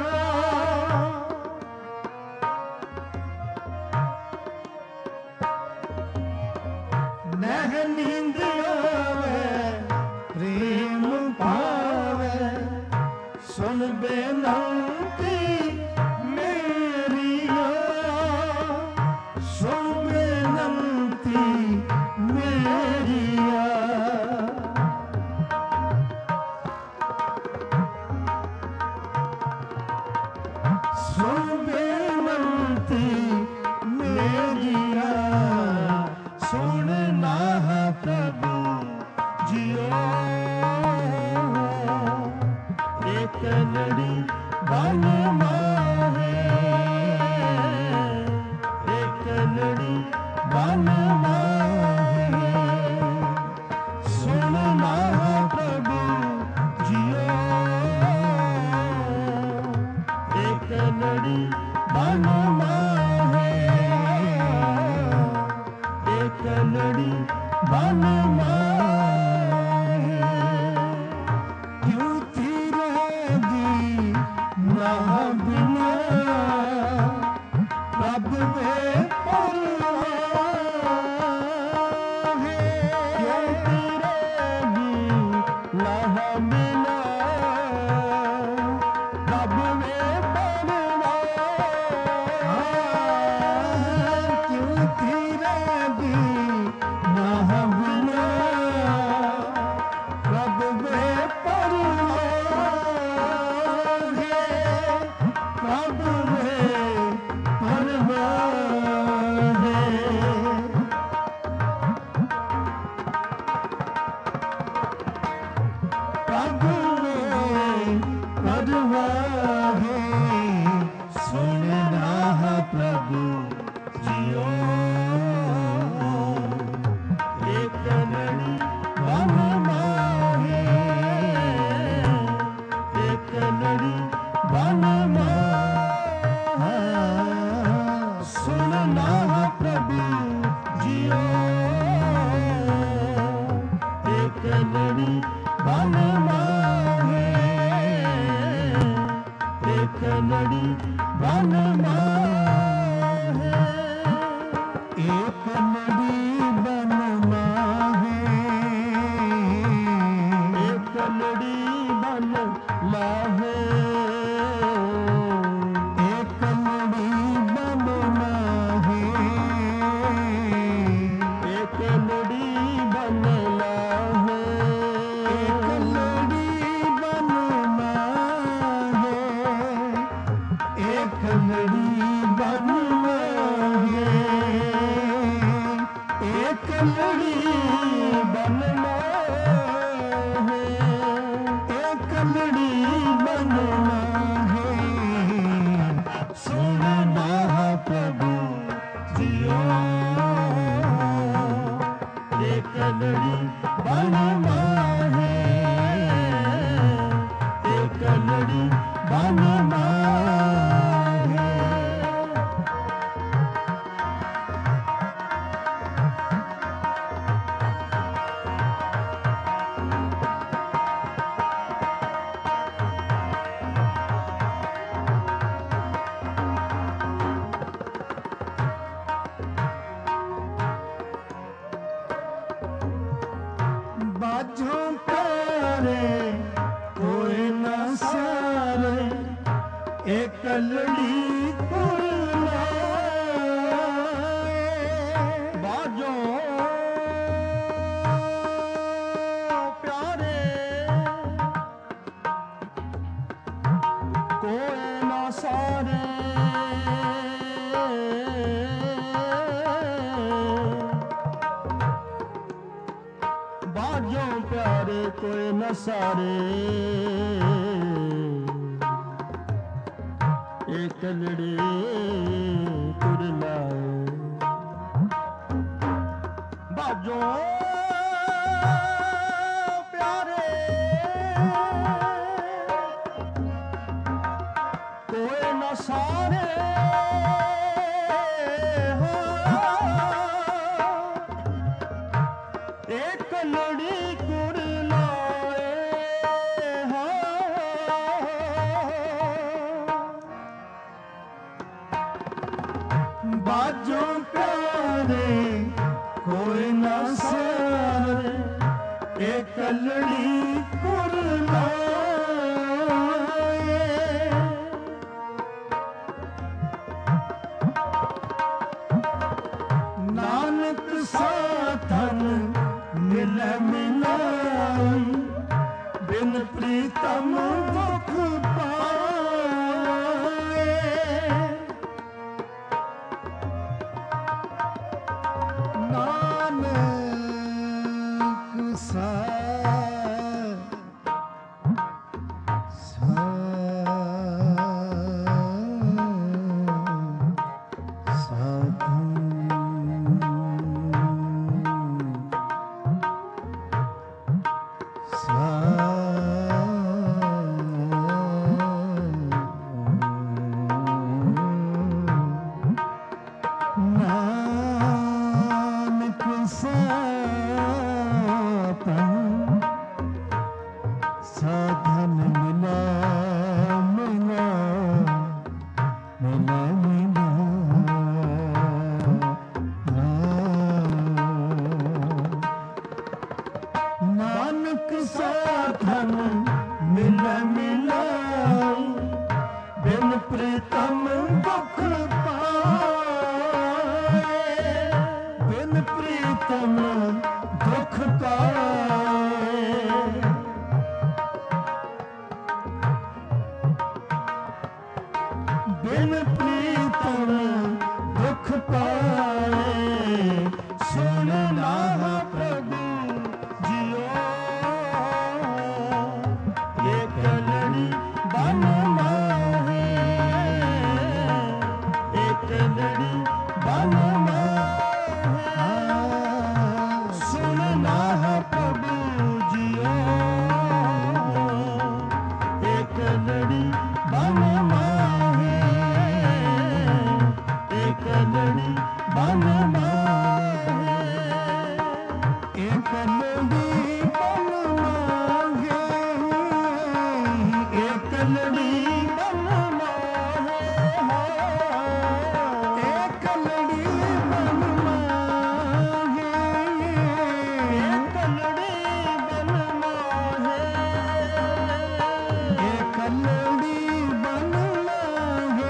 नह नींद आवे प्रेम पावे सुन बेनंती मेरिया, सुन बेनंती मेरिया। सुन बेनंती मेरिया, सुनना प्रभु जियो, एक लड़ी बन माहे, एक लड़ी बन माहे। सुनना प्रभु जियो, एक लड़ी बन माहे, एक लड़ी बन माहे। क्यों रहेगी ना बिना रब में प्रभु जियो, एक लड़ी बन माहे, एक लड़ी बन माहे। सुनना प्रभु जियो, एक लड़ी बन माहे, एक लड़ी बन माहे। एक लड़ी बन माहे, एक लड़ी बन माहे, एक लड़ी बन माहे, एक लड़ी बन माहे, एक लड़ी बन माहे, एक लड़ी बन माहे, एक लड़ी बन माहे, एक लड़ी ਕਲੜੀ ਬਾਜੋ ਪਿਆਰੇ ਕੋਏ ਨਾ ਸਾਰੇ ਬਾਜੋ ਪਿਆਰੇ ਕੋਏ ਨਾ ਸਾਰੇ ਇਹ ਕਲੜੇ ਤੁਰ ਲਾਏ ਬਾਜੋ ਪਿਆਰੇ ਕੋਏ ਨਾ ਸਾਰੇ ਇਹ ਕਲੜੀ ਤੁਰ ਲਾਏ ਬਾਜੋ ਪਿਆਰੇ ਕੋਈ ਨਾ ਸਾਰੇ ਇਹ ਕਲੜੀ ਕੁਰਲਾਏ ਨਾਨਕ ਸਾਧਨ ਮਿਲੈ ਮਿਲਾਈ ਬਿਨ ਪ੍ਰੀਤਮ ਦੁਖ ਪਾਏ ਨਾਨਕ ਸਾਧਨ ਮਿਲਾ ਮਿਲਾ ਮਿਲਾ ਮਿਲਾ ਨਾਨਕ ਸਾਧਨ ਮਿਲਾ ਮਿਲਾ ਬਿਨ ਪ੍ਰੀਤਮ ਦੁਖ ਪਾਏ ਬਿਨ ਪ੍ਰੀਤਮ ਦੁਖ ਪਾਏ ਬਿਨ ਪ੍ਰੀਤਮ ਦੁਖ ਪਾਏ ਸੁਣ ਨਾ ਪ੍ਰਭੂ ਜਿਉ ਇਹ ਕਲੜੀ ਬਨ ਮਾਹੇ ਇਹ ਕਲੜੀ ਬਨ ਮਾਹੇ ਸੁਣ ਨਾ ਪ੍ਰਭੂ ਜਿਉ ਇਹ ਕਲੜੀ ਬਨ ਮਾਹੇ ਕਲੜੀ ਬਨ ਮਾਹੇ ਇਹ ਕਲੜੀ ਬਨ ਮਾਹੇ ਇਹ ਕਲੜੀ ਬਨ ਮਾਹੇ ਇਹ ਕਲੜੀ ਬਨ ਮਾਹੇ ਇਹ ਕਲੜੀ ਬਨ ਮਾਹੇ ਇਹ ਕਲੜੀ ਬਨ ਮਾਹੇ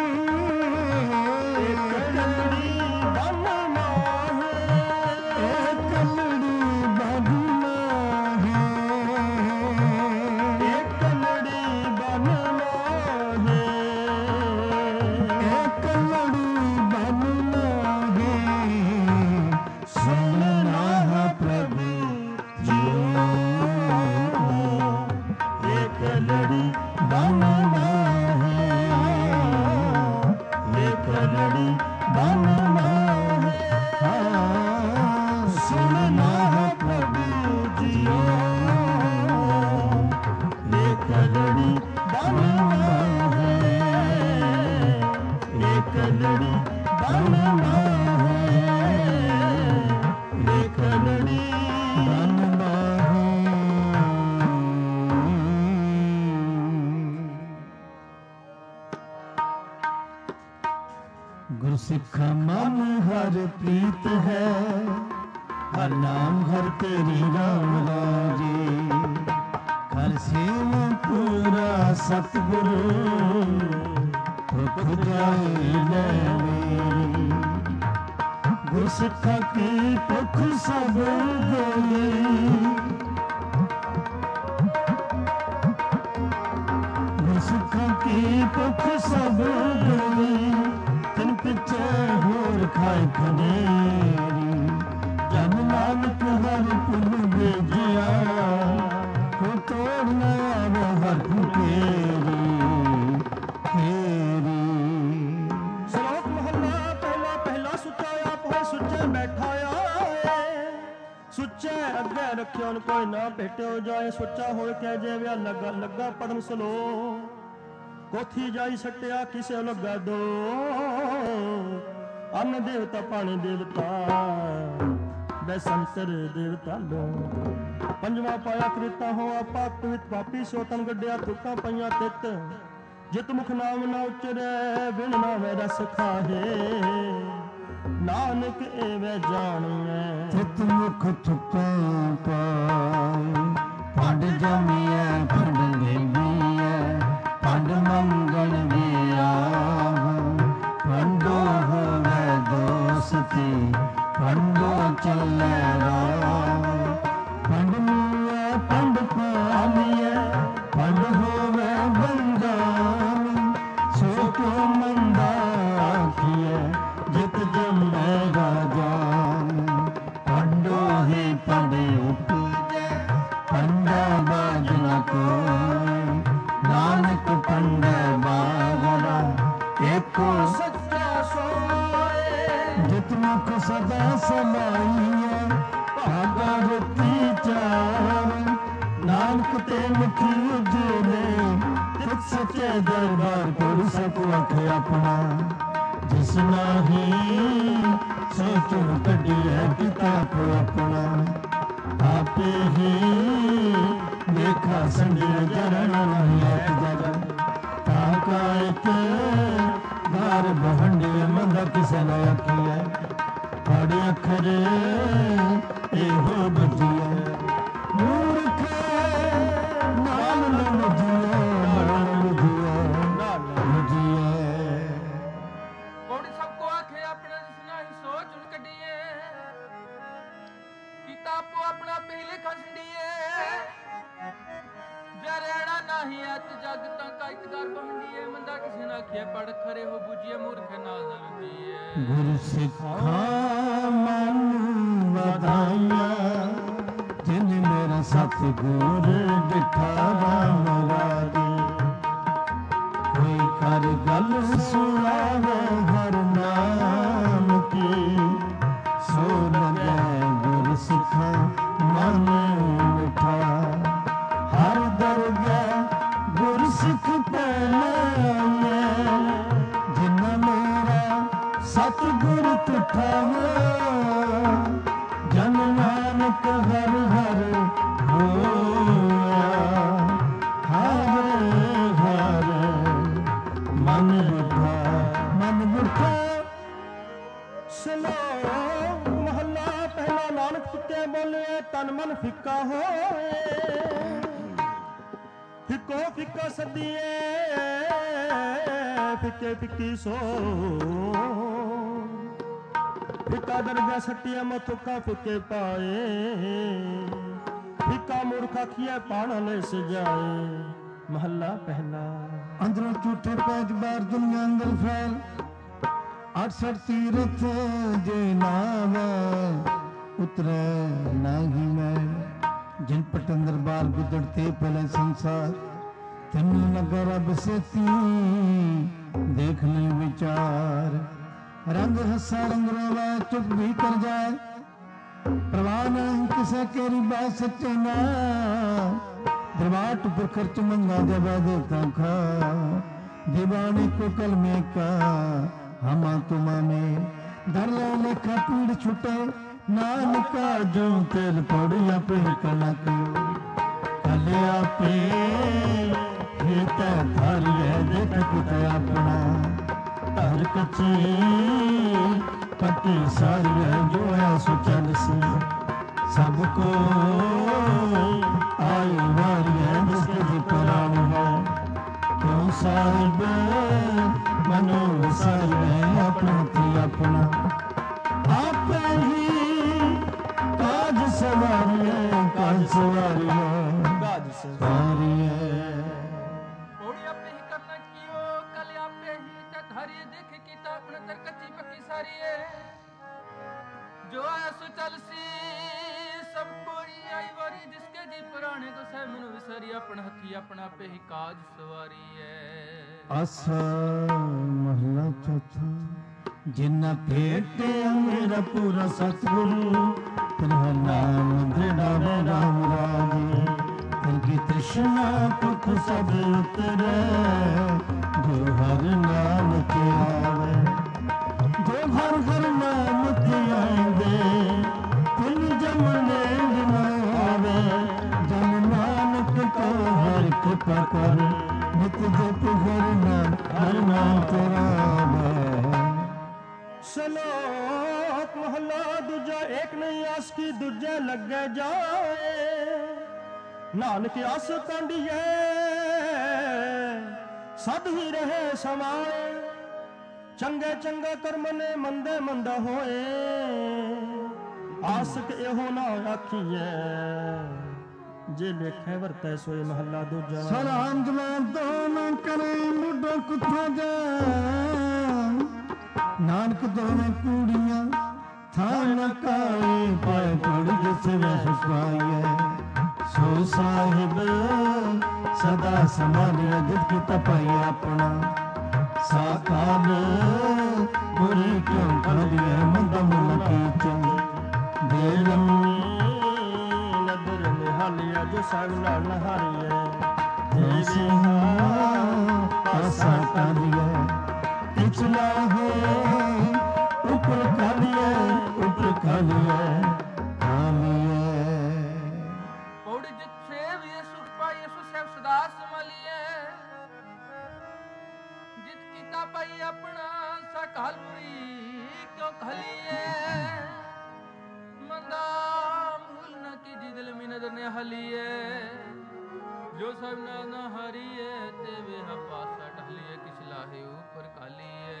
गुरसिखा मन हर प्रीत है हर नाम हर तेरी राम राजे हर सेवा पूरा सतगुरु ਦੁੱਖ ਜਾਏ ਲੈ ਮੇਰੀ। ਗੁਰਸਿੱਖਾਂ ਕੀ ਭੁੱਖ ਸਭ ਗਈ, ਗੁਰਸਿੱਖਾਂ ਕੀ ਭੁੱਖ ਸਭ ਗਈ। ਤਿਨ ਪਿੱਛੇ ਹੋਰ ਖਾਏ ਖਨੇਰੀ, ਜਨ ਨਾਨਕ ਹਰ ਪੁਨ ਭੇਜਿਆ। ਕੋ ਤੋੜ ਨਾ ਆਵੇ ਹਰ ਫੁਕੇਰੀ ਫੇਰੀ। ਸ਼ਲੋਕ ਮਹੱਲਾ ਪਹਿਲਾ। ਪਹਿਲਾ ਸੁੱਚਾ ਆਪ ਹੋਇ ਸੁੱਚੇ ਬੈਠਾ ਆਏ, ਸੁੱਚੇ ਅੱਗੇ ਰੱਖਿਓ ਕੋਈ ਨਾ ਭੇਟਿਓ ਜਾਏ। ਸੁੱਚਾ ਹੋਇ ਕਹਿ ਜੇ ਵਿਆ ਲੱਗਾ ਲੱਗਾ ਪੜਨ ਸਲੋਕ, ਕੋਥੀ ਜਾਈ ਸੱਟਿਆ ਕਿਸੇ ਲੱਗਾ ਦੋ। ਅੰਨ ਦੇਵਤਾ ਪਾਣੀ ਦੇਵਤਾ ਬੈ ਸੰਤਰ ਦੇਵਤਾ ਲੋ। ਪੰਜਵਾਂ ਪਾਇਆ ਕ੍ਰਿਤਾ ਹੋਆ ਪਾਪ ਪਵਿੱਤ ਪਾਪੀ ਸੋ ਤਨ ਗੱਡਿਆ ਤੁਕਾਂ ਪਈਆਂ ਤਿੱਤ। ਜਿਤ ਮੁਖ ਨਾਮ ਨਾ ਉਚਰੈ ਬਿਨ ਨਾਮੈ ਰਸ ਖਾਹੇ, ਨਾਨਕ ਏਵੇਂ ਜਾਣੀਐ। ਤਿਤ ਮੁਖ ਤੁਕਾਂ ਪਾਏ, ਭੰਡ ਜਮੀਐ ਭੰਡ ਦੇਵੀਐ। ਭੰਡ ਮੰਗਣ ਵੀ ਆਵ, ਭੰਡੋ ਹੋਵੇ ਦੋਸਤੀ। ਭੰਡੋ ਚੱਲੇ ਰਾਮ, ਭੰਡ ਮੂਐ ਭੰਡ ਪਾਲੀਐ। ਭੰਡ ਹੋਵੇ ਬੰਦਾਨ, ਸੋ ਕਿਉ ਮੰਦਾ ਆਖੀਐ ਜਿਤ ਜੰਮੈ ਰਾਜਾਨ। ਭੰਡੋ ਹੀ ਭੰਡ ਉਪਜੈ, ਭੰਡਾ ਬਾਝ ਨ ਕੋਈ। ਨਾਨਕ ਭੰਡੈ ਬਾਗਰਾ ਏਕੋ ਸੱਚਾ ਸੋਏ। ਜਿਤ ਮੁਖ ਸਦਾ ਸਮਾਈਐ, ਭਾਗਾ ਰਤੀ ਚਾਰ। ਨਾਨਕ ਤੇ ਮੁਖੀ ਉਜਲੇ, ਤਿਤ ਸੱਚੇ ਦਰਬਾਰ ਪੁਰ ਸਭ ਅਖ ਆਪਣਾ। ਜਿਸ ਨਾਹੀ ਸੋਚੁ ਕੱਢੀਐ ਕਿਤਾਬ ਆਪਣਾ। ਆਪੇ ਹੀ ਦੇਖਾ ਸੰਜੇ ਜਰਨ ਨਹੀਂ ਐਕ ਜਗ। ਤਾਂ ਕਾ ਇੱਕ ਘਰ ਬਹੰਡੇ ਮੰਦਾ ਕਿਸੇ ਨਾ ਆਖੀਐ। ਪੜ੍ਹ ਅੱਖਰ ਇਹੋ ਬਜੀਐ, ਮੂਰਖ ਨਾਲ ਨ ਬਜੀਐ। ਮਰਨ ਬਜੀਐ ਕੋੜੀ ਸਭ ਕੋ ਆਖੇ ਆਪਣੇ ਜਿਸ ਨਾਹੀ ਸੋਚ ਉਨ ਕੱਢੀਏ। ਕੀਤਾ ਆਪੋ ਆਪਣਾ ਪਹਿਲੇ ਖੰਡੀਏ। ਜੇ ਰਹਿਣਾ ਨਹੀਂ ਐਤ ਜਗ ਤਾਂ ਕਾ ਇੱਕ ਦਰ ਬਹੰਡੀਏ। ਮੰਦਾ ਕਿਸੇ ਨਾ ਆਖੀਏ ਪੜ ਖਰੇ ਹੋ ਬੁਝੀਏ, ਮੂਰਖ ਨਾਲ ਨਾ ਰੁਜੀਏ। ਗੁਰ ਸਿੱਖਾਂ ਮਨ ਵਧਾਈਆਂ, ਜਿਨ ਮੇਰਾ ਸਤਿਗੁਰ ਡਿਠਾ ਰਾਮ ਰਾਜੇ। ਕੋਈ ਕਰ ਗੱਲ ਸੁਣਾਵੇ ਹਰ ਨਾਮ ਕੀ, ਸੋ ਲਗੈ ਗੁਰ ਸਿੱਖਾਂ ਮਨ ਮਿਠਾ। ਹਰ ਦਰਗਹਿ ਗੁਰ ਸਿੱਖ ਪੈਣਾਏ, ਜਿਨ ਮੇਰਾ ਸਤਿਗੁਰ ਤੁਠਾਵਾ। ਜਨ ਨਾਨਕ ਹਰ ਹਰ ਹੋਇਆ, ਹਰ ਹਰ ਮਨ ਬੁੱਧਾ ਮਨ ਬੁੱਧਾ। ਸ਼ਲੋਕ ਮਹੱਲਾ ਪਹਿਲਾ। ਨਾਨਕ ਤੁਕੇ ਬੋਲੇ ਤਨ ਮਨ ਫਿੱਕਾ ਹੋਏ। ਫਿੱਕੋ ਫਿੱਕਾ ਸਦੀਏ ਫਿੱਕੇ ਫਿੱਕੀ ਸੋ। ਫਿੱਕਾ ਦਰਗਾ ਸੱਟਿਆ ਮਥੁਕਾ ਫਿੱਕੇ ਪਾਏ। ਫਿੱਕਾ ਮੂਰਖ ਆਖੀਐ ਪਾਣ ਲੈ ਸਜਾਏ। ਮਹੱਲਾ ਪਹਿਲਾ। ਅੰਦਰੋਂ ਝੂਠੇ ਪੈਜ ਬਾਹਰ ਦੁਨੀਆ ਅੰਦਰ ਫੈਲ। 68 ਤੀਰਥ ਜੇ ਨਾਵੇ, ਉਤਰੈ ਨਾਹੀ ਮੈਂ। ਜਿਨ ਪਟ ਅੰਦਰ ਬਾਹਰ ਗੁਦੜਤੇ ਪਹਿਲੇ ਸੰਸਾਰ। ਤੈਨੂੰ ਨਗਰ ਰਬ ਸੇਤੀ ਦੇਖ ਲੈ ਵਿਚਾਰ। ਰੰਗ ਹੱਸਾ ਰੰਗ ਰੋਵੇ ਚੁੱਪ ਵੀ ਕਰ ਜਾਏ। ਪ੍ਰਵਾਹ ਨਹੀਂ ਕਿਸੇ केरी बात सच्चे ना। दरबार टुपर खर्च मंगा जब देता खा। दीवाने को कल में का हमा तुमाने। धर लो लेखा पीड़ छुटे नानका जो तेल पड़िया पे कनक कलिया पे धर देख कुत अपना धर कची पति सारी जो है सुचल सी सबको आई वारी है जिसके प्राण है क्यों साहिब ਮਨੋ ਵਿਸਾਰੀਐ ਆਪਣਾ ਤੇ ਆਪਣਾ ਆਪੇ ਹੀ ਕਾਜ ਸਵਾਰੀਐ ਕਾਜ ਸਵਾਰੀਐ ਕਾਜ ਸਵਾਰੀਐ ਪੌੜੀ ਆਪੇ ਹੀ ਕਰਨਾ ਕੀਓ ਕਲ ਆਪੇ ਹੀ ਤਤ ਹਰੀ ਦੇਖ ਕੀਤਾ ਆਪਣਾ ਦਰ ਕੱਚੀ ਪੱਕੀ ਸਾਰੀਏ ਜੋ ਆਇਆ ਸੋ ਚੱਲ ਸੀ ਸਭ ਕੋਈ ਆਈ ਵਾਰੀ ਜਿਸਕੇ ਜੀ ਪੁਰਾਣੇ ਕੋ ਸਹਿ ਮਨੁ ਵਿਸਾਰੀ ਆਪਣਾ ਹੱਥੀ ਆਪਣਾ ਆਪੇ ਹੀ ਕਾਜ ਸਵਾਰੀਐ ਆਸਾ ਮਹਲਾ ਚੌਥਾ ਜਿਨ੍ਹਾਂ ਭੇਟਿਆ ਮੇਰਾ ਪੂਰਾ ਸਤਿਗੁਰੂ ਤੇਰਾ ਨਾਮ ਦ੍ਰਿੜਾਵੇ ਰਾਮ ਰਾਜੇ ਤਿਨਕੀ ਤ੍ਰਿਸ਼ਨਾ ਭੁੱਖ ਸਭ ਉਤਰੈ ਜੋ ਹਰ ਨਾਮ ਤੇ ਆਵੇ ਜੋ ਹਰ ਹਰ ਨਾਮ ਤੇ ਆਵੇ ਤਿਨ ਜਮਨੇ ਨਾ ਆਵੇ ਜਨ ਨਾਨਕ ਕੋ ਹਰ ਕਿਰਪਾ ਕਰ ਨਿਤ ਜਪ ਹਰ ਨਾਮ ਤੇਰਾ ਆਵੇ ਸ਼ਲੋਕ ਮਹਲਾ ਦੂਜਾ ਏਕ ਨਹੀਂ ਆਸ ਕੀ ਦੂਜੇ ਲੱਗੇ ਜਾਏ ਨਾਨਕ ਆਸ ਕਾਂਡੀਏ ਸਦ ਹੀ ਰਹੇ ਸਮਾਏ ਚੰਗੇ ਚੰਗਾ ਕਰਮ ਨੇ ਮੰਦੇ ਮੰਦਾ ਹੋਏ ਆਸਕ ਇਹੋ ਨਾ ਆਖੀਏ ਜੇ ਲੇਖੇ ਵਰਤੈ ਸੋਏ ਮਹੱਲਾ ਦੂਜਾ ਸਲਾਮ ਜਵਾਬ ਦੋ ਨਾ ਕਰੇ ਮੁੱਢਾ ਕੁੱਥਾ ਜਾ ਨਾਨਕ ਦੋਵੇਂ ਕੂੜੀਆਂ ਥਾਂ ਨ ਕਾਏ ਪਾਏ ਪੜ ਜਿਸ ਵਿੱਚ ਸੁਖਾਈਐ ਸੋ ਸਾਹਿਬ ਸਦਾ ਸਮਾਨਿਆ ਜਿਤ ਕੀ ਤਪਾਈ ਆਪਣਾ ਸਾਕਾਲ ਗੁਰੀ ਕਿਉ ਕਰੀਐ ਮੰਦ ਮਨ ਕੀਚਨ ਦੇਲਮੀ ਨਦਰ ਨਿਹਾਲਿਆ ਜੋ ਸੰਗ ਨਾਲ ਨਹਾਰੀਐ ਦੇਸੀ ਪਾਸਾ ਕਰੀਐ ਪਿਛਲਾ ਹੈ ਉੱਪਰ ਕਾਲੀਏ ਉੱਪਰ ਕਾਲੀਏ ਆਮੀਏ ਪੌੜੀ ਜਿੱਥੇ ਵੀ ਸੁਖ ਪਾਈਏ ਸੋ ਸਹਿਬ ਸਦਾ ਸੰਭਾਲੀਏ ਜਿਤ ਕੀਤਾ ਪਾਈ ਆਪਣਾ ਸਕਾਲ ਪੁਰੀ ਕਿਉ ਖਲੀਏ ਮੰਦਾ ਮੂਲ ਨ ਕੀਜੀ ਦਿਲ ਮੀ ਨਦਰ ਨੇ ਹਲੀਏ ਜੋ ਸਭ ਨਾਲ ਨਾ ਹਰੀਏ ਤੇ ਵੇ ਪਾਸਾ ਢਲੀਏ ਕਿਛ ਲਾਹੇ ਉਪਰ ਕਾਲੀਏ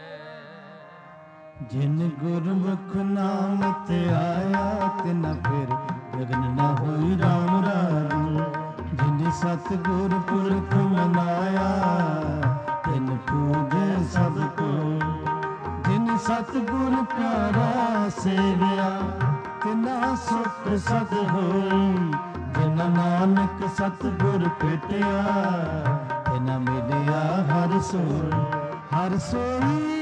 ਜਿਨ ਗੁਰਮੁਖ ਨਾਮ ਤੇ ਆਇਆ ਤਿਨ ਫਿਰ ਜਗਨ ਨਾ ਹੋਈ ਰਾਮ ਰਾਜੀ ਜਿਨ ਸਤਿਗੁਰ ਪੁਰਖ ਮਨਾਇਆ ਤਿਨ ਪੂਜੇ ਸਭ ਕੋਈ ਜਿਨ ਸਤਿਗੁਰ ਪਿਆਰਾ ਸੇਵਿਆ ਤਿਨਾ ਸੁਖ ਸਦ ਹੋਈ ਜਿਨ ਨਾਨਕ ਸਤਿਗੁਰ ਭੇਟਿਆ ਤਿਨ ਮਿਲਿਆ ਹਰ ਸੋਈ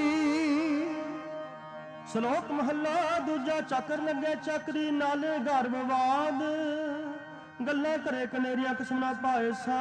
ਸ਼ਲੋਕ ਮਹੱਲਾ ਦੂਜਾ ਚੱਕਰ ਲੱਗੇ ਚੱਕਰੀ ਨਾਲੇ ਘਰ ਵਿਵਾਦ ਗੱਲਾਂ ਕਰੇ ਕਨੇਰੀਆਂ ਕਿਸਮ ਨਾ ਪਾਏ ਸਾ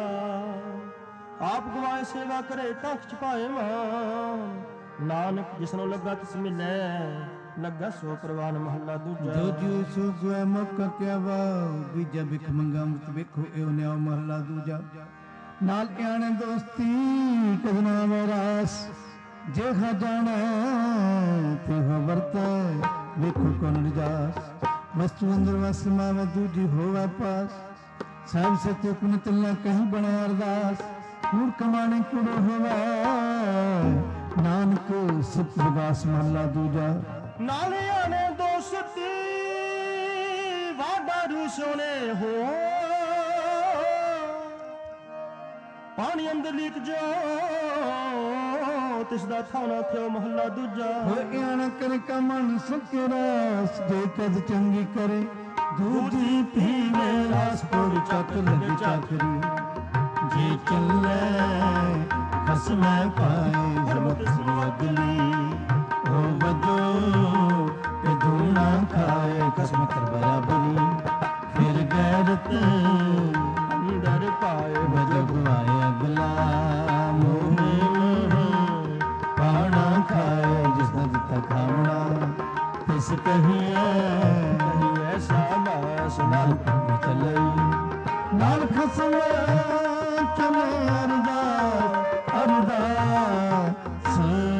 ਆਪ ਗਵਾਏ ਸੇਵਾ ਕਰੇ ਤਖ ਚ ਪਾਏ ਮਾਨ ਨਾਨਕ ਜਿਸਨੂੰ ਲੱਗਾ ਤਿਸ ਮਿਲੇ ਲੱਗਾ ਸੋ ਪ੍ਰਵਾਨ ਮਹੱਲਾ ਦੂਜਾ ਜੋ ਜਿਉ ਸੋ ਸੋਇ ਮੁਖ ਕਿਆ ਵਾ ਬੀਜਾ ਬਿਖ ਮੰਗਾ ਅੰਮ੍ਰਿਤ ਵੇਖੋ ਇਉ ਨਿਆਉ ਮਹੱਲਾ ਦੂਜਾ ਨਾਲ ਆਣੇ ਦੋਸਤੀ ਕਦਨਾ ਵਰਾਸ ਜੇ ਖਜਾਨਾ ਤੇ ਵਰਤੈ ਵੇਖੋ ਕੌਣ ਰਜਾਸ ਵਸਤੂ ਅੰਦਰ ਵਸ ਮਾਵੇ ਦੂਜੀ ਹੋਵੇ ਪਾਸ ਸਭ ਸਤਿ ਕੁਨ ਤਿਲਨਾ ਕਹੀਂ ਬਣਿਆ ਅਰਦਾਸ ਕੂੜ ਕਮਾਣੇ ਕੁੜੋ ਹੋਵੇ ਨਾਨਕ ਸਿਫਤ ਵਿਗਾਸ ਮਹੱਲਾ ਦੂਜਾ ਨਾਲੇ ਆਣੇ ਦੋਸਤੀ ਵਾਡਾ ਰੂਸੋਨੇ ਹੋ ਪਾਣੀ ਅੰਦਰ ਲੀਕ ਜੋ ਤਿਸ ਦਾ ਥਾਣਾ ਥਿਓ ਮਹੱਲਾ ਦੂਜਾ ਹੋਏ ਆਣ ਕਰ ਕਮਨ ਸੁਖਰਾਸ ਜੇ ਕਦ ਚੰਗੀ ਕਰੇ ਦੂਜੀ ਪੀਵੇ ਰਾਸ ਪੁਰ ਚੱਕ ਲੱਗ ਚਾਕਰੀ ਜੇ ਚੱਲੇ ਖਸਮੈ ਪਾਏ ਜਮਤ ਸ੍ਰੀ ਅਗਲੀ ਹੋ ਵਜੋ ਤੇ ਦੂਣਾ ਖਾਏ ਖਸਮ ਕਰ ਬਰਾਬਰੀ ਫਿਰ ਗੈਰਤ ਅੰਦਰ ਪਾਏ ਵਜੋ ਗਵਾਏ ਅਗਲਾ ਪਾਣਾ ਖਾਏ ਜਿਸ ਦਾ ਦਿੱਤਾ ਖਾਵਣਾ ਤਿਸ ਕਹੀਏ ਐਸਾ ਬਾਸ ਨਾਲ ਚੱਲਈ ਨਾਲ ਖਸਮ ਚਲੇ ਅਰਦਾਸ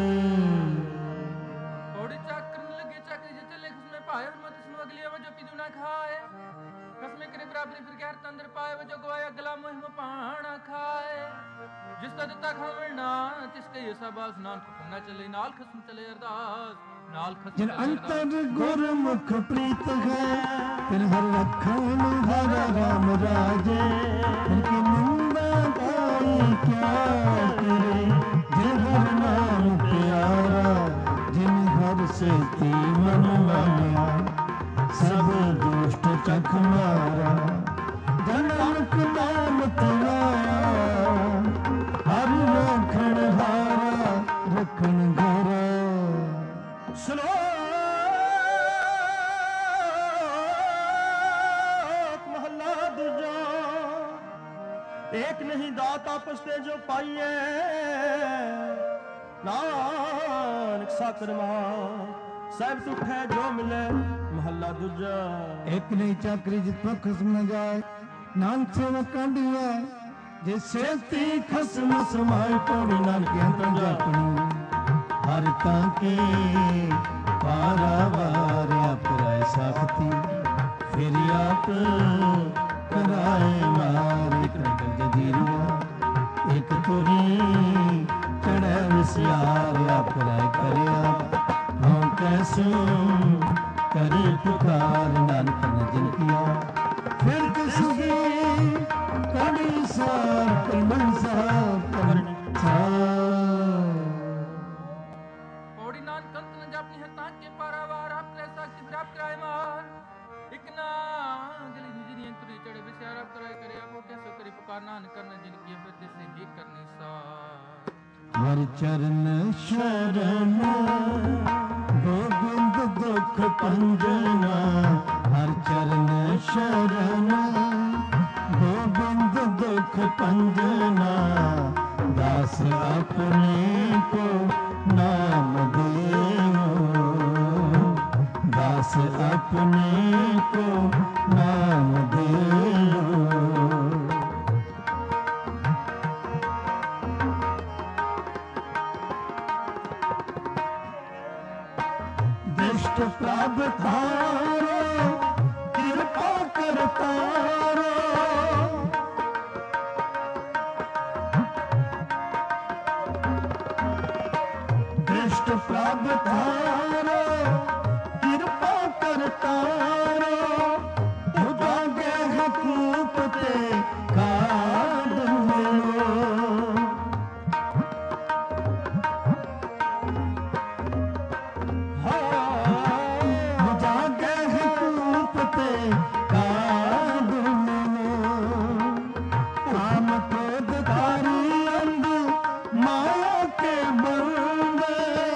ਔੜੀ ਚੱਕਰਨ ਲੱਗੇ ਚੱਕਰੀ ਜਿੱਤੇ ਲਿਖ ਉਸਨੇ ਪਾਏ ਮਤ ਸੁਨ ਅਗਲੀ ਵਜੋ ਕੀ ਦੁਨਾ ਖਾਏ ਕਸਮੇ ਕਰੇ ਬਰਾਬਰੀ ਫਿਰ ਗੈਰ ਤੰਦਰ ਪਾਏ ਵਜੋ ਗਵਾਇਆ ਅਗਲਾ ਮੁਹਿਮ ਪਾਣਾ ਖਾਏ जिसका दिता खावना तिसके ये सब नानक हुक्म न चले नाल खसम चले अरदास नाल खसम जिन अंतर गुरमुख प्रीत है फिर हर रखन हर राम राजे उनकी निंदा कोई क्या करे जिन हर नाम प्यारा जिन हर से ती मन माया सब दुष्ट चख मारा जनक नाम तुम्हारा हर रखन हारा रखन घरा श्लोक महला दूजा एक नहीं दात आपस ते जो पाइए नानक साकर सब दुख है जो मिले महला दूजा एक नहीं चाकरी जित पर खसम न जाए नानक सेवा कांडिया जिससे ती खसम समाए पौड़ी नानक अंतर जापनी हर ताके पारावार अपराय साखती फिर आप कराए मार एक नगल जजीरिया एक तुरी चढ़े विसियार अपराय करिया हम कैसे करे पुकार नानक ने जिन किया फिर किसी कड़ी सार कलमन सार कलमन सार पौड़ी नान कंत न जापनी है ताके पारावार आप करे साक्षी फिर आप कराए मार इकना गली निजरी अंतरी चढ़े विचार आप कराए करे आप कैसे करी पुकार नान करना जिनकी फिर जैसे ही करनी सा हर चरण शरण गोविंद दुख पंजना हर चरण शरण गोविंद दुख पंजना दास अपने को नाम देओ दास अपने को नाम देओ दुष्ट प्रावधारो कृपा करतारो दुष्ट प्रावधारो कृपा करतारो तुझा गे हकूक ते काद मिलो जागे हकूक ते काद मिलो काम क्रोध कारी अंध माया के बंदे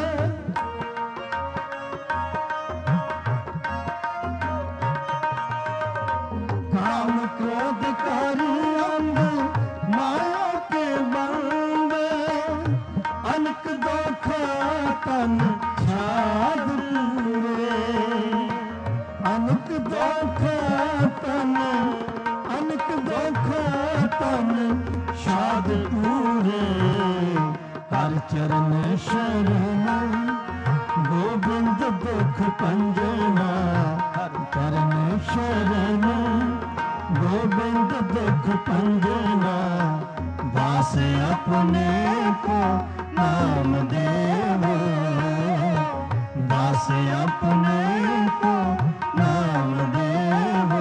काम क्रोध कारी अंध माया के बंदे अनक दोखा तन छाद पूरे अनक दोखा तन अनक दोखा तन शाद पूरे हर चरण शरण गोविंद दुख पंजना हर चरण शरण गोविंद दुख पंजना दास अपने को नाम देवो दास अपने को नाम देवो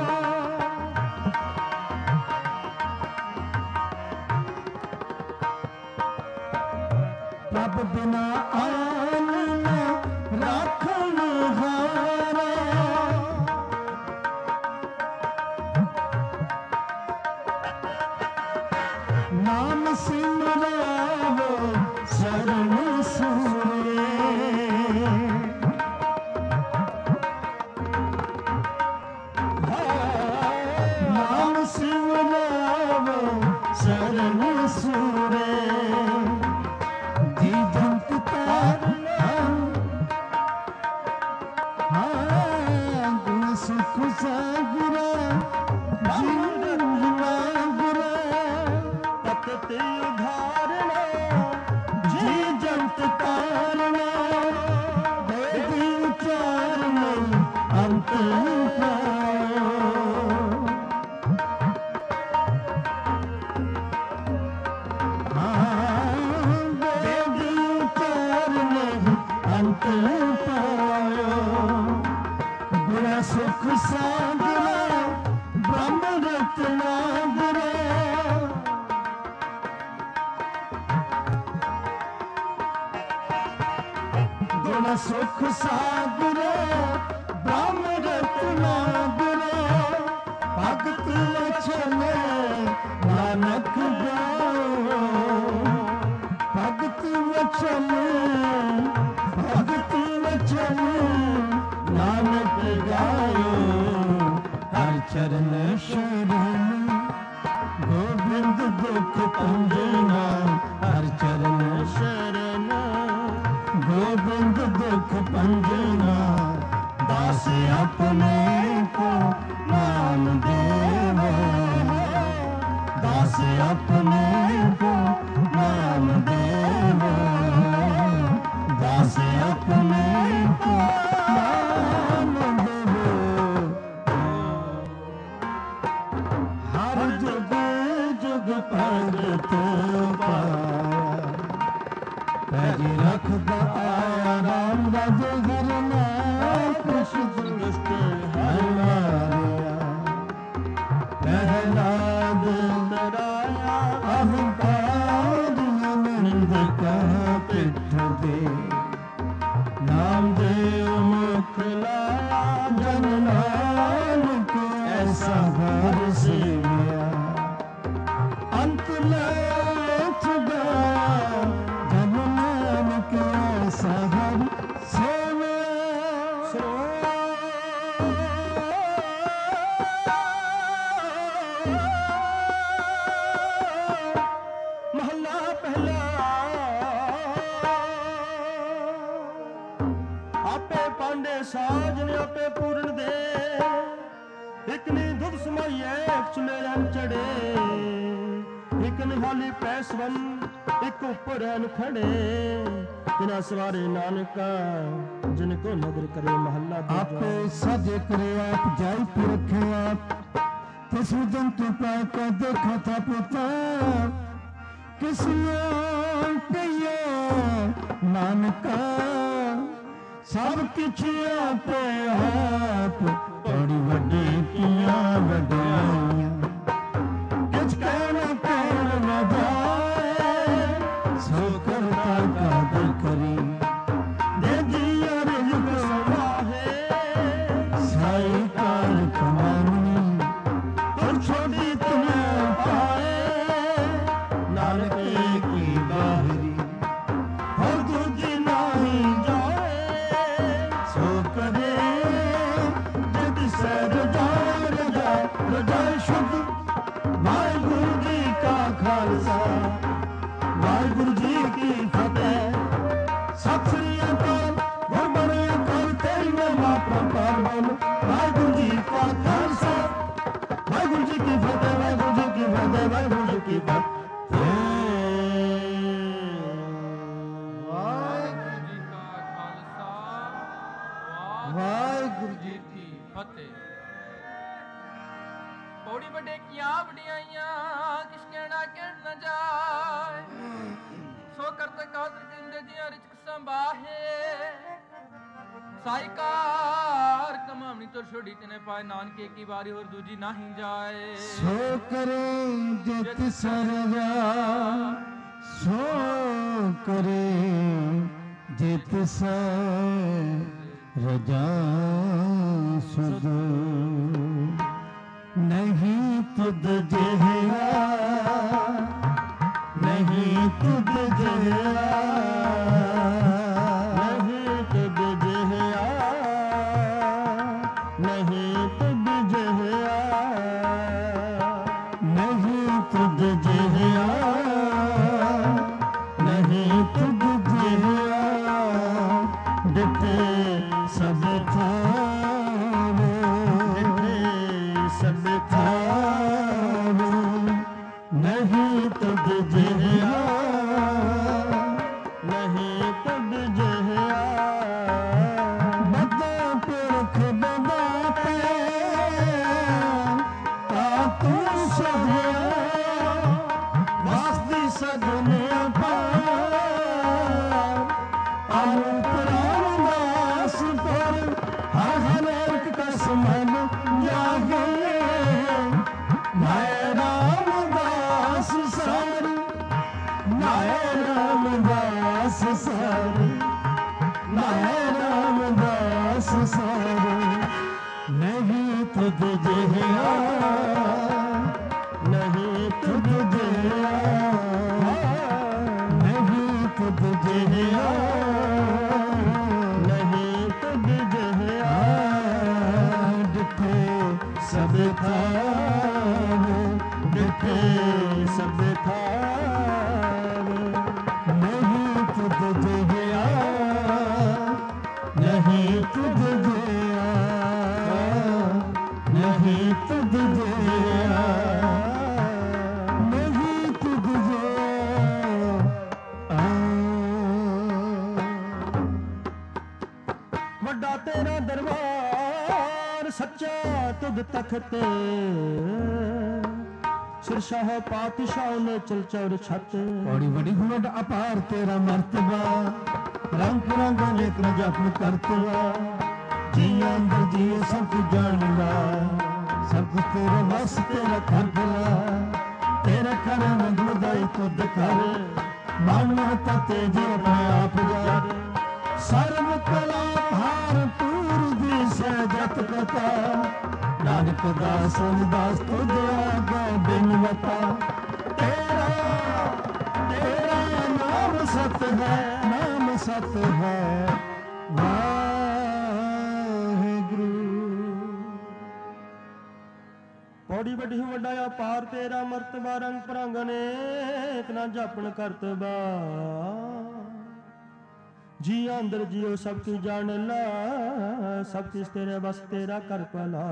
प्रभ बिना आन न राखन हारा नाम सिमरावो शरण सूरे नाम सिमरावो शरण सूरे जी जंत तारना गुण सुख सागरा जीवन गुरा तपते उधारना जी जंत तारना वेदी उचारना अंत पायो ਸੁਖ ਸਾਗਰ ਬ੍ਰਹਮ ਰਤਨਾਗਰ ਭਗਤ ਵਚਨ ਨਾਨਕ ਗਾਓ ਭਗਤ ਵਚਨ ਨਾਨਕ ਗਾਓ ਹਰ ਚਰਨ ਸ਼ਰਨ ਗੋਬਿੰਦ ਦੁਖ ਭੰਜਨਾ ਹਰ ਚਰਨ ਸ਼ਰਨ ਗੋਬਿੰਦ ਦੁਖ ਭੰਜਨਾ ਦਾਸ ਆਪਣੇ ਕੋ ਨਾਮ ਦੇਵਾ ਦਾਸ ਆਪਣੇ ਕੋ ਨਾਮ ਦੇਵਾ ਦਾਸ ਆਪਣੇ ਕੋ ਨਾਮ ਦੇਵਾ ਹਰ ਜੁਗ ਜੁਗ ਭਗਤ ਪਾਇਆ ਪੈਜ ਰੱਖਦਾ ਆਇਆ ਰਾਮ ਰਾਜ ਹਰਨਾ ਕੁਛ ਦੁਸ਼ਟ ਹਰ ਮਾਰਿਆ ਪ੍ਰਹਲਾਦ ਤਰਾਇਆ ਅਹੰਕਾਰ ਨਿੰਦ ਕਹਾ ਪਿੱਠ ਦੇ ਨਾਮ ਦੇਵ ਮੁਖ ਲਾਇਆ ਜਨ ਨਾਨਕ ਐਸਾ ਹਰ ਸੇਵਿਆ ਅੰਤ ਲੈ ਛੁਡਾਇਆ ਜਨ ਨਾਨਕ ਐਸਾ ਹਰ ਸੇਵਿਆ ਮਹੱਲਾ ਪਹਿਲਾ ਆਪੇ ਪਾਂਡੇ ਸਾਜਨ ਆਪੇ ਪੂਰਨ ਦੇ ਇਕ ਨੀ ਦੁੱਧ ਸਮਾਈਏ ਇੱਕ ਮੇਰਨ ਚੜੇ ਇਕ ਨਿਹਾਲੀ ਪੈਸਵਨ ਇੱਕ ਉੱਪਰ ਹਨ ਖੜੇ ਤਿਨਾ ਸਵਾਰੇ ਨਾਨਕਾ ਜਿਨ ਕੋ ਨਦਰ ਕਰੇ ਮਹੱਲਾ ਆਪੇ ਸਾਜੇ ਕਰੇ ਆਪ ਜਾਈ ਪੀ ਰੱਖੇ ਆਪ ਤਿਸ ਜੰਤੂ ਪਾ ਕੇ ਦੇਖਾ ਥਾ ਪੁੱਤਾ ਕਿਸਨੋ ਕਹੀਏ ਨਾਨਕਾ ਸਭ ਕਿਛ ਆਪੇ ਆਪ ਬੜੀ ਵੱਡੀ ਕੀਆਂ ਵਡਿਆਈਆਂ ਕਿਛ ਕਹਿਣਾ ਕਹਿਣ ਨਾ ਜਾਏ ਸੋ ਕਰਤਾ ਕਾਦਰ ਕਰੀ ਦੇ ਜੀਆ ਰਿਜਕ ਸਵਾਹੇ ਸਾਈ ਕਾਰ ਕਮਾਨੀ ਤੁਰ ਛੋਟੀ ਤੁਮੇ ਪਾਏ ਨਾਨਕ ਕੀ ਬਾਹਰੀ ਹਰ ਦੂਜੀ ਨਾਹੀ ਜਾਏ ਸੋ ਕਰੇ ਜਿਤ ਸੈ ਰਜਾਏ ਸ਼ੁੱਧ ਵਾਹਿਗੁਰੂ ਜੀ ਕਾ ਖਾਲਸਾ ਵਾਹਿਗੁਰੂ ਜੀ ਕੀ ਫਤਿਹ ਸਤਿ ਸ੍ਰੀ ਅਕਾਲ ਗੁਰਬਾਣੀ ਅਕਾਲ ਤੇਰੀ ਮਹਿਮਾ ਪ੍ਰਪਾਰ ਬੋਲ ਵਾਹਿਗੁਰੂ ਜੀ ਕਾ ਖਾਲਸਾ ਵਾਹਿਗੁਰੂ ਜੀ ਕੀ ਫਤਿਹ ਵਾਹਿਗੁਰੂ ਜੀ ਕੀ ਫਤਿਹ ਵਾਹਿਗੁਰੂ ਜੀ ਕੀ ਫਤਿਹ ਵਾਹਿਗੁਰੂ ਜੀ ਕਾ ਖਾਲਸਾ ਵਾਹਿਗੁਰੂ ਜੀ ਕੀ ਫਤਿਹ। ਪੌੜੀ ਵੱਡੇ ਕੀਆਂ ਵਡਿਆਈਆਂ ਕਿਸ ਕਹਿਣਾ ਕਹਿਣ ਨਾ ਜਾਏ ਸੋ ਕਰਤ ਕਾਦਰ ਜਿੰਦੇ ਦੀਆਂ ਰਿਚਕ ਸੰਭਾਹੇ ਸਾਈਕਾਰ ਕਮਾਵਣੀ ਤੋਂ ਛੋੜੀ ਤਨੇ ਪਾਏ ਨਾਨਕੇ ਕੀ ਵਾਰੀ ਹੋਰ ਦੂਜੀ ਨਹੀਂ ਜਾਏ ਸੋ ਕਰੇ ਜਿਤ ਸਰਵਾ ਸੋ ਕਰੇ ਜਿਤ ਸਰ ਰਜਾ ਸੁਧ ਨਹੀਂ ਤੁਧ ਜਿਹਾ ਨਹੀਂ ਤੁਧ ਜਿਹਾ ਨਹੀਂ ਤੁਧ ਜਿਹਾ ਨਹੀਂ ਤੁਧ ਜਿਹਾ ਨਹੀਂ ਤੁਧ ਜਿਹਾ ਨਹੀਂ ਤੁਧ ਜਿਹਾ ਦਿੱਤੇ ਸਭ ਥਾਵੇ ਦਿੱਤੇ ਸਭ ਥਾਵੇ ਨਹੀਂ ਤੁਧ ਜਿਹਾ ਨਹੀਂ ਤੁਧ ਜਿਹਾ ਬੱਦਾ ਪੁਰਖ ਬਦਾਤੇ ਤਾ ਤੂੰ ਸਭਿਆ ਵਾਸਦੀ ਸਗਨੇ ਪਾਰ ਅਨੂਪ ਰਾਮਦਾਸ ਪਰ ਹਰ ਹਰ ਇੱਕ ਕਸ ਮਨ ਜਾਗੇ ਮੈਂ ਰਾਮਦਾਸ ਸਰ ਤੁਧ ਜਿਹਾ ਨਹੀਂ ਤੁਧ ਜਿਹਾ ਨਹੀਂ ਤੁਧ ਜਿਹਾ ਡਿਠੇ ਸਭ ਥਾਵ ਡਿਠੇ ਸਭ ਥਾਵ ਨਹੀਂ ਤੁਧ ਜਿਹਾ ਨਹੀਂ ਤੁਧ ਜਿਹਾ ਨਹੀਂ ਤੁਧ ਜਿਹਾ ਨਹੀਂ ਤੁਧ ਜਿਹਾ ਵੱਡਾ ਤੇਰਾ ਦਰਬਾਰ ਸੱਚਾ ਤੁਧ ਤਖਤ ਸਿਰਸ਼ਾਹ ਪਾਤਸ਼ਾਹ ਨੇ ਚਲ ਚੌਰ ਛੱਤ ਬੜੀ ਵੱਡੀ ਗੁਣ ਅਪਾਰ ਤੇਰਾ ਮਰਤਬਾ ਰੰਗ ਰੰਗ ਨੇਕ ਨ ਜਪਨ ਕਰਤਵਾ ਜੀਆਂ ਅੰਦਰ ਜੀਓ ਸਭ ਕੁਝ ਜਾਣਦਾ ਸਭ ਕੁਝ ਤੇਰੇ ਵਸ ਤੇਰਾ ਖਰਬਲਾ ਤੇਰਾ ਕਰ ਮੰਗਦਾਈ ਤੁਧ ਕਰ ਮਨ ਮਹਤਾ ਤੇਜੇ ਆਪਣੇ ਆਪ ਜਾ ਸਰਬ ਕਲਾ ਭਾਰ ਪੂਰ ਦੀ ਸਹਿਜਤ ਕਥਾ ਨਾਨਕ ਦਾਸ ਦਾਸ ਤੁਧ ਆਗੇ ਬਿਨਵਤਾ ਤੇਰਾ ਨਾਮ ਸਤ ਹੈ ਨਾਮ ਸਤ ਹੈ ਵਾਹਿਗੁਰੂ ਪੌੜੀ ਵੱਡੀ ਵੱਡਾ ਅਪਾਰ ਤੇਰਾ ਮਰਤਬਾ ਰੰਗ ਭਰੰਗ ਅਨੇਕ ਨਾ ਜਾਪਣ ਕਰਤਬਾ ਜੀ ਅੰਦਰ ਜੀਓ ਸਭ ਕੀ ਜਾਣ ਲਾ ਸਭ ਕਿਸ ਤੇਰੇ ਬਸ ਤੇਰਾ ਕਰ ਭਲਾ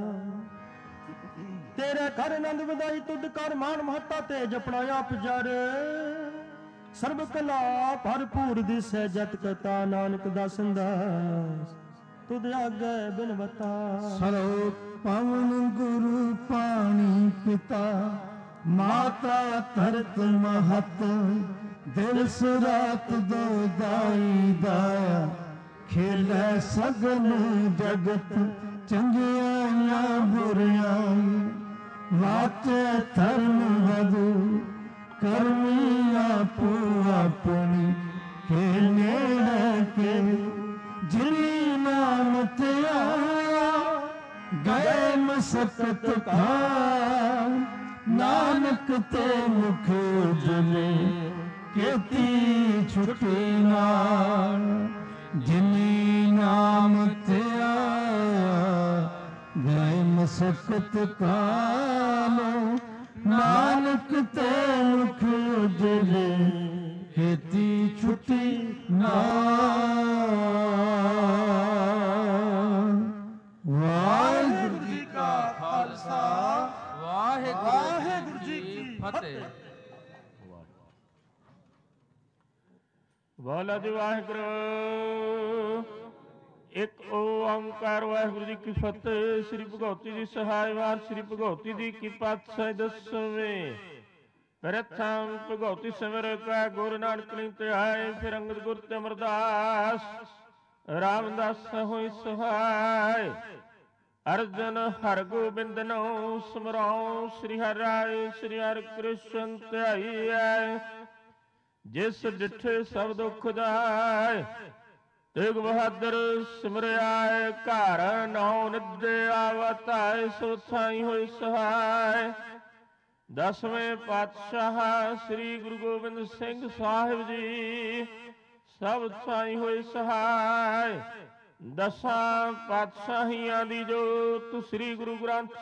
ਤੇਰੇ ਘਰ ਆਨੰਦ ਵਧਾਈ ਤੁਧ ਕਰ ਮਾਨ ਮਹੱਤਾ ਤੇ ਜਪਣਾ ਆਪ ਜਰ ਸਰਬ ਕਲਾ ਭਰਪੂਰ ਦਿਸੈ ਜਤ ਕਥਾ ਨਾਨਕ ਦਾ ਸੰਦਾਸ ਤੁਧ ਆਗੇ ਬਿਨਵਤਾ ਸਰੋ ਪਵਨ ਗੁਰੂ ਪਾਣੀ ਪਿਤਾ ਮਾਤਾ ਧਰਤ ਮਹਤ ਦਿਲ ਸੁਰਾਤ ਦੋ ਦਾਈ ਦਾਇਆ ਖੇਲੇ ਸਗਨ ਜਗਤ ਚੰਗਿਆਈਆਂ ਬੁਰਿਆਈ ਵਾਚੇ ਧਰਮ ਵਧੂ ਕਰਮੀ ਆਪੋ ਆਪਣੀ ਕੇ ਨੇੜੇ ਕੇ ਜਿਨੀ ਨਾਮ ਤੇ ਆਇਆ ਗਏ ਮਸਕਤ ਕਾ ਨਾਨਕ ਤੇ ਮੁਖ ਉਜਲੇ ਕੀਤੀ ਛੁੱਟੀ ਨਾਲ ਜਿਨੀ ਨਾਮ ਤੇ ਆਇਆ ਗਏ ਮਸਕਤ ਕਾਲੋ ਨਾਨਕ ਤੇ ਮੁਖ ਉਜਲੇ ਕੀਤੀ ਛੁੱਟੀ ਨਾਲ ਵਾਹਿਗੁਰੂ ਜੀ ਕਾ ਖਾਲਸਾ ਵਾਹਿਗੁਰੂ ਜੀ ਕੀ ਫਤਿਹ ਬੋਲੋ ਜੀ ਵਾਹਿਗੁਰੂ ਇੱਕ ਓੰਕਾਰ ਵਾਹਿਗੁਰੂ ਜੀ ਕੀ ਫਤਿਹ। ਸ੍ਰੀ ਭਗਉਤੀ ਜੀ ਸਹਾਇ ਵਾਰ ਸ੍ਰੀ ਭਗਉਤੀ ਜੀ ਕੀ ਪਾਤਸ਼ਾਹੀ ਦਸਵੇਂ ਪ੍ਰਥਮ ਭਗਉਤੀ ਸਿਮਰ ਕਾ ਗੁਰੂ ਨਾਨਕ ਲਈ ਧਿਆਏ ਫਿਰ ਅੰਗਦ ਗੁਰ ਤੇ ਅਮਰਦਾਸ ਰਾਮਦਾਸ ਹੋਈ ਸਹਾਇ ਅਰਜਨ ਹਰ ਗੋਬਿੰਦ ਨੋ ਸਿਮਰਉ ਸ੍ਰੀ ਹਰਿ ਰਾਇ ਸ੍ਰੀ ਹਰਿ ਕ੍ਰਿਸ਼ਨ ਧਿਆਈਐ ਜਿਸ ਡਿਠੇ ਸਭ ਦੁਖ ਜਾਏ ਤੇਗ ਬਹਾਦਰ ਸਿਮਰਿਆਏ ਘਰ ਨੌ ਨਿਦੇ ਆਵਤਾਏ ਸੋ ਥਾਈ ਹੋਈ ਸਹਾਇ ਦਸਵੇਂ ਪਾਤਸ਼ਾਹ ਸ੍ਰੀ ਗੁਰੂ ਗੋਬਿੰਦ ਸਿੰਘ ਸਾਹਿਬ ਜੀ ਸਭ ਥਾਈ ਹੋਈ ਸਹਾਇ ਦਸਾਂ ਪਾਤਸ਼ਾਹੀਆਂ ਦੀ ਜੋਤ ਸ੍ਰੀ ਗੁਰੂ ਗ੍ਰੰਥ